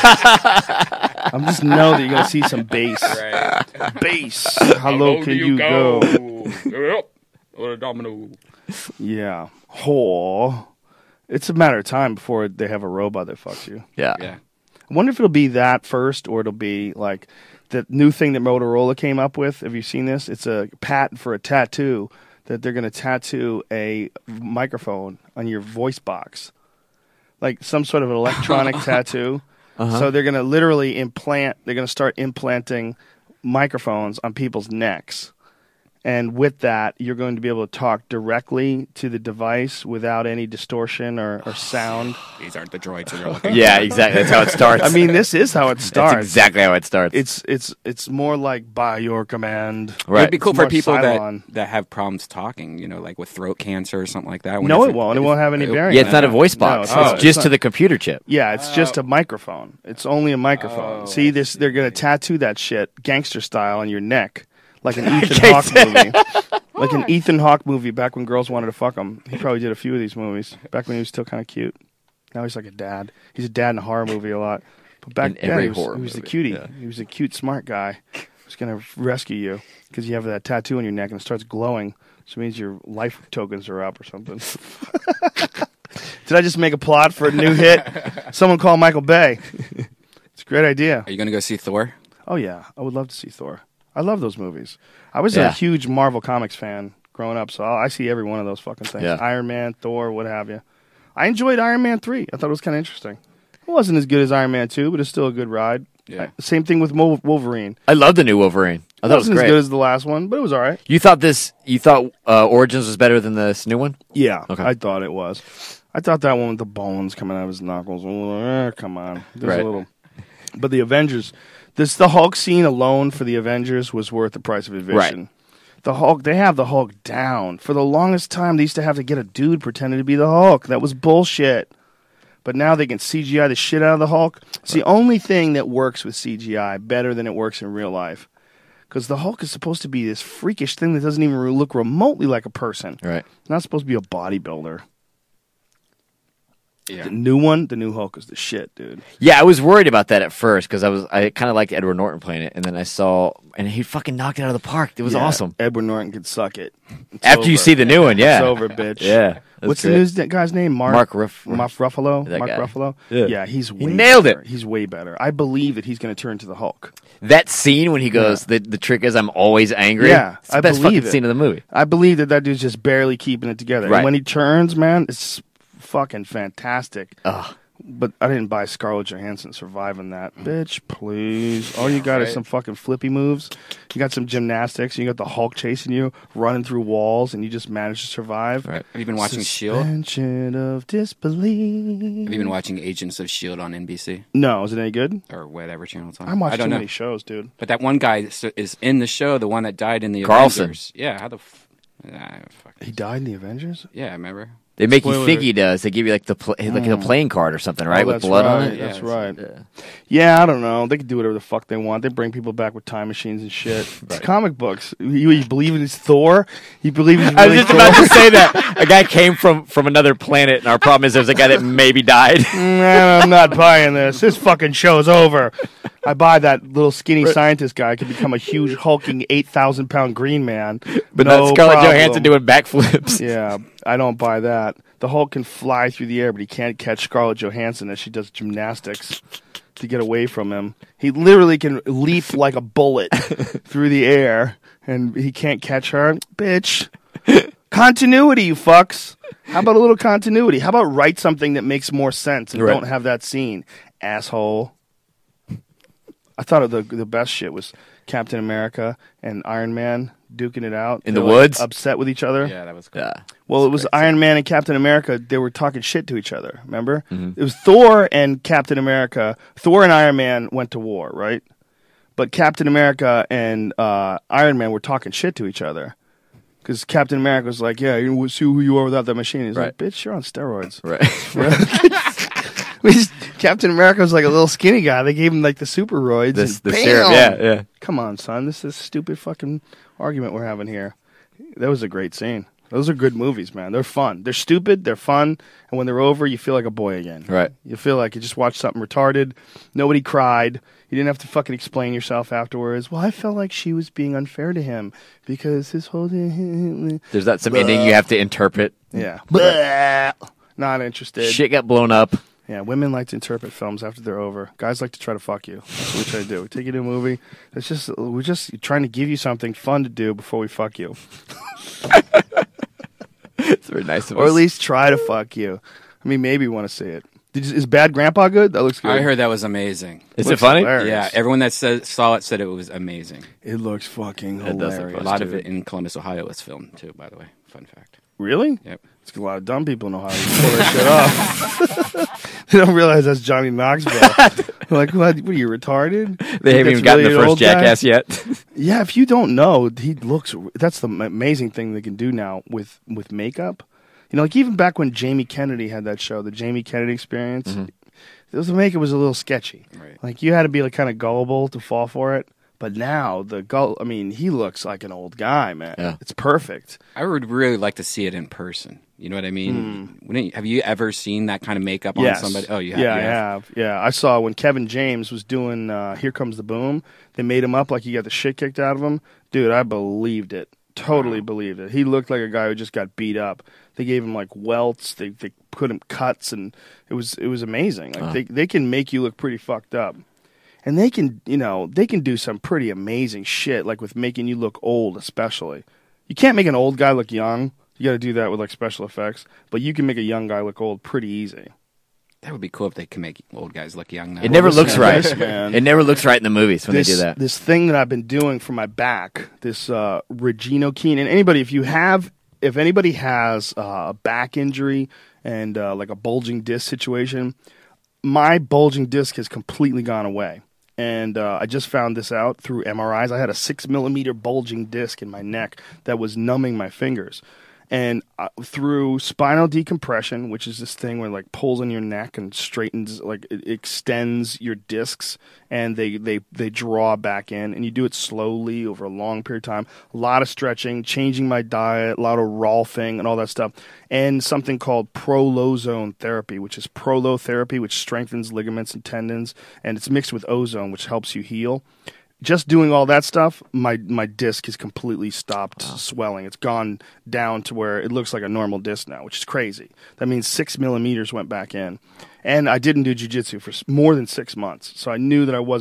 I just know that you're going to see some bass. Bass. How low can you go? Yep. Or a domino. Yeah. Whore. It's a matter of time before they have a robot that fucks you. Yeah. Yeah. I wonder if it'll be that first or it'll be like the new thing that Motorola came up with. Have you seen this? It's a patent for a tattoo that they're going to tattoo a microphone on your voice box. Like some sort of an electronic tattoo. Uh-huh. So they're going to literally implant, they're going to start implanting microphones on people's necks. And with that, you're going to be able to talk directly to the device without any distortion or, or sound. These aren't the droids that you're looking Yeah, exactly. That's how it starts. I mean, this is how it starts. That's exactly how it starts. It's it's it's more like by your command. Right. It'd be cool It's for more people Cylon. that, that have problems talking, you know, like with throat cancer or something like that. No, Whenever- it won't. It won't have any bearing. yeah, on it's not a that. voice No, box. no, it's it's just not. to the computer chip. Yeah, it's just a microphone. It's only a microphone. Oh, See, this they're going to tattoo that shit gangster style on your neck, like an Ethan Hawke movie. Like an Ethan Hawke movie back when girls wanted to fuck him. He probably did a few of these movies back when he was still kind of cute. Now he's like a dad. He's a dad in a horror movie a lot. But back In then, every he was, horror he was the movie, cutie. yeah. He was a cute, smart guy. He's going to rescue you because you have that tattoo on your neck and it starts glowing. So it means your life tokens are up or something. Did I just make a plot for a new hit? Someone call Michael Bay. It's a great idea. Are you going to go see Thor? Oh, yeah. I would love to see Thor. I love those movies. I was Yeah. a huge Marvel Comics fan growing up, so I see every one of those fucking things. Yeah. Iron Man, Thor, what have you. I enjoyed Iron Man three. I thought it was kind of interesting. It wasn't as good as Iron Man two, but it's still a good ride. Yeah. I- same thing with Mo- Wolverine. I love the new Wolverine. I It thought it was wasn't as great. good as the last one, but it was all right. You thought this? You thought uh, Origins was better than this new one? Yeah, Okay. I thought it was. I thought that one with the bones coming out of his knuckles. Oh, come on, there's Right. a little. But the Avengers, this the Hulk scene alone for the Avengers was worth the price of admission. Right. The Hulk, they have the Hulk down. For the longest time, they used to have to get a dude pretending to be the Hulk. That was bullshit. But now they can C G I the shit out of the Hulk. It's the only thing that works with C G I better than it works in real life. Because the Hulk is supposed to be this freakish thing that doesn't even re- look remotely like a person. Right. It's not supposed to be a bodybuilder. Yeah. The new one, the new Hulk is the shit, dude. Yeah, I was worried about that at first because I was I kind of liked Edward Norton playing it, and then I saw and he fucking knocked it out of the park. It was Yeah, awesome. Edward Norton could suck it. It's After you over. see the new one, yeah, It's over, bitch. Yeah, that's What's great. the news that guy's name? Mark Mark Ruff- Mark Ruffalo. That Mark guy. Ruffalo. Yeah. Yeah, he's way nailed better. it. He's way better. I believe that he's going to turn to the Hulk. That scene when he goes, the the trick is I'm always angry. Yeah, it's the I best believe fucking it. scene of the movie. I believe that that dude's just barely keeping it together. Right. And when he turns, man, it's fucking fantastic. Ugh. But I didn't buy Scarlett Johansson surviving that. Bitch, please. All you got is right. some fucking flippy moves. You got some gymnastics. You got the Hulk chasing you, running through walls, and you just managed to survive. Right. Have you been watching S H I E L D? Suspension of disbelief. Have you been watching Agents of S H I E L D on N B C? No, is it any good? Or whatever channel it's on? I'm watching I don't too know. many shows, dude. But that one guy is- is in the show, the one that died in the Carlson. Avengers. Yeah, how the f- ah, fuck. He died in the Avengers? Yeah, remember? They make you Spoiler think alert. he does. They give you like the pl- like Mm. a playing card or something, right, Oh, with that's blood right. on it. That's Yeah, right. Yeah. Yeah, I don't know. They can do whatever the fuck they want. They bring people back with time machines and shit. It's comic books. You, you believe in his Thor? You believe he's really I was just Thor? about to say that a guy came from from another planet, and our problem is there's a guy that maybe died. Nah, I'm not buying this. This fucking show's over. I buy that little skinny scientist guy can become a huge hulking eight thousand pound green man. But no not Scarlett problem. Johansson doing backflips. Yeah, I don't buy that. The Hulk can fly through the air, but he can't catch Scarlett Johansson as she does gymnastics to get away from him. He literally can leap like a bullet through the air, and he can't catch her. Bitch. Continuity, you fucks. How about a little continuity? How about write something that makes more sense and Right. don't have that scene? Asshole. I thought the the best shit was Captain America and Iron Man duking it out. In the They're, like, woods? upset with each other. Yeah, that was cool. Yeah. Well, it was Iron Man and Captain America. They were talking shit to each other. Remember? Mm-hmm. It was Thor and Captain America. Thor and Iron Man went to war, right? But Captain America and uh, Iron Man were talking shit to each other. Because Captain America was like, yeah, you see who you are without that machine. He's Right. like, bitch, you're on steroids. Right. Captain America was like a little skinny guy. They gave him like the superoids. This and the bam! serum. Yeah, yeah. Come on, son. This is a stupid fucking argument we're having here. That was a great scene. Those are good movies, man. They're fun. They're stupid. They're fun. And when they're over, you feel like a boy again. Right. You feel like you just watched something retarded. Nobody cried. You didn't have to fucking explain yourself afterwards. Well, I felt like she was being unfair to him because his whole... There's that some ending you have to interpret. Yeah. Blah. Not interested. Shit got blown up. Yeah, women like to interpret films after they're over. Guys like to try to fuck you. That's what we try to do. We take you to a movie. It's just we're just trying to give you something fun to do before we fuck you, It's very nice of or us. at least try to fuck you. I mean, maybe you want to see it. Did you, is Bad Grandpa good? That looks good. I heard that was amazing. Is it Looks funny? hilarious. Yeah, everyone that said, saw it said it was amazing. It looks fucking It does look hilarious. A lot of dude. it in Columbus, Ohio was filmed too, by the way. Fun fact. Really? Yep. It's 'cause a lot of dumb people know how to pull that shit off. They don't realize that's Johnny Knoxville. They're like, what? What are you retarded? They haven't even That's gotten really the an first old guy? Jackass yet. Yeah, if you don't know, he looks. That's the amazing thing they can do now with with makeup. You know, like even back when Jamie Kennedy had that show, the Jamie Kennedy Experience, Mm-hmm. it was, the makeup was a little sketchy. Right. Like you had to be like kind of gullible to fall for it. But now the gull. I mean, he looks like an old guy, man. Yeah. It's perfect. I would really like to see it in person. You know what I mean? Wouldn't you- have you ever seen that kind of makeup on Yes. somebody? Oh, you have. Yeah, you I have. Yeah, I saw when Kevin James was doing uh, "Here Comes the Boom." They made him up like he got the shit kicked out of him. Dude, I believed it. Totally believed it. He looked like a guy who just got beat up. They gave him like welts. They they put him cuts, and it was it was amazing. Like they they can make you look pretty fucked up, and they can you know they can do some pretty amazing shit. Like with making you look old, especially. You can't make an old guy look young. You got to do that with like special effects, but you can make a young guy look old pretty easy. That would be cool if they can make old guys look young now. It never listen looks to right. this, man. It never looks right in the movies when this, they do that. This thing that I've been doing for my back, this uh, Reginokeene, and anybody, if you have, if anybody has uh, a back injury and uh, like a bulging disc situation, my bulging disc has completely gone away. And uh, I just found this out through M R Is. I had a six millimeter bulging disc in my neck that was numbing my fingers. And uh, through spinal decompression, which is this thing where it like pulls in your neck and straightens, like it extends your discs, and they, they, they draw back in, and you do it slowly over a long period of time. A lot of stretching, changing my diet, a lot of rolfing, and all that stuff, and something called prolozone therapy, which is prolotherapy, which strengthens ligaments and tendons, and it's mixed with ozone, which helps you heal. Just doing all that stuff, my my disc has completely stopped swelling. It's gone down to where it looks like a normal disc now, which is crazy. That means six millimeters went back in. And I didn't do jiu-jitsu for s- more than six months. So I knew that I wasn't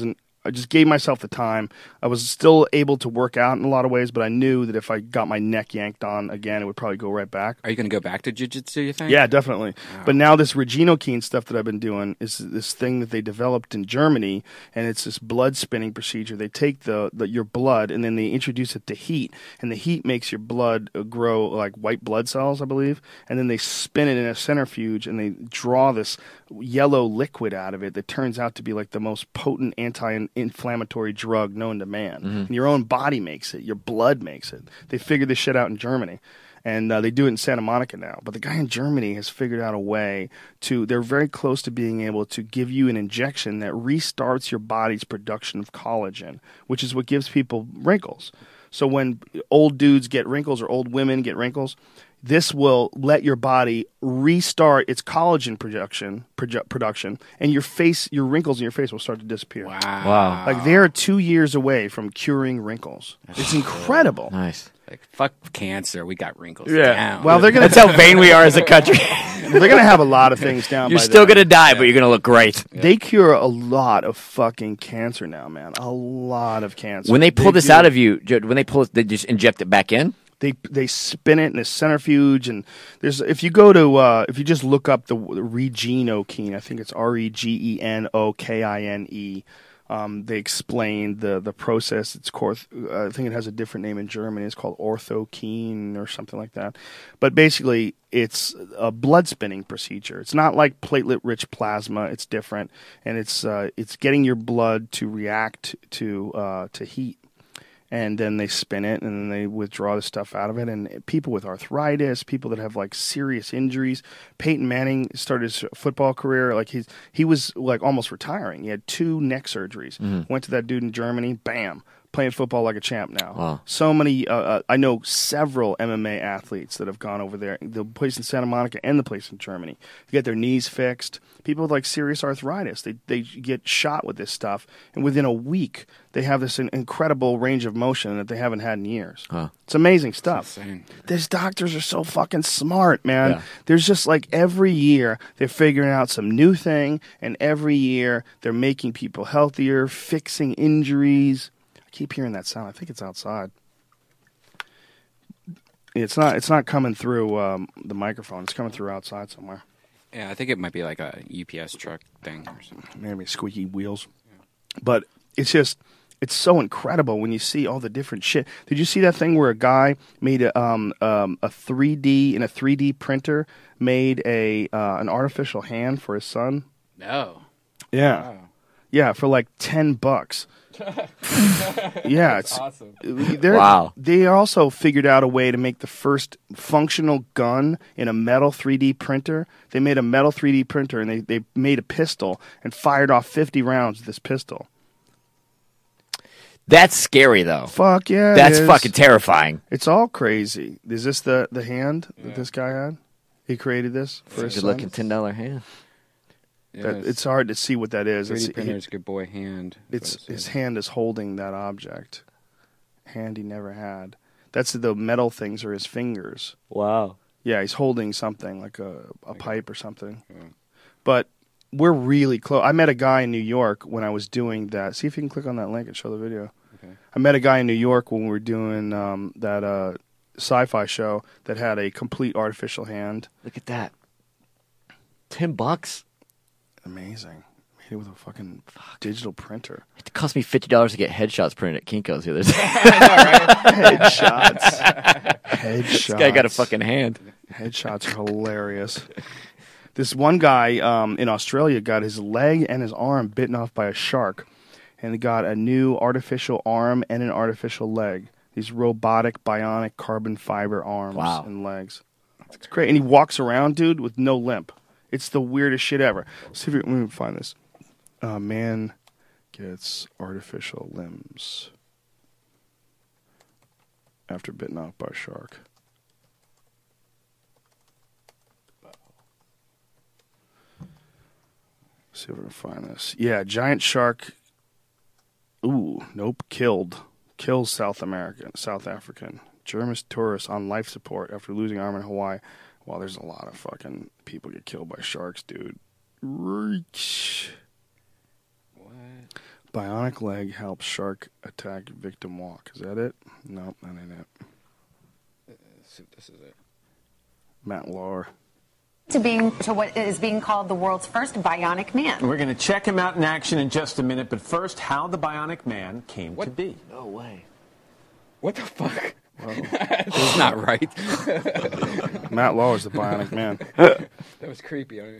I just gave myself the time. I was still able to work out in a lot of ways, but I knew that if I got my neck yanked on again, it would probably go right back. Are you going to go back to jiu-jitsu, you think? Yeah, definitely. Wow. But now this Regino Keen stuff that I've been doing is this thing that they developed in Germany, and it's this blood spinning procedure. They take the, the your blood and then they introduce it to heat, and the heat makes your blood grow like white blood cells, I believe, and then they spin it in a centrifuge and they draw this yellow liquid out of it that turns out to be like the most potent anti-inflammatory drug known to man. Mm-hmm. And your own body makes it. Your blood makes it. They figured this shit out in Germany. And uh, they do it in Santa Monica now. But the guy in Germany has figured out a way to, they're very close to being able to give you an injection that restarts your body's production of collagen, which is what gives people wrinkles. So when old dudes get wrinkles or old women get wrinkles, this will let your body restart its collagen production, produ- production, and your face, your wrinkles in your face will start to disappear. Wow. Wow. Like they're two years away from curing wrinkles. It's incredible. Nice. Like, fuck cancer. We got wrinkles Yeah. down. Well, they're gonna That's how vain we are as a country. they're gonna have a lot of things down. You're by still then. gonna die, but you're gonna look great. They cure a lot of fucking cancer now, man. A lot of cancer. When they pull this do. out of you, Joe, when they pull it, they just inject it back in. They they spin it in a centrifuge, and there's if you go to uh, if you just look up the, the Regenokine, I think it's R E G E N O K I N E. Um, they explain the the process. It's course, uh, I think it has a different name in Germany. It's called orthokine or something like that. But basically, it's a blood spinning procedure. It's not like platelet rich plasma. It's different, and it's uh, it's getting your blood to react to uh, to heat. And then they spin it, and then they withdraw the stuff out of it. And people with arthritis, people that have like serious injuries. Peyton Manning started his football career like he's he was like almost retiring. He had two neck surgeries. Mm-hmm. Went to that dude in Germany, bam, playing football like a champ now. Wow. So many. Uh, uh, I know several M M A athletes that have gone over there. The place in Santa Monica and the place in Germany. They get their knees fixed. People with like serious arthritis, they they get shot with this stuff, and within a week they have this in- incredible range of motion that they haven't had in years. Huh. It's amazing stuff. insane. These doctors are so fucking smart, man. Yeah. There's just like every year they're figuring out some new thing, and every year they're making people healthier, fixing injuries. I keep hearing that sound. I think it's outside. It's not. It's not coming through um, the microphone. It's coming through outside somewhere. Yeah, I think it might be like a U P S truck thing or something. Maybe squeaky wheels. But it's just, it's so incredible when you see all the different shit. Did you see that thing where a guy made a um, um, a three D in a three D printer made a uh, an artificial hand for his son? No. Yeah, Wow. yeah, for like ten bucks. Yeah, it's awesome. they're- Wow. They also figured out a way to make the first functional gun in a metal three D printer. They made a metal three D printer, and they, they made a pistol and fired off fifty rounds with this pistol. That's scary, though. Fuck yeah, it That's is. fucking terrifying. It's all crazy. Is this the, the hand that this guy had? He created this for his Good son? looking ten dollar hand. That, it's hard to see what that is. three D It's, printer's good boy hand. it's his hand is holding that object. Hand he never had. That's the metal things are his fingers. Wow. Yeah, he's holding something like a, a pipe or something. But we're really close. I met a guy in New York when I was doing that. See if you can click on that link and show the video. Okay. I met a guy in New York when we were doing um, that uh, sci-fi show that had a complete artificial hand. Look at that. Ten bucks? Amazing. Made it with a fucking digital printer. It cost me fifty dollars to get headshots printed at Kinko's the other day. Headshots. Headshots. This guy got a fucking hand. Headshots are hilarious. This one guy um, in Australia got his leg and his arm bitten off by a shark, and he got a new artificial arm and an artificial leg. These robotic, bionic, carbon fiber arms Wow. and legs. It's great. And he walks around, dude, with no limp. It's the weirdest shit ever. See if you, let me find this. Uh, man gets artificial limbs after bitten off by a shark. See if we can find this. Yeah, giant shark. Ooh, nope, killed. Kills South American, South African. German tourist on life support after losing arm in Hawaii. Well, there's a lot of fucking people get killed by sharks, dude. Reach. What? Bionic leg helps shark attack victim walk. Is that it? Nope, that ain't it. Let's see if this is it. Matt Lauer. To being to what is being called the world's first bionic man. We're going to check him out in action in just a minute, but first, how the bionic man came What? to be. No way. What the fuck? This is not right. Matt Lauer's the Bionic Man. That was creepy. Um,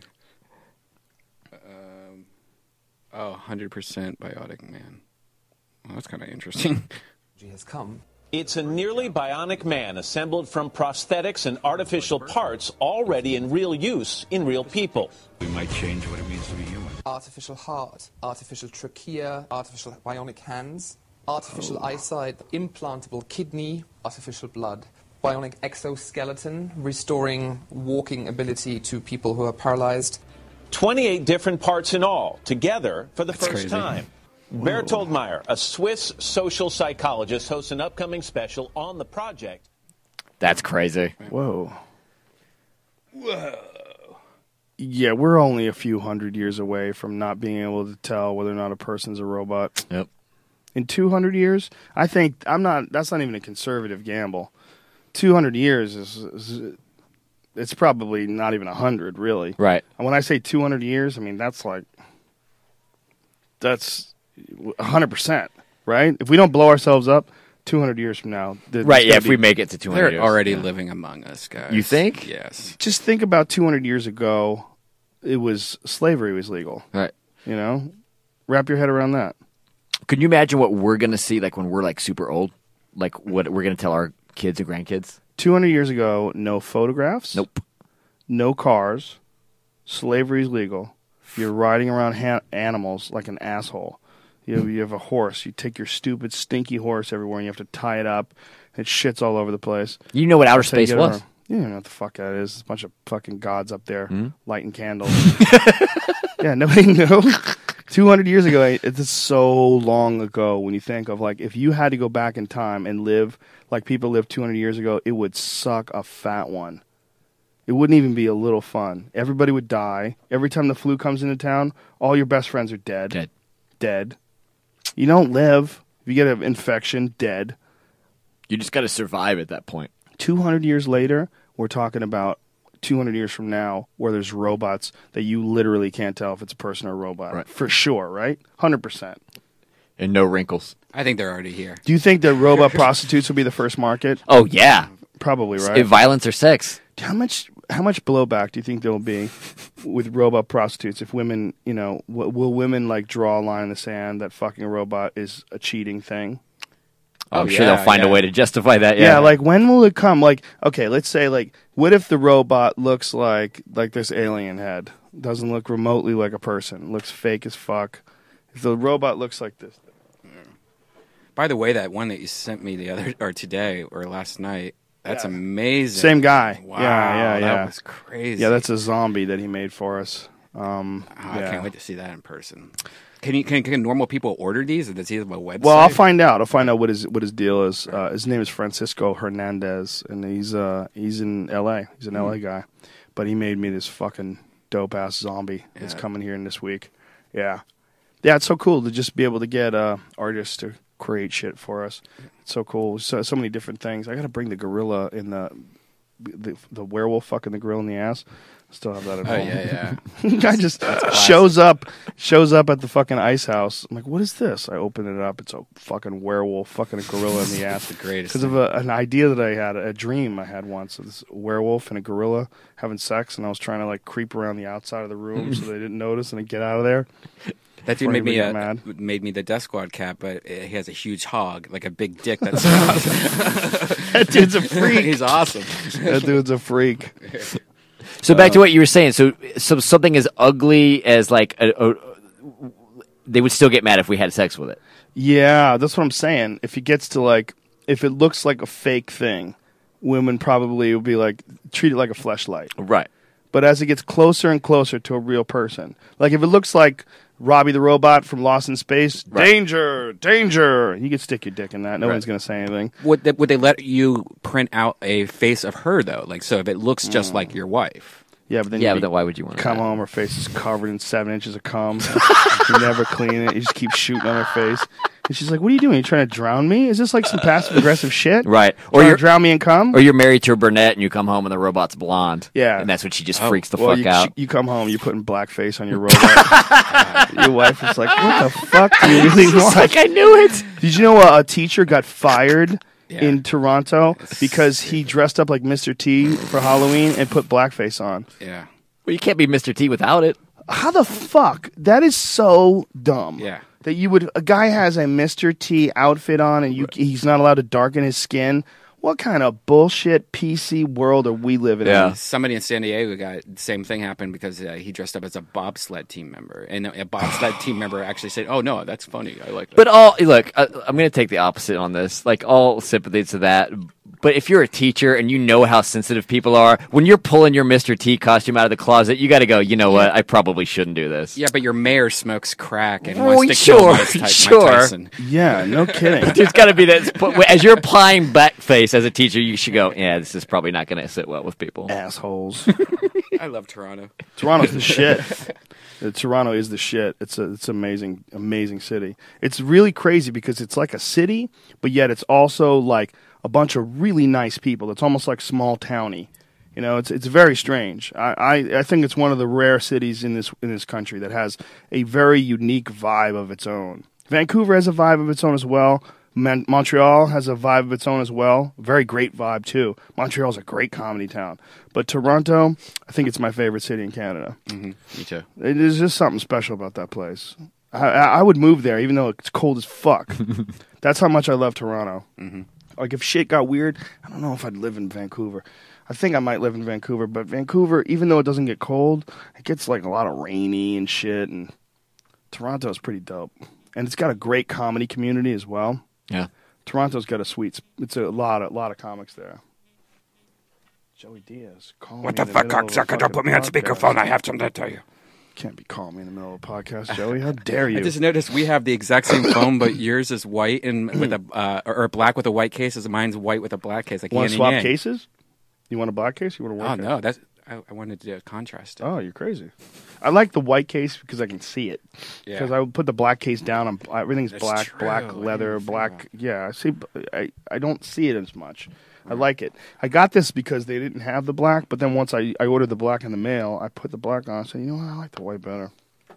oh, one hundred percent Bionic Man. Well, that's kind of interesting. Has come. It's a nearly bionic man assembled from prosthetics and artificial parts already in real use in real people. We might change what it means to be human. Artificial heart, artificial trachea, artificial bionic hands, artificial oh. eyesight, implantable kidney, artificial blood, bionic exoskeleton, restoring walking ability to people who are paralyzed. twenty-eight different parts in all, together for the That's first crazy. time. Bertold Meyer, a Swiss social psychologist, hosts an upcoming special on the project. That's crazy. Whoa. Whoa. Yeah, we're only a few hundred years away from not being able to tell whether or not a person's a robot. Yep. In two hundred years, I think I'm not. That's not even a conservative gamble. two hundred years is, is it's probably not even one hundred, really. Right. And when I say two hundred years, I mean that's like that's one hundred percent, right? If we don't blow ourselves up two hundred years from now, there's Right, yeah, gonna if be- we make it to two hundred They're years. already yeah. living among us, guys. You think? Yes. Just think about two hundred years ago, it was slavery was legal. Right. You know? Wrap your head around that. Can you imagine what we're going to see like when we're like super old? Like what we're going to tell our kids and grandkids? two hundred years ago, no photographs. Nope. No cars. Slavery is legal. You're riding around ha- animals like an asshole. You have, you have a horse. You take your stupid, stinky horse everywhere, and you have to tie it up. It shits all over the place. You know what outer That's how you space get was? around. You don't know what the fuck that is. It's a bunch of fucking gods up there Hmm? lighting candles. Yeah, nobody knew. two hundred years ago, it's so long ago when you think of, like, if you had to go back in time and live like people lived two hundred years ago, it would suck a fat one. It wouldn't even be a little fun. Everybody would die. Every time the flu comes into town, all your best friends are dead. Dead. Dead. You don't live. If you get an infection, dead. You just got to survive at that point. two hundred years later, we're talking about two hundred years from now where there's robots that you literally can't tell if it's a person or a robot. Right. For sure, right? one hundred percent. And no wrinkles. I think they're already here. Do you think that robot prostitutes will be the first market? Oh, yeah. Probably, right? If violence or sex. How much how much blowback do you think there will be with robot prostitutes if women, you know, w- will women like draw a line in the sand that fucking a robot is a cheating thing? Oh, I'm Oh, sure yeah, they'll find yeah. a way to justify that. Yeah. Yeah, like when will it come? Like, okay, let's say like what if the robot looks like like this alien head? Doesn't look remotely like a person. Looks fake as fuck. If the robot looks like this. By the way, that one that you sent me the other or today or last night, that's Yeah. amazing. Same guy. Wow, Yeah, yeah, yeah. That was crazy. Yeah, that's a zombie that he made for us. Um, Oh, I yeah. can't wait to see that in person. Can you can, can normal people order these? Or does he have a website? Well, I'll find out. I'll find out what his what his deal is. Uh, his name is Francisco Hernandez, and he's uh he's in L A. He's an L A guy, but he made me this fucking dope ass zombie that's Yeah. coming here in this week. Yeah, yeah, it's so cool to just be able to get uh, artists to create shit for us. It's so cool. So so many different things. I got to bring the gorilla in the, the the werewolf fucking the gorilla in the ass. Still have that at Oh home. yeah, yeah. Guy just shows up, shows up at the fucking ice house. I'm like, what is this? I open it up. It's a fucking werewolf, fucking a gorilla in the ass. the greatest Because of a, an idea that I had, a dream I had once. Of this werewolf and a gorilla having sex, and I was trying to like creep around the outside of the room so they didn't notice and I'd get out of there. That dude Before made me anybody a, got mad. made me the Death Squad cap, but uh, he has a huge hog, like a big dick. That's That dude's a freak. He's awesome. That dude's a freak. So back to what you were saying. So, so something as ugly as like a, a, they would still get mad if we had sex with it. Yeah, that's what I'm saying. If it gets to like, if it looks like a fake thing, women probably will be like, treat it like a fleshlight. Right. But as it gets closer and closer to a real person, like if it looks like Robbie the Robot from Lost in Space, Right. danger, danger, you could stick your dick in that. No Right. one's going to say anything. Would they, would they let you print out a face of her though? Like, so if it looks just like your wife, Yeah, but then Yeah, you but then why would you want to come do that? home? Her face is covered in seven inches of cum. You never clean it. You just keep shooting on her face. And she's like, "What are you doing? You trying to drown me? Is this like some passive aggressive shit? Right. Or Or you you're drown me in cum? Or you're married to a brunette and you come home and the robot's blonde. Yeah. And that's when she just Oh, freaks the well, fuck you, out. You come home, you're putting blackface on your robot. Your wife is like, "What the fuck do you really She's want?" like, I knew it. Did you know a, a teacher got fired Yeah. in Toronto because he dressed up like Mister T for Halloween and put blackface on? Yeah. Well, you can't be Mister T without it. How the fuck? That is so dumb. Yeah. That you would a guy has a Mister T outfit on and you he's not allowed to darken his skin. What kind of bullshit P C world are we living Yeah. in? Somebody in San Diego got the same thing happened because uh, he dressed up as a bobsled team member, and a bobsled team member actually said, "Oh no, that's funny. I like that." But all look, I, I'm going to take the opposite on this. Like all sympathy to that. But if you're a teacher and you know how sensitive people are, when you're pulling your Mister T costume out of the closet, you got to go. You know what? I probably shouldn't do this. Yeah, but your mayor smokes crack and Oh, wants to sure, kill Mike, Ty- sure. Mike Tyson. Yeah, no kidding. There's got to be that. As you're applying blackface as a teacher, you should go. Yeah, this is probably not going to sit well with people. Assholes. I love Toronto. Toronto's the shit. Uh, Toronto is the shit. It's a it's amazing, amazing city. It's really crazy because it's like a city, but yet it's also like a bunch of really nice people. It's almost like small towny. You know, it's it's very strange. I, I, I think it's one of the rare cities in this in this country that has a very unique vibe of its own. Vancouver has a vibe of its own as well. Man- Montreal has a vibe of its own as well. Very great vibe too. Montreal's a great comedy town. But Toronto, I think it's my favorite city in Canada. Mm-hmm. Me too. It is just something special about that place. I, I I would move there, even though it's cold as fuck. That's how much I love Toronto. Mm-hmm. Like, if shit got weird, I don't know if I'd live in Vancouver. I think I might live in Vancouver, but Vancouver, even though it doesn't get cold, it gets, like, a lot of rainy and shit, and Toronto's pretty dope. And it's got a great comedy community as well. Yeah. Toronto's got a sweet... It's a lot of, lot of comics there. Joey Diaz, call What me the in fuck, middle of a cocksucker? Don't fucking put me on podcast. speakerphone. I have something to tell you. Can't be calling me in the middle of a podcast, Joey. How dare you? I just noticed we have the exact same phone, but yours is white and with a uh, or black with a white case, as mine's white with a black case. Like Want yin to and swap yang. cases? You want a black case? You want a white Oh case? no, that's I, I wanted to do a contrast. Oh, you're crazy. I like the white case because I can see it. Yeah. Because I would put the black case down and everything's That's black, true. black I leather, didn't think black. Yeah, I see. I I don't see it as much. I like it. I got this because they didn't have the black, but then once I, I ordered the black in the mail, I put the black on. I said, you know what? I like the white better.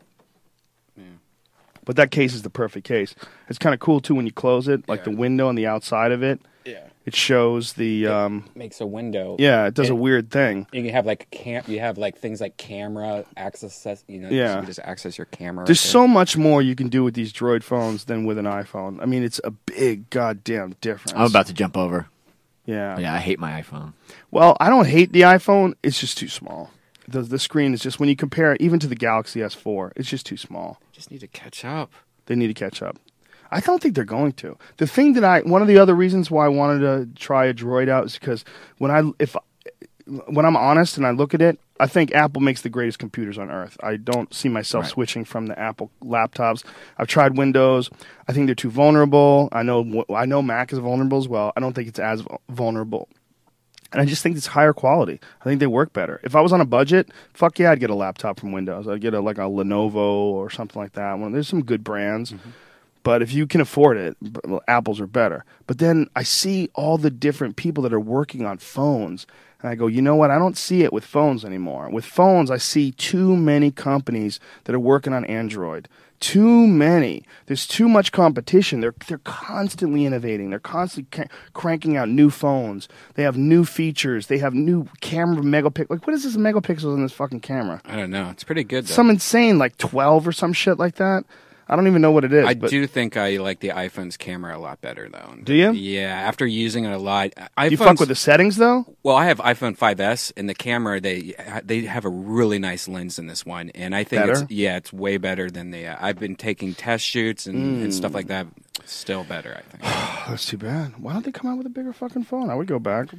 Yeah. But that case is the perfect case. It's kind of cool too when you close it, like Yeah. the window on the outside of it. Yeah. It shows the. Um, Makes a window. yeah, it does a And- weird thing. You can have like cam. You have like things like camera access. You know, Yeah. you can just access your camera. There's right there. so much more you can do with these Droid phones than with an iPhone. I mean, it's a big goddamn difference. I'm about to jump over. Yeah. Yeah, I hate my iPhone. Well, I don't hate the iPhone. It's just too small. The the screen is just when you compare it even to the Galaxy S four, it's just too small. Just need to catch up. They need to catch up. I don't think they're going to. The thing that I one of the other reasons why I wanted to try a Droid out is because when I if when I'm honest and I look at it, I think Apple makes the greatest computers on earth. I don't see myself Right. switching from the Apple laptops. I've tried Windows. I think they're too vulnerable. I know I know Mac is vulnerable as well. I don't think it's as vul- vulnerable. And I just think it's higher quality. I think they work better. If I was on a budget, fuck yeah, I'd get a laptop from Windows. I'd get a like a Lenovo or something like that. One, there's some good brands. But if you can afford it, b- well, Apples are better. But then I see all the different people that are working on phones. And I go, you know what? I don't see it with phones anymore. With phones, I see too many companies that are working on Android. Too many. There's too much competition. They're they're constantly innovating. They're constantly ca- cranking out new phones. They have new features. They have new camera megapixels. Like, what is this megapixels in this fucking camera? I don't know. It's pretty good. Though. Some insane, like twelve or some shit like that. I don't even know what it is. I but do think I like the iPhone's camera a lot better, though. Do you? Yeah, after using it a lot. iPhones, You fuck with the settings, though? Well, I have iPhone five S, and the camera they they have a really nice lens in this one, and I think Better? it's yeah, it's way better than the. Uh, I've been taking test shoots and, and Mm. stuff like that. Still better, I think. That's too bad. Why don't they come out with a bigger fucking phone? I would go back.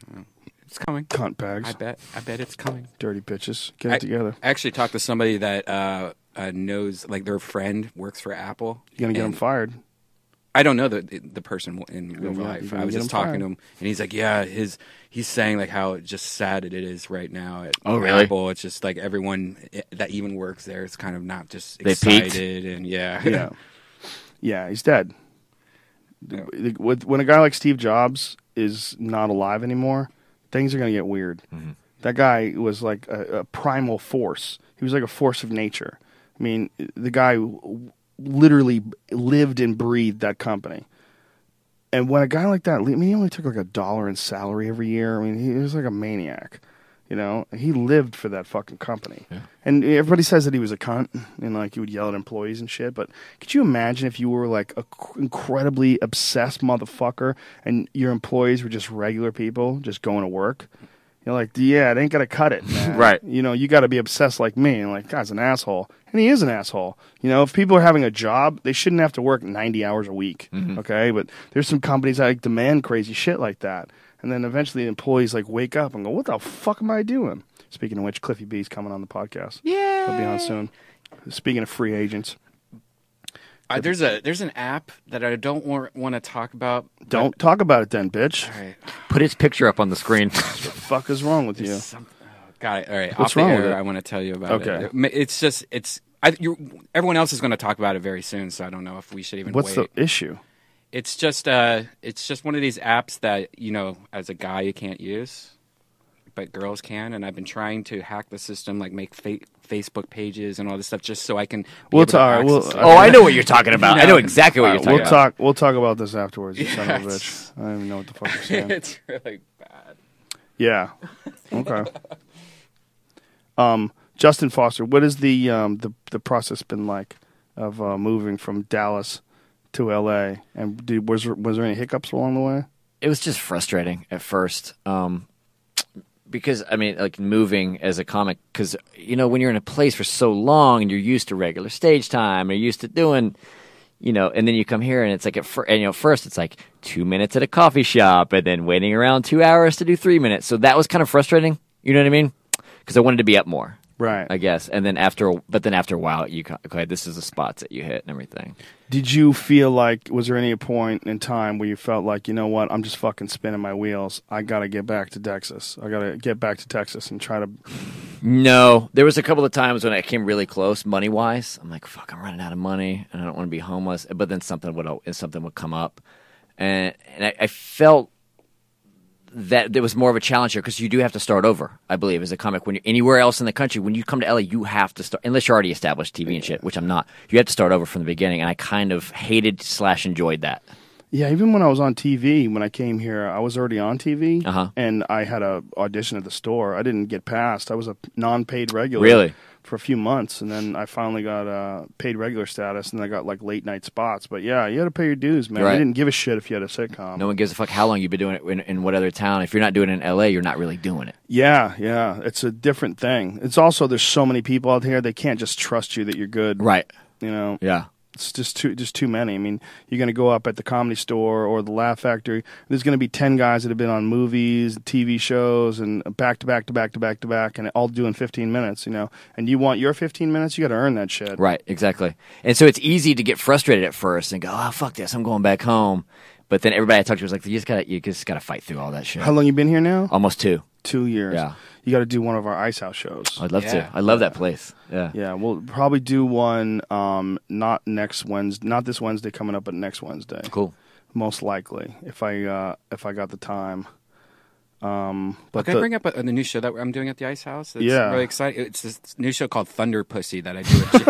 It's coming. Cunt bags. I bet. I bet it's coming. Dirty bitches. Get it I, together. I actually talked to somebody that uh, uh, knows, like their friend works for Apple. You're going to get them and- fired. I don't know the the person in real Yeah, life. you're gonna I was get just him talking fired. to him, and he's like, "Yeah, his." He's saying like how just sad it is right now at Oh, really? Apple. It's just like everyone that even works there is kind of not just They peaked? excited and yeah, Yeah, yeah, he's dead. The- the- with- When a guy like Steve Jobs is not alive anymore, things are going to get weird. Mm-hmm. That guy was like a, a primal force. He was like a force of nature. I mean, the guy w- literally lived and breathed that company. And when a guy like that, I mean, he only took like a dollar in salary every year. I mean, he was like a maniac. You know, he lived for that fucking company. Yeah. And everybody says that he was a cunt and like he would yell at employees and shit. But could you imagine if you were like a cr- incredibly obsessed motherfucker and your employees were just regular people just going to work? You're like, yeah, it ain't gonna cut it, man. Right. You know, you got to be obsessed like me. And like, guy's an asshole, and he is an asshole. You know, if people are having a job, they shouldn't have to work ninety hours a week. Mhm. Okay, but there's some companies that like demand crazy shit like that, and then eventually the employees like wake up and go, "What the fuck am I doing?" Speaking of which, Cliffy B's coming on the podcast. Yeah, he'll be on soon. Speaking of free agents, Uh, there's a there's an app that I don't want want to talk about. don't talk about it then, bitch. All right. Put its picture up on the screen. What the fuck is wrong with you? There's some- oh, got it. All right. What's Off the wrong with air, it? I want to tell you about Okay. it. It's just it's. I, you everyone else is going to talk about it very soon, so I don't know if we should even. What's wait. the issue? It's just uh, it's just one of these apps that you know, as a guy, you can't use, but girls can. And I've been trying to hack the system, like make fa- Facebook pages and all this stuff, just so I can. Be We'll able to talk. We'll, access it. Oh, I know what you're talking about. I know exactly what All you're right, talking we'll about. talk. We'll talk about this afterwards. You son of a Yeah, bitch. I don't even know what the fuck you're saying. It's really bad. Yeah. Okay. um, Justin Foster, what is the um, the the process been like of uh, moving from Dallas to L A? And did, was there, was there any hiccups along the way? It was just frustrating at first. Um, because, I mean, like moving as a comic, because, you know, when you're in a place for so long and you're used to regular stage time, and you're used to doing, you know, and then you come here and it's like, at fir- and, you know, first it's like two minutes at a coffee shop and then waiting around two hours to do three minutes. So that was kind of frustrating. You know what I mean? Because I wanted to be up more. Right. I guess. And then after, but then after a while, you go, okay, this is the spots that you hit and everything. Did you feel like, was there any point in time where you felt like, you know what, I'm just fucking spinning my wheels. I got to get back to Texas. I got to get back to Texas and try to. No, there was a couple of times when I came really close, money wise. I'm like, fuck, I'm running out of money, and I don't want to be homeless. But then something would something would come up, and and I, I felt that there was more of a challenge here because you do have to start over. I believe as a comic, when you're anywhere else in the country, when you come to L A, you have to start unless you're already established T V and shit, which I'm not. You have to start over from the beginning, and I kind of hated slash enjoyed that. Yeah, even when I was on T V, when I came here, I was already on T V, Uh-huh. and I had a audition at the store. I didn't get passed. I was a non-paid regular, Really? for a few months, and then I finally got uh, paid regular status, and then I got like late night spots. But yeah, you had to pay your dues, man. Right. They didn't give a shit if you had a sitcom. No one gives a fuck how long you've been doing it in, in what other town. If you're not doing it in L A, you're not really doing it. Yeah, yeah, it's a different thing. It's also there's so many people out here they can't just trust you that you're good, Right. You know. Yeah. It's just too just too many. I mean, you're going to go up at the Comedy Store or the Laugh Factory. There's going to be ten guys that have been on movies, T V shows, and back to back to back to back to back, and all doing fifteen minutes. You know, and you want your fifteen minutes, you got to earn that shit. Right, exactly. And so it's easy to get frustrated at first and go, "Oh, fuck this, I'm going back home." But then everybody I talked to was like, "You just got to, you just got to fight through all that shit." How long you been here now? Almost two. Two years. Yeah. You got to do one of our Ice House shows. I'd love Yeah. to. I love that place. Yeah. Yeah, we'll probably do one. Um, not next Wednesday, not this Wednesday coming up, but next Wednesday. Cool. Most likely, if I uh, if I got the time. Um, but Can the, I bring up a, the new show that I'm doing at the Ice House? It's Yeah. really exciting. It's this new show called Thunder Pussy that I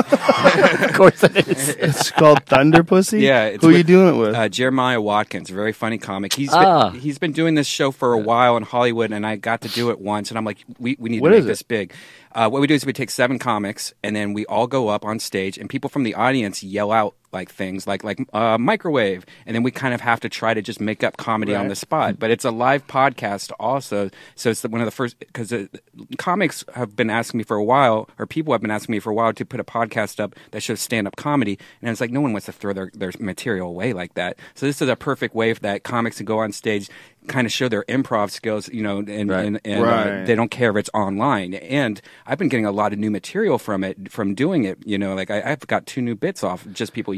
do. At Of course it is. it's called Thunder Pussy. Yeah, it's who are you with, doing it with? Uh, Jeremiah Watkins, a very funny comic. He's Ah. been, he's been doing this show for a while in Hollywood, and I got to do it once, and I'm like, we we need What to is make it? this big. Uh, what we do is we take seven comics, and then we all go up on stage, and people from the audience yell out like things like like uh, microwave, and then we kind of have to try to just make up comedy on Right. the spot. But it's a live podcast also, so it's the, one of the first because uh, comics have been asking me for a while, or people have been asking me for a while to put a podcast up that shows stand up comedy, and it's like no one wants to throw their their material away like that. So this is a perfect way for that comics to go on stage, kind of show their improv skills, you know, and Right. and, and Right. uh, they don't care if it's online. And I've been getting a lot of new material from it, from doing it. You know, like I, I've got two new bits off just people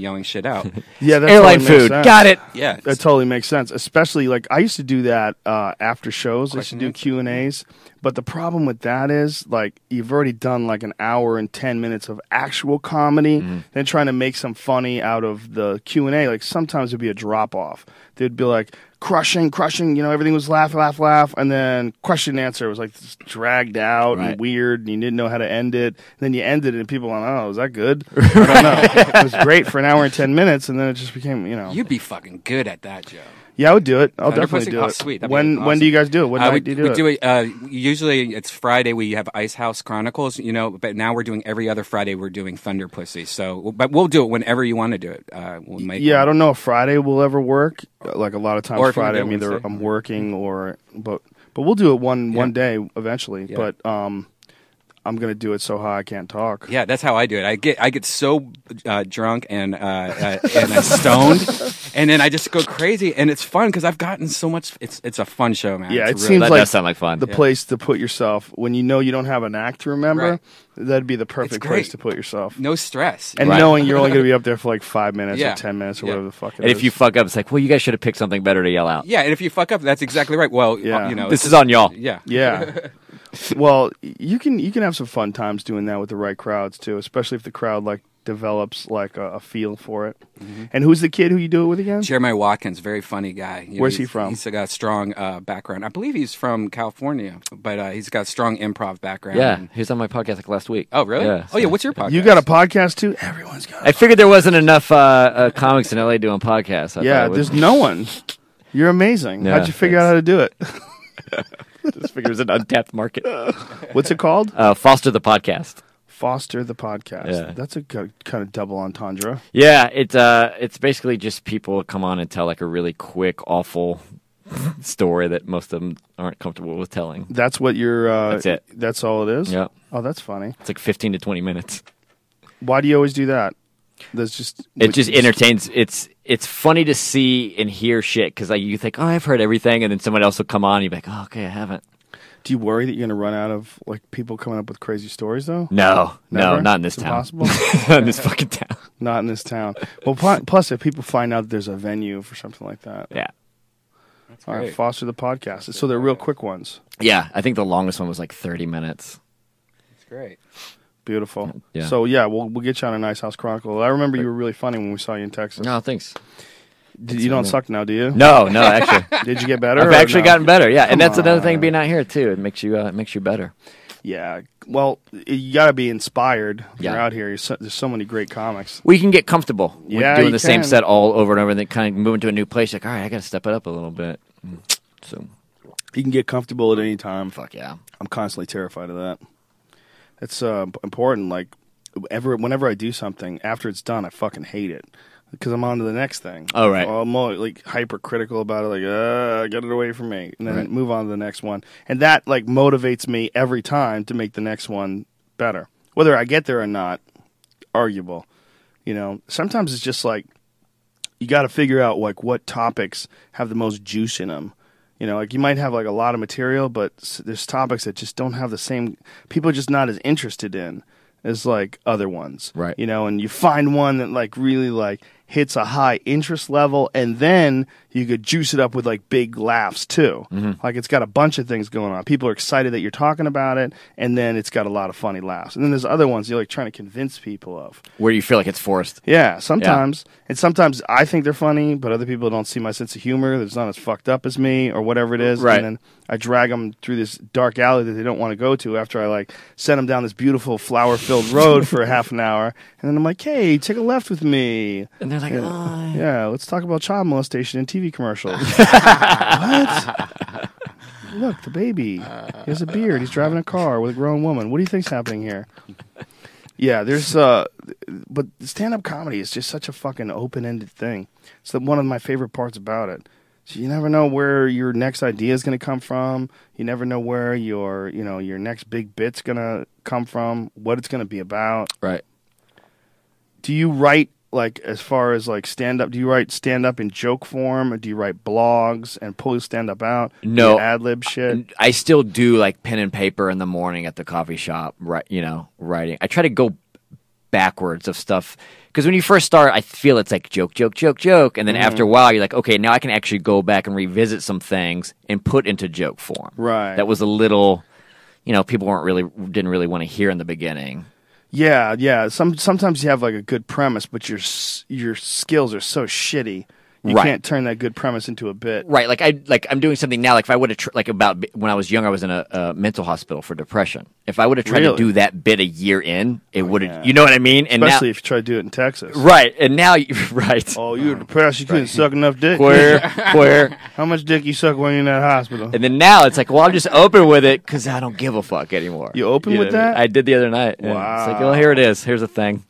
yelling shit out. Yeah, that Airline totally makes food. sense. Got it. Yeah. That totally makes sense. Especially like I used to do that uh, after shows. I used to do Q and A's. But the problem with that is like you've already done like an hour and ten minutes of actual comedy, Mm-hmm. then trying to make some funny out of the Q and A. Like sometimes it'd be a drop off. They'd be like crushing, crushing. You know, everything was laugh, laugh, laugh, and then question and answer was like just dragged out Right. and weird, and you didn't know how to end it. And then you ended it, and people went, "Oh, is that good?" I don't know. It was great for an hour and ten minutes, and then it just became, you know. You'd be fucking good at that, Joe. Yeah, I would do it. I'll Thunder definitely Pussy? do Oh, it. sweet. That'd be When awesome. when do you guys do it? What Uh, night we, do you do we it? do it. Uh, usually it's Friday. We have Ice House Chronicles, you know. But now we're doing every other Friday. We're doing Thunder Pussy. So, but we'll do it whenever you want to do it. Uh, we'll make. Yeah, one. I don't know if Friday will ever work. Like a lot of times, Or if you Friday wanna I'm do it either Wednesday. I'm working or but but we'll do it one Yeah. one day eventually. Yeah. But um, I'm gonna do it so high I can't talk. Yeah, that's how I do it. I get I get so uh, drunk and uh, uh, and I'm stoned, and then I just go crazy, and it's fun because I've gotten so much. It's it's a fun show, man. Yeah, it It's really- seems That like does sound like fun. the Yeah. place to put yourself when you know you don't have an act to remember. Right. That'd be the perfect It's place great. to put yourself. no stress. And Right. knowing you're only going to be up there for like five minutes Yeah. or ten minutes or Yeah. whatever the fuck it And is. if you fuck up, it's like, well, you guys should have picked something better to yell out. Yeah, and if you fuck up, that's exactly right. Well, Yeah. you know, This it's- is on y'all. Yeah, Yeah. Well, you can you can have some fun times doing that with the right crowds too, especially if the crowd like develops like a, a feel for it. Mm-hmm. And who's the kid who you do it with again? Jeremiah Watkins, very funny guy. You know, Where's he he's- from? He's got a strong uh, background. I believe he's from California, but uh, he's got a strong improv background. Yeah, And- he was on my podcast like last week. Oh, really? Yeah, oh, yeah. so- What's your podcast? You got a podcast too? Everyone's got. A I figured there wasn't enough uh, uh, comics in L A doing podcasts. I yeah, thought it there's would- no one. You're amazing. Yeah, How'd you figure out how to do it? Just figured it was an untapped market. What's it called? Uh, Foster the podcast. Foster the podcast. Yeah. That's a good, kind of double entendre. Yeah, it's uh, it's basically just people come on and tell like a really quick, awful story that most of them aren't comfortable with telling. That's what you're. Uh, That's it. That's all it is. Yeah, Oh, that's funny. it's like fifteen to twenty minutes. Why do you always do that? That's just. It just entertains. It's it's funny to see and hear shit because like you think, oh, I've heard everything, and then someone else will come on, and you're like, oh, okay, I haven't. Do you worry that you're going to run out of like people coming up with crazy stories though? No, no, Never? not in this It's town. impossible? Not in this fucking town. Not in this town. Well, pl- plus if people find out there's a venue for something like that. Yeah, That's All right, great. foster the podcast. So they're real quick ones. yeah. I think the longest one was like thirty minutes. That's great. Beautiful. Yeah. So yeah, we'll we'll get you on a Nice House Chronicle. I remember you were really funny when we saw you in Texas. No, thanks. Did, you don't suck now, do you? No, no, actually. Did you get better? I've or actually no? gotten better. Yeah, Come and that's another thing on. being out here too. It makes you uh, it makes you better. Yeah. Well, you got to be inspired. If You're Yeah. out here. You're so, there's so many great comics. We can get comfortable with Yeah, doing you the same can. set all over and over, and then kind of moving to a new place. Like, all right, I got to step it up a little bit. So, You can get comfortable at any time. fuck yeah. I'm constantly terrified of that. It's uh, important. Like, ever whenever I do something, after it's done, I fucking hate it because I'm on to the next thing. Oh, right. I'm all, like hypercritical about it. Like, uh, get it away from me, and then Right. move on to the next one. And that like motivates me every time to make the next one better. Whether I get there or not, arguable. You know, sometimes it's just like you got to figure out like what topics have the most juice in them. You know, like you might have like a lot of material, but s- there's topics that just don't have the same. People are just not as interested in as like other ones. Right. You know, and you find one that like really like hits a high interest level, and then you could juice it up with like big laughs too. Mm-hmm. Like it's got a bunch of things going on. People are excited that you're talking about it, and then it's got a lot of funny laughs. And then there's other ones you're like trying to convince people of. Where you feel like it's forced. Yeah, sometimes. And sometimes I think they're funny, but other people don't see my sense of humor. That's not as fucked up as me or whatever it is. Right. And then I drag them through this dark alley that they don't want to go to after I like send them down this beautiful flower-filled road for half an hour. And then I'm like, hey, take a left with me. And they're like, Yeah. oh. Yeah, let's talk about child molestation in T V commercials. What? Look, the baby. He has a beard. He's driving a car with a grown woman. What do you think's happening here? Yeah, there's uh, but stand-up comedy is just such a fucking open-ended thing. It's the, one of my favorite parts about it. So you never know where your next idea is going to come from. You never know where your, you know, your next big bit's going to come from. What it's going to be about. Right. Do you write like as far as like stand-up? Do you write stand-up in joke form, or do you write blogs and pull your stand-up out? No. ad-lib shit. I still do like pen and paper in the morning at the coffee shop, right? You know, writing. I try to go backwards of stuff Because when you first start, I feel it's like joke, joke, joke, joke. And then Mhm. after a while, you're like, okay, now I can actually go back and revisit some things and put into joke form. Right. That was a little, you know, people weren't really, didn't really want to hear in the beginning. Yeah, yeah. Some sometimes you have like a good premise, but your s- your skills are so shitty, you Right. can't turn that good premise into a bit. Right, like I like I'm doing something now. Like if I would have tr- like about when I was young, I was in a, a mental hospital for depression. If I would have tried Really? to do that bit a year in, it would have. yeah. You know what I mean? And Especially now, if you try to do it in Texas. right, and now you right. Oh, you're depressed. You couldn't suck enough dick. Queer, queer. How much dick you suck when you're in that hospital? And then now it's like, well, I'm just open with it because I don't give a fuck anymore. You open know with what I mean? that? I did the other night. yeah. It's like, Wow. well, here it is. Here's a thing.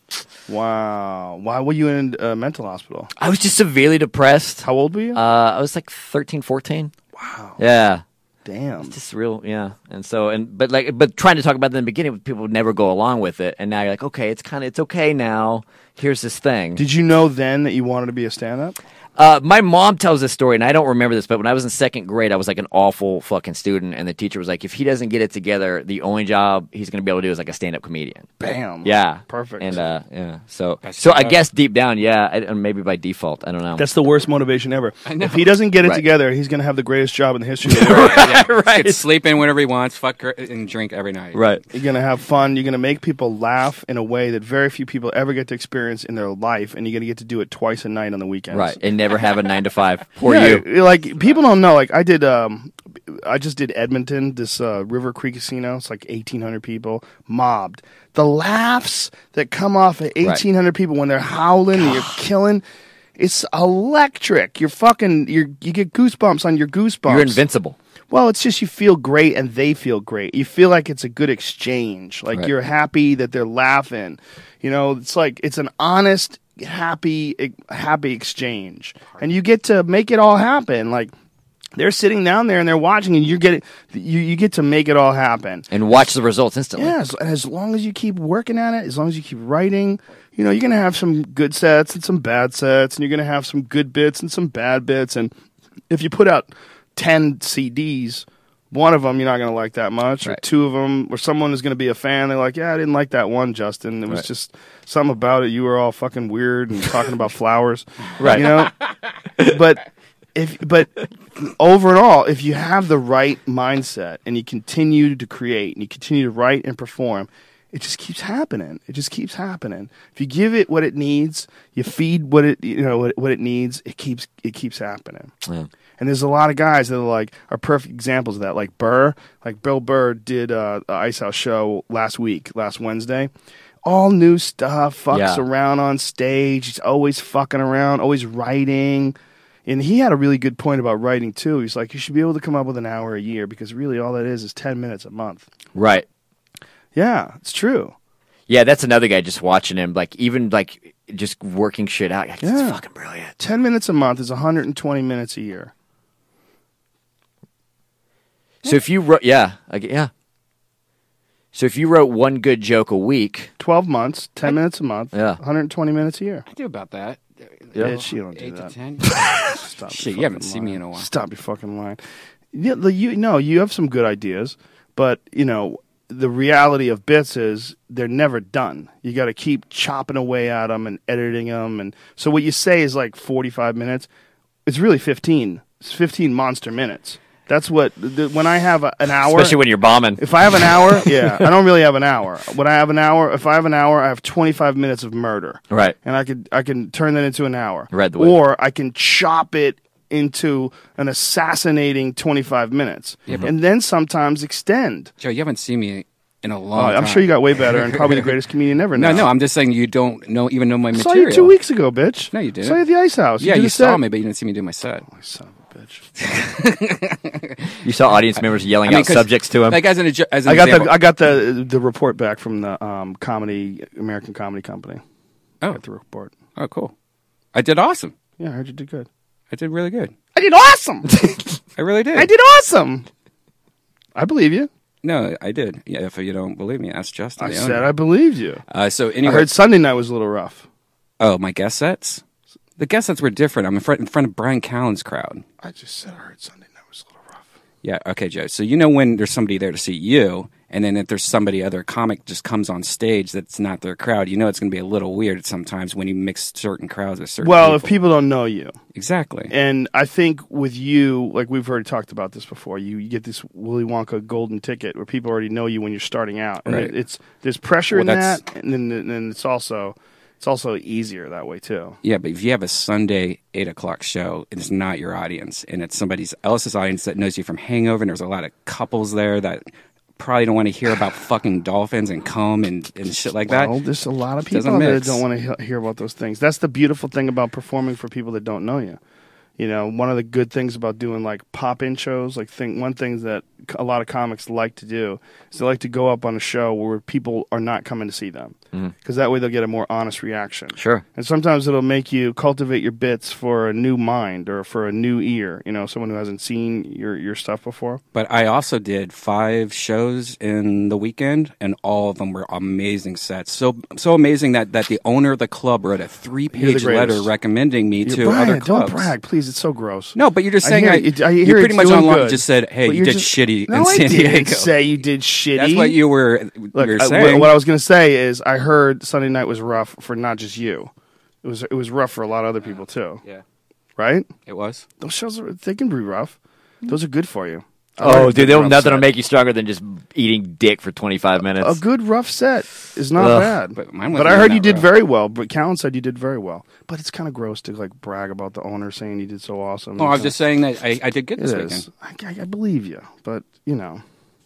Wow. Why were you in a mental hospital? I was just severely depressed. How old were you? Uh, I was like thirteen, fourteen. Wow. Yeah. Damn. It's just real, yeah. And so, and but like, but trying to talk about it in the beginning, people would never go along with it. And now you're like, okay, it's kind of, it's okay now. Here's this thing. Did you know then that you wanted to be a stand-up? Uh, my mom tells this story, and I don't remember this, but when I was in second grade, I was like an awful fucking student, and the teacher was like, if he doesn't get it together, the only job he's going to be able to do is like a stand-up comedian. Bam. Yeah. Perfect. And, uh, yeah. So, That's so I tough. guess deep down, yeah, I, and maybe by default, I don't know. That's the worst motivation ever. I know. If he doesn't get it Right. together, he's going to have the greatest job in the history of the world. yeah. Right. Could sleep in whenever he wants, fuck her, and drink every night. Right. You're going to have fun. You're going to make people laugh in a way that very few people ever get to experience in their life, and you're going to get to do it twice a night on the weekends. Right. And never have a nine to five. Poor yeah, you. Like, people don't know. Like, I did, um, I just did Edmonton, this uh, River Creek Casino. It's like eighteen hundred people, mobbed. The laughs that come off at eighteen hundred people when they're howling and you're killing, it's electric. You're fucking, you're, you get goosebumps on your goosebumps. You're invincible. Well, it's just you feel great and they feel great. You feel like it's a good exchange. Like Right. you're happy that they're laughing. You know, it's like it's an honest, happy, e- happy exchange, and you get to make it all happen. Like they're sitting down there and they're watching, and you're getting you you get to make it all happen. And watch the results instantly. Yeah, as, as long as you keep working at it, as long as you keep writing, you know, you're gonna have some good sets and some bad sets, and you're gonna have some good bits and some bad bits. And if you put out ten C Ds, one of them you're not going to like that much, or Right. two of them, or someone is going to be a fan. They're like, yeah, I didn't like that one, Justin. It was Right. just something about it. You were all fucking weird and talking about flowers, Right. You know. But if but overall, if you have the right mindset and you continue to create and you continue to write and perform, it just keeps happening. It just keeps happening. If you give it what it needs, you feed what it you know what, what it needs, it keeps it keeps happening. Yeah. And there's a lot of guys that are like are perfect examples of that. Like Burr, like Bill Burr did uh, a Ice House show last week, last Wednesday. All new stuff, fucks Yeah. around on stage. He's always fucking around, always writing. And he had a really good point about writing too. He's like, you should be able to come up with an hour a year because really all that is is ten minutes a month. Right. Yeah, it's true. Yeah, that's another guy just watching him, like even like just working shit out. Like, Yeah. It's fucking brilliant. ten minutes a month is one hundred twenty minutes a year. So if you wrote, yeah, like, yeah. So if you wrote one good joke a week, twelve months, ten minutes a month, yeah, one hundred twenty minutes a year. I do about that. Yeah, Bitch, you don't do Eight that. to ten. Stop Shit, your you haven't fucking seen me lying. in a while. Stop your fucking line. Yeah, the- you no, you have some good ideas, but you know the reality of bits is they're never done. You got to keep chopping away at them and editing them, and so what you say is like forty-five minutes. It's really fifteen. It's fifteen monster minutes. That's what the, when I have a, an hour, especially when you're bombing. If I have an hour, yeah, I don't really have an hour. When I have an hour, if I have an hour, I have twenty-five minutes of murder. Right. And I could I can turn that into an hour. Read the way. Or I can chop it into an assassinating twenty-five minutes. Yeah, but- and then sometimes extend. Joe, you haven't seen me in a Oh, long time. I'm sure you got way better and probably the greatest comedian ever No, now. no, I'm just saying you don't know even know my I saw material. you two weeks ago, bitch. No, you didn't. Saw you at the Ice House. Yeah, did you a saw set. me, but you didn't see me do my set. Oh, son of a bitch. You saw audience members yelling I mean, out 'cause, subjects to him. Like as an, adju- as an I got example. the I got the the report back from the um, comedy American Comedy Company. Oh. Got the report. Oh, cool. I did awesome. Yeah, I heard you did good. I did really good. I did awesome. I really did. I did awesome. I believe you. No, I did. Yeah, if you don't believe me, ask Justin. I the said owner. I believed you. Uh, so anyway, I heard Sunday night was a little rough. Oh, my guest sets. The guest sets were different. I'm in front in front of Brian Callen's crowd. I just said I heard Sunday night was a little rough. Yeah. Okay, Joe. So you know when there's somebody there to see you, And then if there's somebody, other comic just comes on stage that's not their crowd, you know it's going to be a little weird sometimes when you mix certain crowds with certain Well, people. if people don't know you. Exactly. And I think with you, like we've already talked about this before, you, you get this Willy Wonka golden ticket where people already know you when you're starting out. And Right. it, it's there's pressure Well, in that's- that, and then and then it's also it's also easier that way too. Yeah, but if you have a Sunday eight o'clock show, it's not your audience, and it's somebody else's audience that knows you from Hangover, and there's a lot of couples there that probably don't want to hear about fucking dolphins and cum and, and shit like that. Well, there's a lot of It doesn't people that mix. don't want to he- hear about those things. That's the beautiful thing about performing for people that don't know you. You know, one of the good things about doing like pop-in shows, like thing, one thing that a lot of comics like to do is they like to go up on a show where people are not coming to see them, because that way they'll get a more honest reaction. Sure. And sometimes it'll make you cultivate your bits for a new mind or for a new ear. You know, someone who hasn't seen your your stuff before. But I also did five shows in the weekend, and all of them were amazing sets. So so amazing that, that the owner of the club wrote a You're three-page the letter greatest. recommending me You're- to Brian, other clubs. Don't brag, please. It's so gross. No, but you're just saying I I, hear, it- I you hear pretty it's much doing online good. just said, "Hey, But you you're did just- shitty no, in I San didn't Diego." say you did shitty. That's what you were. Look, you were I- saying. what, what I was going to say is, I heard Sunday night was rough for not just you. It was it was rough for a lot of other people too. Yeah. Right? It was. Those shows are they can be rough. Those are good for you. I Oh, like a dude, good they'll- rough nothing will set. make you stronger than just eating dick for twenty-five minutes. A good rough set is not Ugh. bad. But mine But wasn't I heard that you did rough. very well. But Callan said you did very well. But it's kind of gross to like brag about the owner saying you did so awesome. Oh, I was just saying that I, I did good It this is. weekend. I, I believe you, but you know.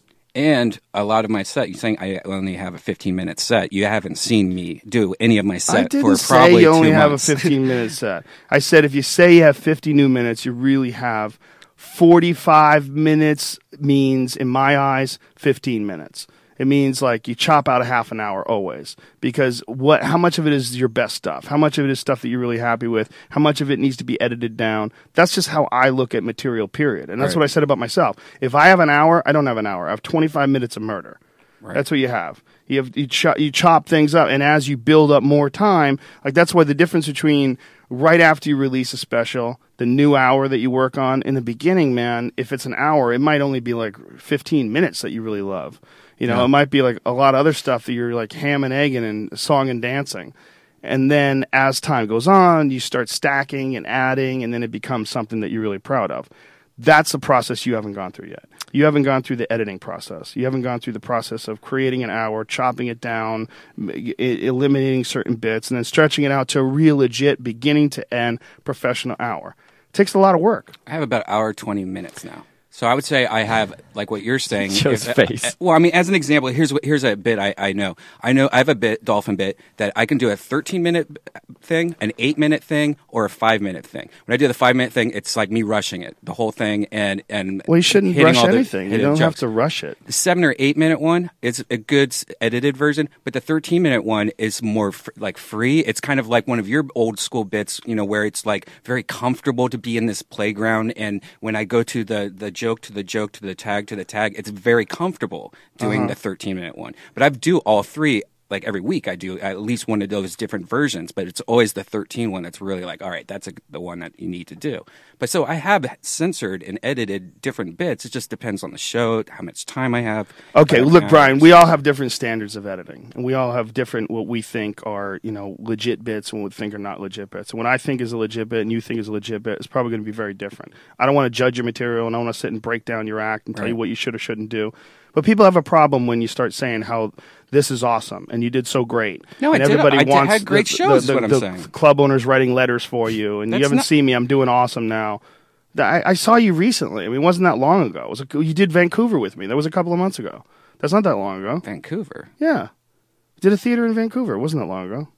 And a lot of my set, you're saying I only have a fifteen minute set. You haven't seen me do any of my I set didn't for say probably you only two have months. a fifteen minute set. I said if you say you have fifty new minutes, you really have forty-five minutes means, in my eyes, fifteen minutes. It means like you chop out a half an hour always, because what? How much of it is your best stuff? How much of it is stuff that you're really happy with? How much of it needs to be edited down? That's just how I look at material, period. And that's Right. what I said about myself. If I have an hour, I don't have an hour. I have twenty-five minutes of murder. Right. That's what you have. You have you, cho- you chop things up, and as you build up more time, like that's why the difference between right after you release a special, the new hour that you work on in the beginning, man. If it's an hour, it might only be like fifteen minutes that you really love. You know, Yeah. it might be like a lot of other stuff that you're like ham and egging and song and dancing. And then as time goes on, you start stacking and adding, and then it becomes something that you're really proud of. That's a process you haven't gone through yet. You haven't gone through the editing process. You haven't gone through the process of creating an hour, chopping it down, m- e- eliminating certain bits, and then stretching it out to a real legit beginning to end professional hour. It takes a lot of work. I have about hour twenty minutes now. So I would say I have, like what you're saying. Joe's if- face. uh, well, I mean, as an example, here's what here's a bit I, I know. I know I have a bit, dolphin bit, that I can do a thirteen minute thing, an eight minute thing, or a five minute thing. When I do the five minute thing, it's like me rushing it, the whole thing, and and Well, you shouldn't hitting rush all the anything. You hidden don't have jokes. to rush it. The seven or eight minute one is a good s- edited version, but the thirteen minute one is more fr- like free. It's kind of like one of your old school bits, you know, where it's like very comfortable to be in this playground. And when I go to the, the joke to the joke to the tag to the tag, it's very comfortable doing Uh-huh. the thirteen minute one. But I do all three. Like every week, I do at least one of those different versions, but it's always the thirteen one that's really like, all right, that's a, the one that you need to do. But so I have censored and edited different bits. It just depends on the show, how much time I have. Okay, how well, many look, Brian, hours. we all have different standards of editing, and we all have different what we think are, you know, legit bits and what we think are not legit bits. And what I think is a legit bit and you think is a legit bit is probably going to be very different. I don't want to judge your material, and I want to sit and break down your act and tell Right. you what you should or shouldn't do. But people have a problem when you start saying how this is awesome and you did so great. No, I and did- everybody I did- wants had great the, shows, the, is what I'm the saying. club owners writing letters for you, and That's you haven't not- seen me. I'm doing awesome now. I, I saw you recently. I mean, it wasn't that long ago. It was a, you did Vancouver with me. That was a couple of months ago. That's not that long ago. Vancouver, Yeah. Did a theater in Vancouver. It wasn't that long ago.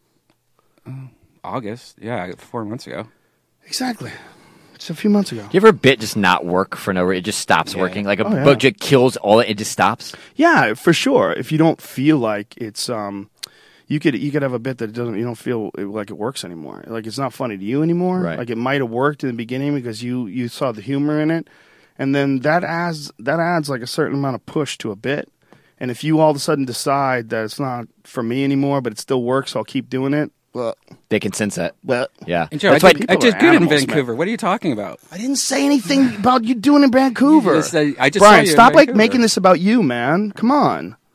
August, yeah, four months ago. Exactly. It's a few months ago. Do you ever bit just not work for no reason? It just stops Yeah. working. Like a Oh, yeah. book just kills all it. It just stops. Yeah, for sure. If you don't feel like it's, um, you could you could have a bit that doesn't you don't feel like it works anymore. Like it's not funny to you anymore. Right. Like it might have worked in the beginning because you you saw the humor in it, and then that adds that adds like a certain amount of push to a bit. And if you all of a sudden decide that it's not for me anymore, but it still works, so I'll keep doing it. Well, They can sense it. well, Yeah. And Joe, That's I why did, people I did are good animals, in Vancouver. What are you talking about? I didn't say anything about you doing in Vancouver. You just said- I just saw Brian, you in stop like Vancouver. making this about you, man. Come on.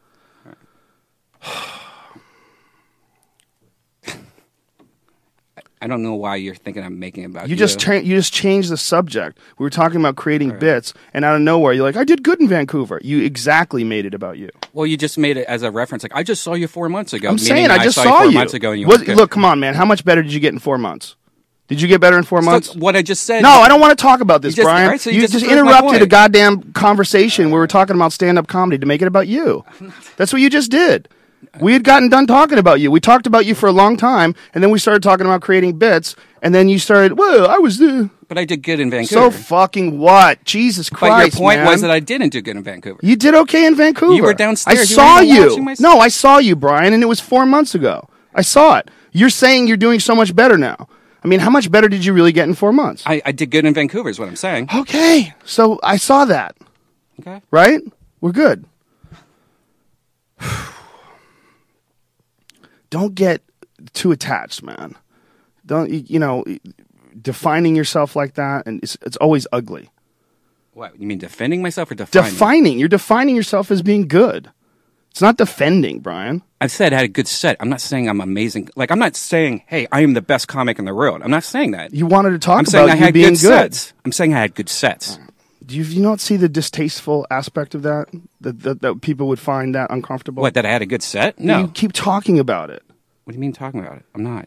I don't know why you're thinking I'm making it about you. You just cha- you just changed the subject. We were talking about creating right. bits, and out of nowhere, you're like, "I did good in Vancouver." You exactly made it about you. Well, you just made it as a reference. Like, I just saw you four months ago. I'm saying I just I saw, saw you four you. months ago. And you what, look, come on, man. How much better did you get in four months? Did you get better in four so months? What I just said. No, I don't want to talk about this, just, Brian. Right, so you, you just, just interrupted interrupted a goddamn conversation. We were talking about stand-up comedy to make it about you. That's what you just did. We had gotten done talking about you. We talked about you for a long time, and then we started talking about creating bits, and then you started, well, I was the... But I did good in Vancouver. So fucking what? Jesus Christ, But your point man. was that I didn't do good in Vancouver. You did okay in Vancouver. You were downstairs. I you saw you. No, I saw you, Brian, and it was four months ago. I saw it. You're saying you're doing so much better now. I mean, how much better did you really get in four months? I, I did good in Vancouver is what I'm saying. Okay, so I saw that. Okay. Right? We're good. Don't get too attached, man. Don't, you know, defining yourself like that, and it's, it's always ugly. What, you mean defending myself or defining? Defining. You're defining yourself as being good. It's not defending, Brian. I've said I had a good set. I'm not saying I'm amazing. Like, I'm not saying, hey, I am the best comic in the world. I'm not saying that. You wanted to talk I'm about saying I you had being good, good. Sets. I'm saying I had good sets. Do you, you not see the distasteful aspect of that? That, that? that people would find that uncomfortable? What, that I had a good set? No. You keep talking about it. What do you mean talking about it? I'm not.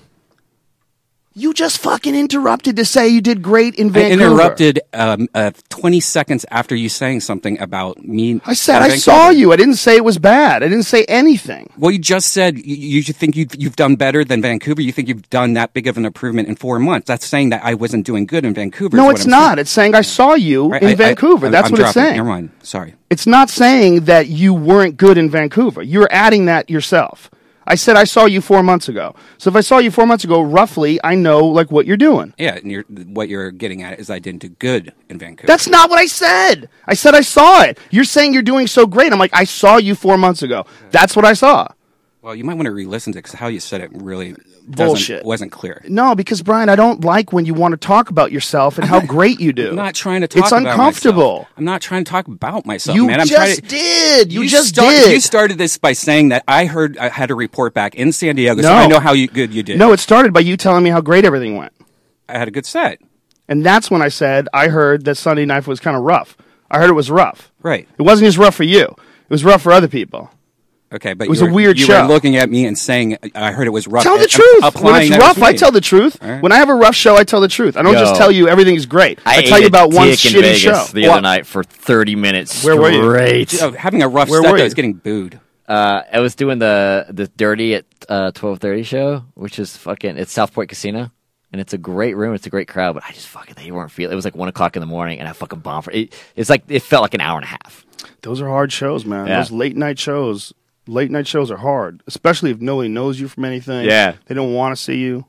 You just fucking interrupted to say you did great in Vancouver. I interrupted um, uh, twenty seconds after you saying something about me. I said I saw you. I didn't say it was bad. I didn't say anything. Well, you just said you, you think you've, you've done better than Vancouver. You think you've done that big of an improvement in four months. That's saying that I wasn't doing good in Vancouver. No, it's I'm not. Saying. It's saying I saw you right, in I, Vancouver. I, That's I'm what dropping. it's saying. Never mind. Sorry. It's not saying that you weren't good in Vancouver. You're adding that yourself. I said I saw you four months ago. So if I saw you four months ago, roughly, I know like what you're doing. Yeah, and you're, what you're getting at is I didn't do good in Vancouver. That's not what I said. I said I saw it. You're saying you're doing so great. I'm like, I saw you four months ago. That's what I saw. Well, you might want to re-listen to it because how you said it really Bullshit. wasn't clear. No, because, Brian, I don't like when you want to talk about yourself and how great you do. I'm not trying to talk it's about uncomfortable. myself. I'm not trying to talk about myself, you man. I'm just trying to, did. You, you just start, did. You started this by saying that I heard I had a report back in San Diego, no. so I know how you, good you did. No, it started by you telling me how great everything went. I had a good set. And that's when I said I heard that Sunday night was kind of rough. I heard it was rough. Right. It wasn't just rough for you. It was rough for other people. Okay, but it was you were, a weird you show. were looking at me and saying, I heard it was rough. Tell the and, truth. and When it's rough, I tell the truth. Right. When I have a rough show, I tell the truth. I don't Yo, just tell you everything's great. I, I tell you about one shitty Vegas show. the what? other night for thirty minutes Where were you? straight. Oh, having a rough Where set, were though, you? is getting booed. Uh, I was doing the the Dirty at uh, twelve thirty show, which is fucking. It's South Point Casino, and it's a great room. It's a great crowd, but I just fucking they weren't feeling. It was like one o'clock in the morning, and I fucking bombed for it. It's like it felt like an hour and a half. Those are hard shows, man. Yeah. Those late night shows. Late night shows are hard, especially if nobody knows you from anything. Yeah. They don't want to see you.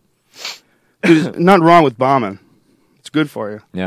There's nothing wrong with bombing. It's good for you. Yeah.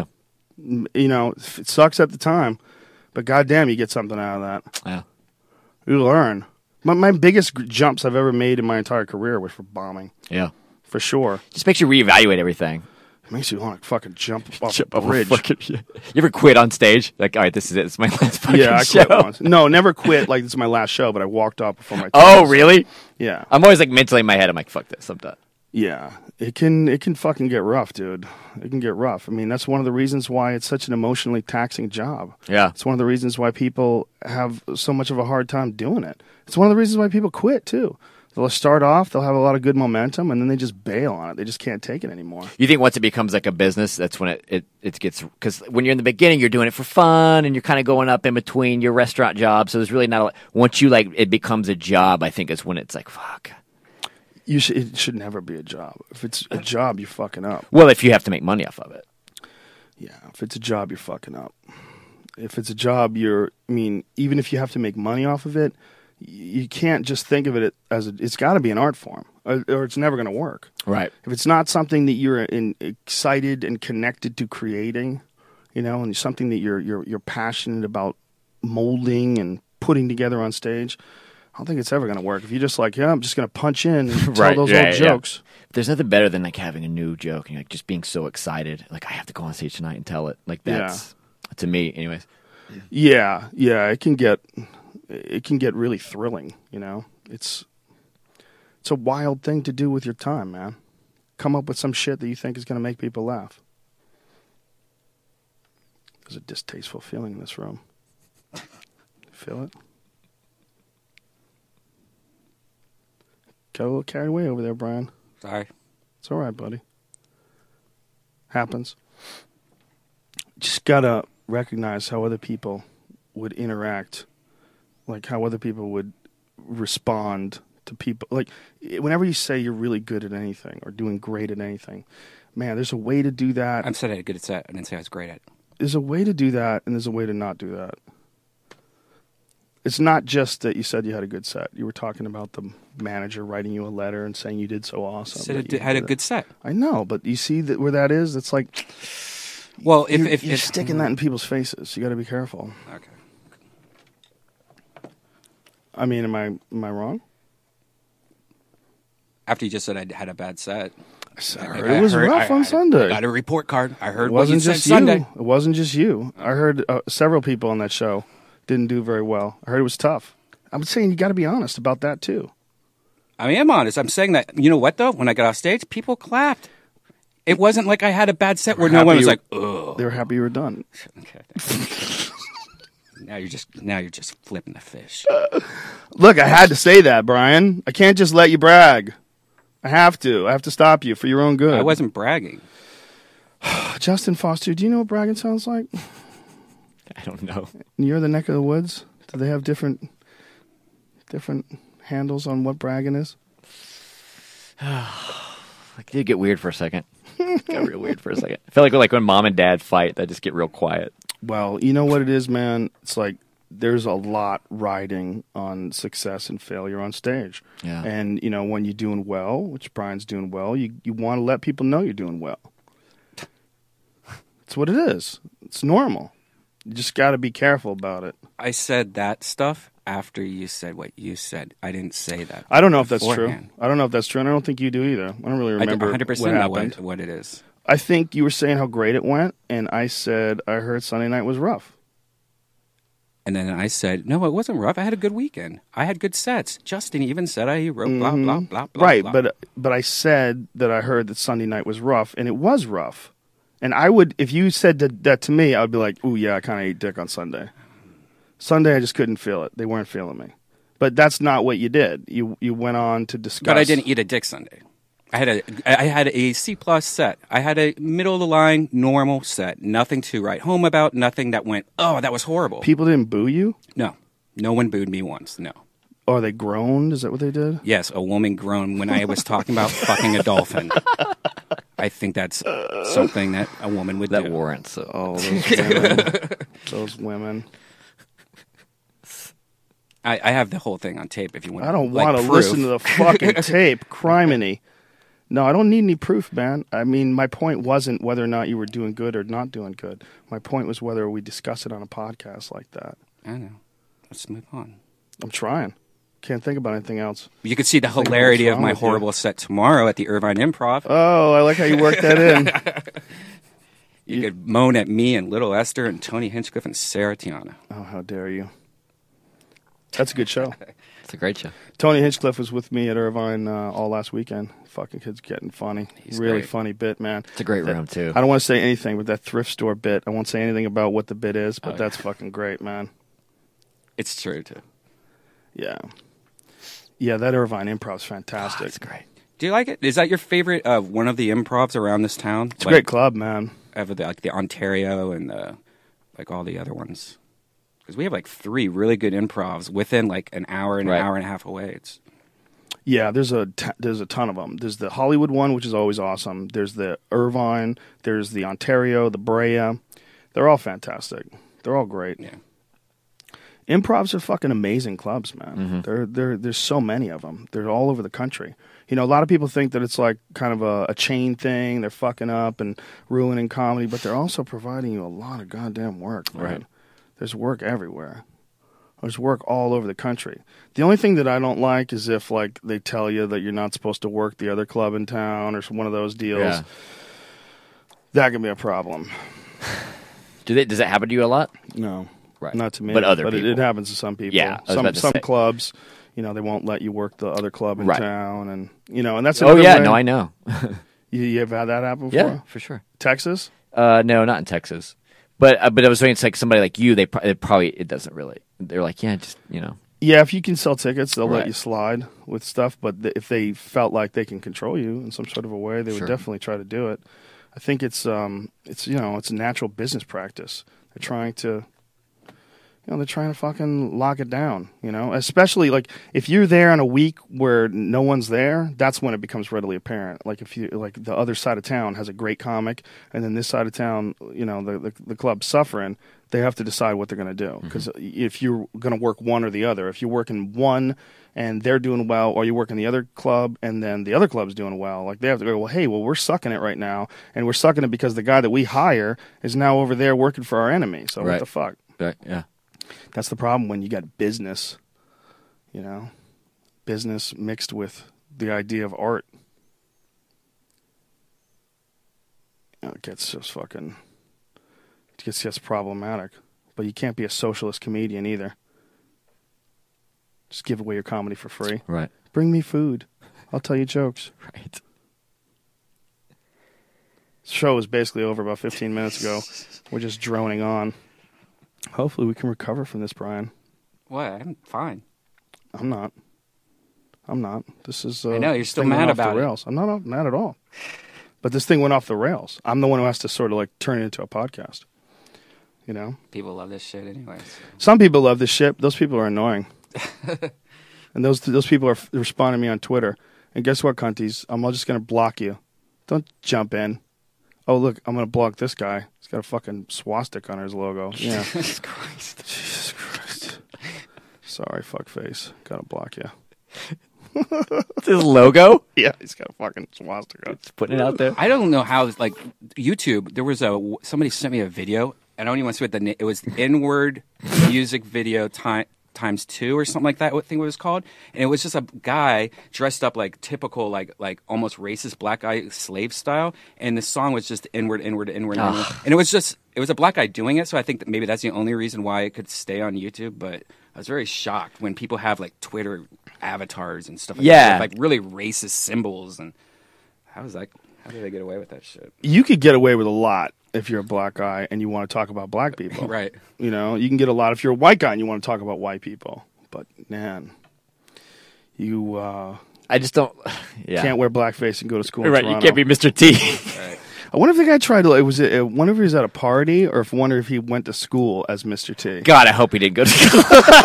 You know, it sucks at the time, but goddamn, you get something out of that. Yeah. You learn. My, my biggest g- jumps I've ever made in my entire career was for bombing. Yeah. For sure. Just makes you reevaluate everything. It makes you want to fucking jump off Jump a off a bridge. fucking- You ever quit on stage? Like, all right, this is it. This is my last fucking Yeah, I show. quit once. No, never quit. Like, this is my last show, but I walked off before my Oh, time. really? Yeah. I'm always like mentally in my head. I'm like, fuck this. I'm done. Yeah, it can it can fucking get rough, dude. It can get rough. I mean, that's one of the reasons why it's such an emotionally taxing job. Yeah. It's one of the reasons why people have so much of a hard time doing it. It's one of the reasons why people quit, too. They'll start off, they'll have a lot of good momentum, and then they just bail on it. They just can't take it anymore. You think once it becomes like a business, that's when it, it, it gets... Because when you're in the beginning, you're doing it for fun, and you're kind of going up in between your restaurant job, so there's really not a... Once you, like, it becomes a job, I think it's when it's like, fuck. You should, it should never be a job. If it's a job, you're fucking up. Well, if you have to make money off of it. Yeah, if it's a job, you're fucking up. If it's a job, you're... I mean, even if you have to make money off of it, you can't just think of it as a, it's got to be an art form, or, or it's never going to work. Right. If it's not something that you're in, excited and connected to creating, you know, and something that you're you're you're passionate about molding and putting together on stage, I don't think it's ever going to work. If you're just like, yeah, I'm just going to punch in and tell Right, those yeah, old yeah. jokes. There's nothing better than like having a new joke and like just being so excited. Like I have to go on stage tonight and tell it. Like that's to me, anyways. Yeah, yeah, it can get it can get really thrilling, you know. It's it's a wild thing to do with your time, man. Come up with some shit that you think is going to make people laugh. There's a distasteful feeling in this room. Feel it? Got a little carried away over there, Brian. Sorry. It's all right, buddy. Happens. Just gotta recognize how other people would interact, like how other people would respond to people. Like, whenever you say you're really good at anything or doing great at anything, man, there's a way to do that. I'm said I had good at set. I didn't say I was great at it. There's a way to do that, and there's a way to not do that. It's not just that you said you had a good set. You were talking about the manager writing you a letter and saying you did so awesome. Said it you had a did good set. I know, but you see that where that is? It's like, well, if you're, if you're if, sticking that in people's faces, you got to be careful. Okay. I mean, am I am I wrong? After you just said I had a bad set, I, said, I heard it was heard, rough I, on I, Sunday. I got a report card. I heard it what you wasn't said just Sunday. you. It wasn't just you. I heard uh, several people on that show didn't do very well. I heard it was tough. I'm saying you got to be honest about that too. I am honest. I'm saying that. You know what though? When I got off stage, people clapped. It wasn't like I had a bad set where no one was you, like, "Ugh." They were happy you were done. Okay. now you're just now you're just flipping the fish. Look, I had to say that, Brian. I can't just let you brag. I have to. I have to stop you for your own good. I wasn't bragging. Justin Foster, do you know what bragging sounds like? I don't know. You're the neck of the woods. Do they have different different handles on what bragging is? Like, did get weird for a second. Got real weird for a second. I feel like like when mom and dad fight, they just get real quiet. Well, you know what it is, man? It's like there's a lot riding on success and failure on stage. Yeah. And, you know, when you're doing well, which Brian's doing well, you, you want to let people know you're doing well. It's what it is. It's normal. You just got to be careful about it. I said that stuff after you said what you said. I didn't say that. I don't know if that's beforehand. true. I don't know if that's true, and I don't think you do either. I don't really remember I one hundred percent what know happened. what, what it is. I think you were saying how great it went, and I said I heard Sunday night was rough. And then I said, no, it wasn't rough. I had a good weekend. I had good sets. Justin even said I wrote blah, Mhm. blah, blah, blah, Right, blah. but but I said that I heard that Sunday night was rough, and it was rough. And I would, if you said that, that to me, I would be like, ooh, yeah, I kind of ate dick on Sunday. Sunday, I just couldn't feel it. They weren't feeling me. But that's not what you did. You you went on to discuss. But I didn't eat a dick Sunday. I had a I had a C plus set. I had a middle of the line normal set. Nothing to write home about. Nothing that went, oh, that was horrible. People didn't boo you? No, no one booed me once. No. Oh, they groaned? Is that what they did? Yes, a woman groaned when I was talking about fucking a dolphin. I think that's something that a woman would that do. warrants. Uh, oh, those women. Those women. I, I have the whole thing on tape if you want. I don't like, want to proof. listen to the fucking tape. Criminy. No, I don't need any proof, man. I mean, my point wasn't whether or not you were doing good or not doing good. My point was whether we discuss it on a podcast like that. I know. Let's move on. I'm trying. Can't think about anything else. You could see the Think hilarity what's of wrong my with you. horrible set tomorrow at the Irvine Improv. Oh, I like how you worked that in. You could moan at me and Little Esther and Tony Hinchcliffe and Sarah Tiana. Oh, how dare you. That's a good show. It's a great show. Tony Hinchcliffe was with me at Irvine uh, all last weekend. Fucking kid's getting funny. He's really great. funny bit, man. It's a great That- room, too. I don't want to say anything, but that thrift store bit, I won't say anything about what the bit is, but Oh, that's yeah. fucking great, man. It's true, too. Yeah. Yeah, that Irvine Improv's fantastic. That's great. Do you like it? Is that your favorite of one of the improvs around this town? It's a great club, man. Of the, like the Ontario and the like all the other ones. Because we have like three really good improvs within like an hour and Right. an hour and a half away. It's Yeah, there's a t- there's a ton of them. There's the Hollywood one, which is always awesome. There's the Irvine. There's the Ontario, the Brea. They're all fantastic. They're all great. Yeah. Improvs are fucking amazing clubs, man. Mm-hmm. There, there, there's so many of them. They're all over the country. You know, a lot of people think that it's like kind of a, a chain thing. They're fucking up and ruining comedy, but they're also providing you a lot of goddamn work, man. Right. There's work everywhere. There's work all over the country. The only thing that I don't like is if, like, they tell you that you're not supposed to work the other club in town or one of those deals. Yeah. That can be a problem. Do they, does that happen to you a lot? No. Right. Not to me. But other but it, people. it happens to some people. Yeah, I was Some about to some say. clubs, you know, they won't let you work the other club in Right. town, and you know, and that's Oh another yeah, way- no, I know. You, you ever had that happen before? Yeah, for sure. Texas? Uh, no, not in Texas. But uh, but I was saying it's like somebody like you. They pro- it probably it doesn't really. They're like, yeah, just you know. Yeah, if you can sell tickets, they'll let Right. you slide with stuff. But th- if they felt like they can control you in some sort of a way, they Sure. would definitely try to do it. I think it's um, it's you know, it's a natural business practice. They're trying to, you know, they're trying to fucking lock it down. You know, especially like if you're there on a week where no one's there, that's when it becomes readily apparent. Like if you like the other side of town has a great comic, and then this side of town, you know, the the, the club's suffering. They have to decide what they're going to do, because if you're going to work one or the other, if you're working one and they're doing well, or you're working the other club and then the other club's doing well, like they have to go, well, hey, well, we're sucking it right now, and we're sucking it because the guy that we hire is now over there working for our enemy. So what Right. the fuck? Right. Yeah. That's the problem when you got business, you know, business mixed with the idea of art. You know, it gets just fucking. It gets, gets problematic. But you can't be a socialist comedian either. Just give away your comedy for free. Right. Bring me food. I'll tell you jokes. Right. The show was basically over about fifteen minutes ago. We're just droning on. Hopefully we can recover from this, Brian. What? I'm fine. I'm not. I'm not. This is. Uh, I know, you're this still thing went mad off about the it. rails. I'm not mad at all. But this thing went off the rails. I'm the one who has to sort of like turn it into a podcast. You know? People love this shit anyway. So. Some people love this shit. Those people are annoying. And those those people are f- responding to me on Twitter. And guess what, cunties? I'm just going to block you. Don't jump in. Oh, look, I'm going to block this guy. He's got a fucking swastika on his logo. Yeah. Jesus Christ. Jesus Christ. Sorry, fuckface. Got to block you. His logo? Yeah, he's got a fucking swastika. Just putting it out there. I don't know how, like, YouTube, there was a, somebody sent me a video. I don't even want to see what the, na- it was N-word music video time, times two or something like that, what thing it was called. And it was just a guy dressed up like typical, like, like almost racist black guy slave style. And the song was just N-word, N-word, N-word, N-word. And it was just, it was a black guy doing it. So I think that maybe that's the only reason why it could stay on YouTube. But I was very shocked when people have like Twitter avatars and stuff like Yeah. that, with, like really racist symbols. And how is that, how do they get away with that shit? You could get away with a lot if you're a black guy and you want to talk about black people. Right. You know, you can get a lot if you're a white guy and you want to talk about white people. But, man, you uh, I just don't. Yeah. can't wear blackface and go to school in Right. You Toronto. can't be Mister T. Right. I wonder if the guy tried to, it was, I wonder if he was at a party or if I wonder if he went to school as Mister T. God, I hope he didn't go to school.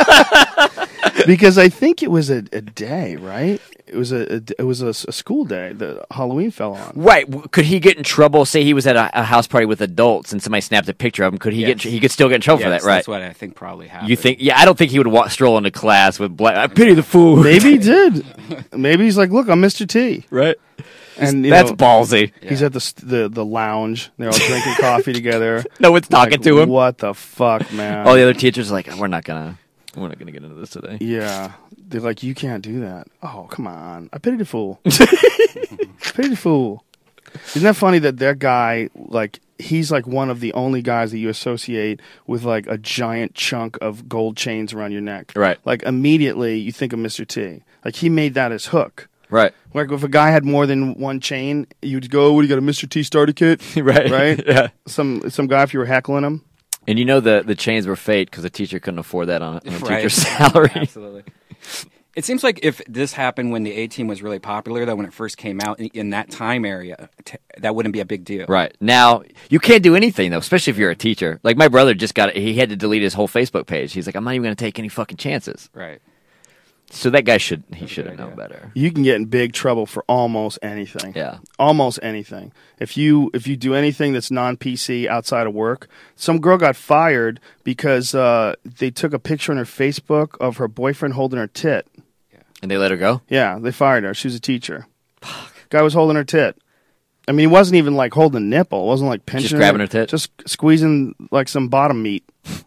Because I think it was a, a day, right? It was a, a it was a, a school day that Halloween fell on. Right. W- Could he get in trouble? Say he was at a, a house party with adults and somebody snapped a picture of him. Could he Yes. get? He could still get in trouble for Yes, that, right? That's what I think probably happened. You think? Yeah, I don't think he would walk, stroll into class with black. I pity the fool. Maybe he did. Maybe he's like, look, I'm Mister T. Right. And you That's know, ballsy. He's at the st- the the lounge. They're all drinking coffee together. No one's talking Like, to him. What the fuck, man? All the other teachers are like, we're not gonna, we're not gonna get into this today. Yeah, they're like, you can't do that. Oh, come on! I pity the fool. Pity the fool. Isn't that funny that that guy, like, he's like one of the only guys that you associate with like a giant chunk of gold chains around your neck. Right. Like immediately you think of Mister T. Like he made that his hook. Right. Like if a guy had more than one chain, you'd go, "What do you got, a Mister T starter kit?" Right. Right. Yeah. Some some guy if you were heckling him. And you know the the chains were fake because the teacher couldn't afford that on a, on a Right. teacher's salary. Absolutely. It seems like if this happened when the A-Team was really popular, that when it first came out in, in that time area, t- that wouldn't be a big deal. Right. Now, you can't do anything, though, especially if you're a teacher. Like, my brother just got, he had to delete his whole Facebook page. He's like, I'm not even going to take any fucking chances. Right. So that guy should, he should have known better. You can get in big trouble for almost anything. Yeah. Almost anything. If you if you do anything that's non-P C outside of work, some girl got fired because uh, they took a picture on her Facebook of her boyfriend holding her tit. And they let her go? Yeah, they fired her. She was a teacher. Guy was holding her tit. I mean, he wasn't even like holding a nipple. It wasn't like pinching Just grabbing her tit? Just squeezing like some bottom meat.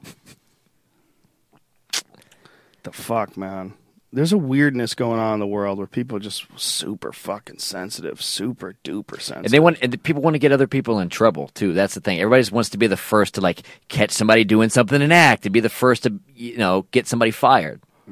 The fuck, man. There's a weirdness going on in the world where people are just super fucking sensitive, super duper sensitive. And they want, and the people want to get other people in trouble too. That's the thing. Everybody just wants to be the first to like catch somebody doing something and act, to be the first to, you know, get somebody fired. Right.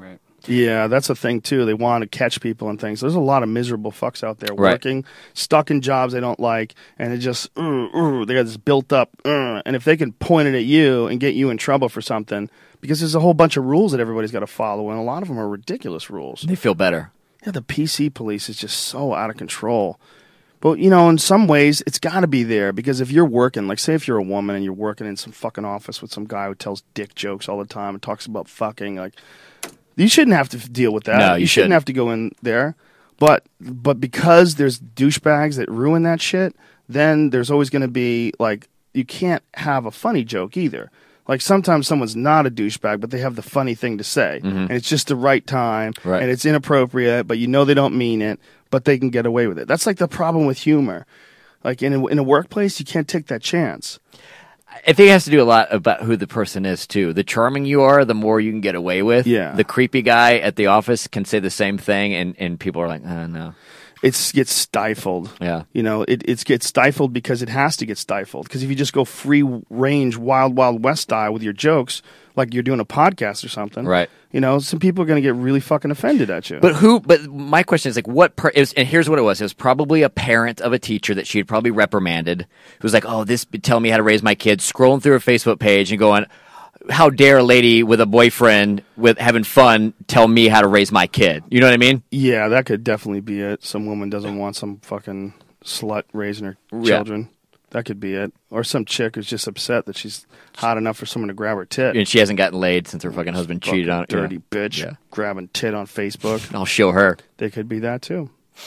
Yeah, that's a thing too. They want to catch people and things. There's a lot of miserable fucks out there Right. working, stuck in jobs they don't like, and it just uh, uh, they got this built up. Uh, and if they can point it at you and get you in trouble for something, because there's a whole bunch of rules that everybody's got to follow, and a lot of them are ridiculous rules. They feel better. Yeah, the P C police is just so out of control. But, you know, in some ways, it's got to be there because if you're working, like say if you're a woman and you're working in some fucking office with some guy who tells dick jokes all the time and talks about fucking, like, you shouldn't have to f- deal with that. No, you shouldn't shouldn't. have to go in there. But but because there's douchebags that ruin that shit, then there's always going to be, like, you can't have a funny joke either. Like sometimes someone's not a douchebag, but they have the funny thing to say, Mhm. and it's just the right time, Right. and it's inappropriate, but you know they don't mean it, but they can get away with it. That's like the problem with humor. Like in a, in a workplace, you can't take that chance. I think it has to do a lot about who the person is too. The charming you are, the more you can get away with. Yeah. The creepy guy at the office can say the same thing, and, and people are like, oh, no. It gets stifled. Yeah. You know, it it gets stifled because it has to get stifled. Because if you just go free range, wild, wild west style with your jokes, like you're doing a podcast or something, Right. You know, some people are going to get really fucking offended at you. But who? But my question is like, what? Per, it was, and here's what it was. It was probably a parent of a teacher that she had probably reprimanded, who was like, "Oh, this telling me how to raise my kids." Scrolling through her Facebook page and going, "How dare a lady with a boyfriend with having fun tell me how to raise my kid?" You know what I mean? Yeah, that could definitely be it. Some woman doesn't want some fucking slut raising her Yeah. children. That could be it. Or some chick who's just upset that she's hot enough for someone to grab her tit. And she hasn't gotten laid since her fucking husband cheated on her. Dirty Yeah. bitch Yeah. grabbing tit on Facebook. I'll show her. They could be that too.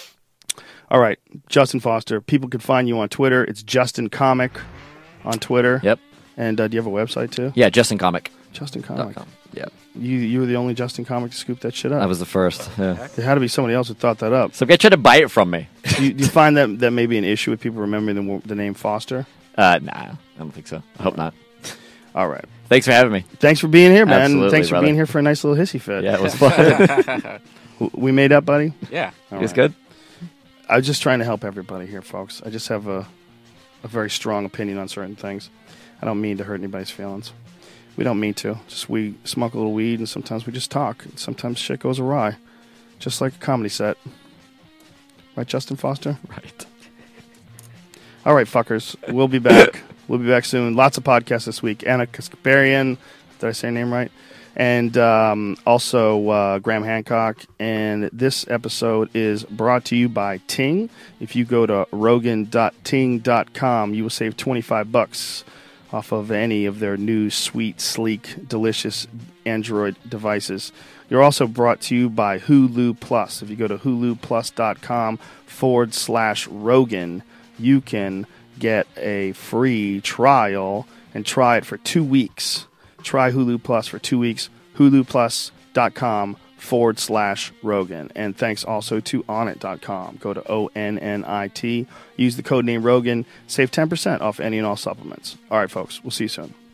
All right, Justin Foster. People can find you on Twitter. It's Justin Comic on Twitter. Yep. And uh, do you have a website too? Yeah, Justin Comic. Justin Comic. com. Yeah. You you were the only Justin Comic to scoop that shit up. I was the first. Yeah. There had to be somebody else who thought that up. Some guy tried to buy it from me. do, you, do you find that that may be an issue with people remembering the, the name Foster? Uh, nah, I don't think so. I hope not. All right. Thanks for having me. Thanks for being here, man. Absolutely, Thanks for brother. being here for a nice little hissy fit. Yeah, it was fun. We made up, buddy? Yeah. All It was right. good. I was just trying to help everybody here, folks. I just have a, a very strong opinion on certain things. I don't mean to hurt anybody's feelings. We don't mean to. Just we smoke a little weed, and sometimes we just talk. And sometimes shit goes awry, just like a comedy set. Right, Justin Foster? Right. All right, fuckers. We'll be back. We'll be back soon. Lots of podcasts this week. Anna Kasparian. Did I say her name right? And um, also uh, Graham Hancock. And this episode is brought to you by Ting. If you go to rogan dot ting dot com, you will save twenty-five bucks off of any of their new sweet, sleek, delicious Android devices. You're also brought to you by Hulu Plus. If you go to hulu plus dot com forward slash Rogan, you can get a free trial and try it for two weeks. Try Hulu Plus for two weeks. hulu plus dot com forward slash Rogan. And thanks also to onnit dot com. Go to O N N I T. Use the code name Rogan. Save ten percent off any and all supplements. All right, folks. We'll see you soon.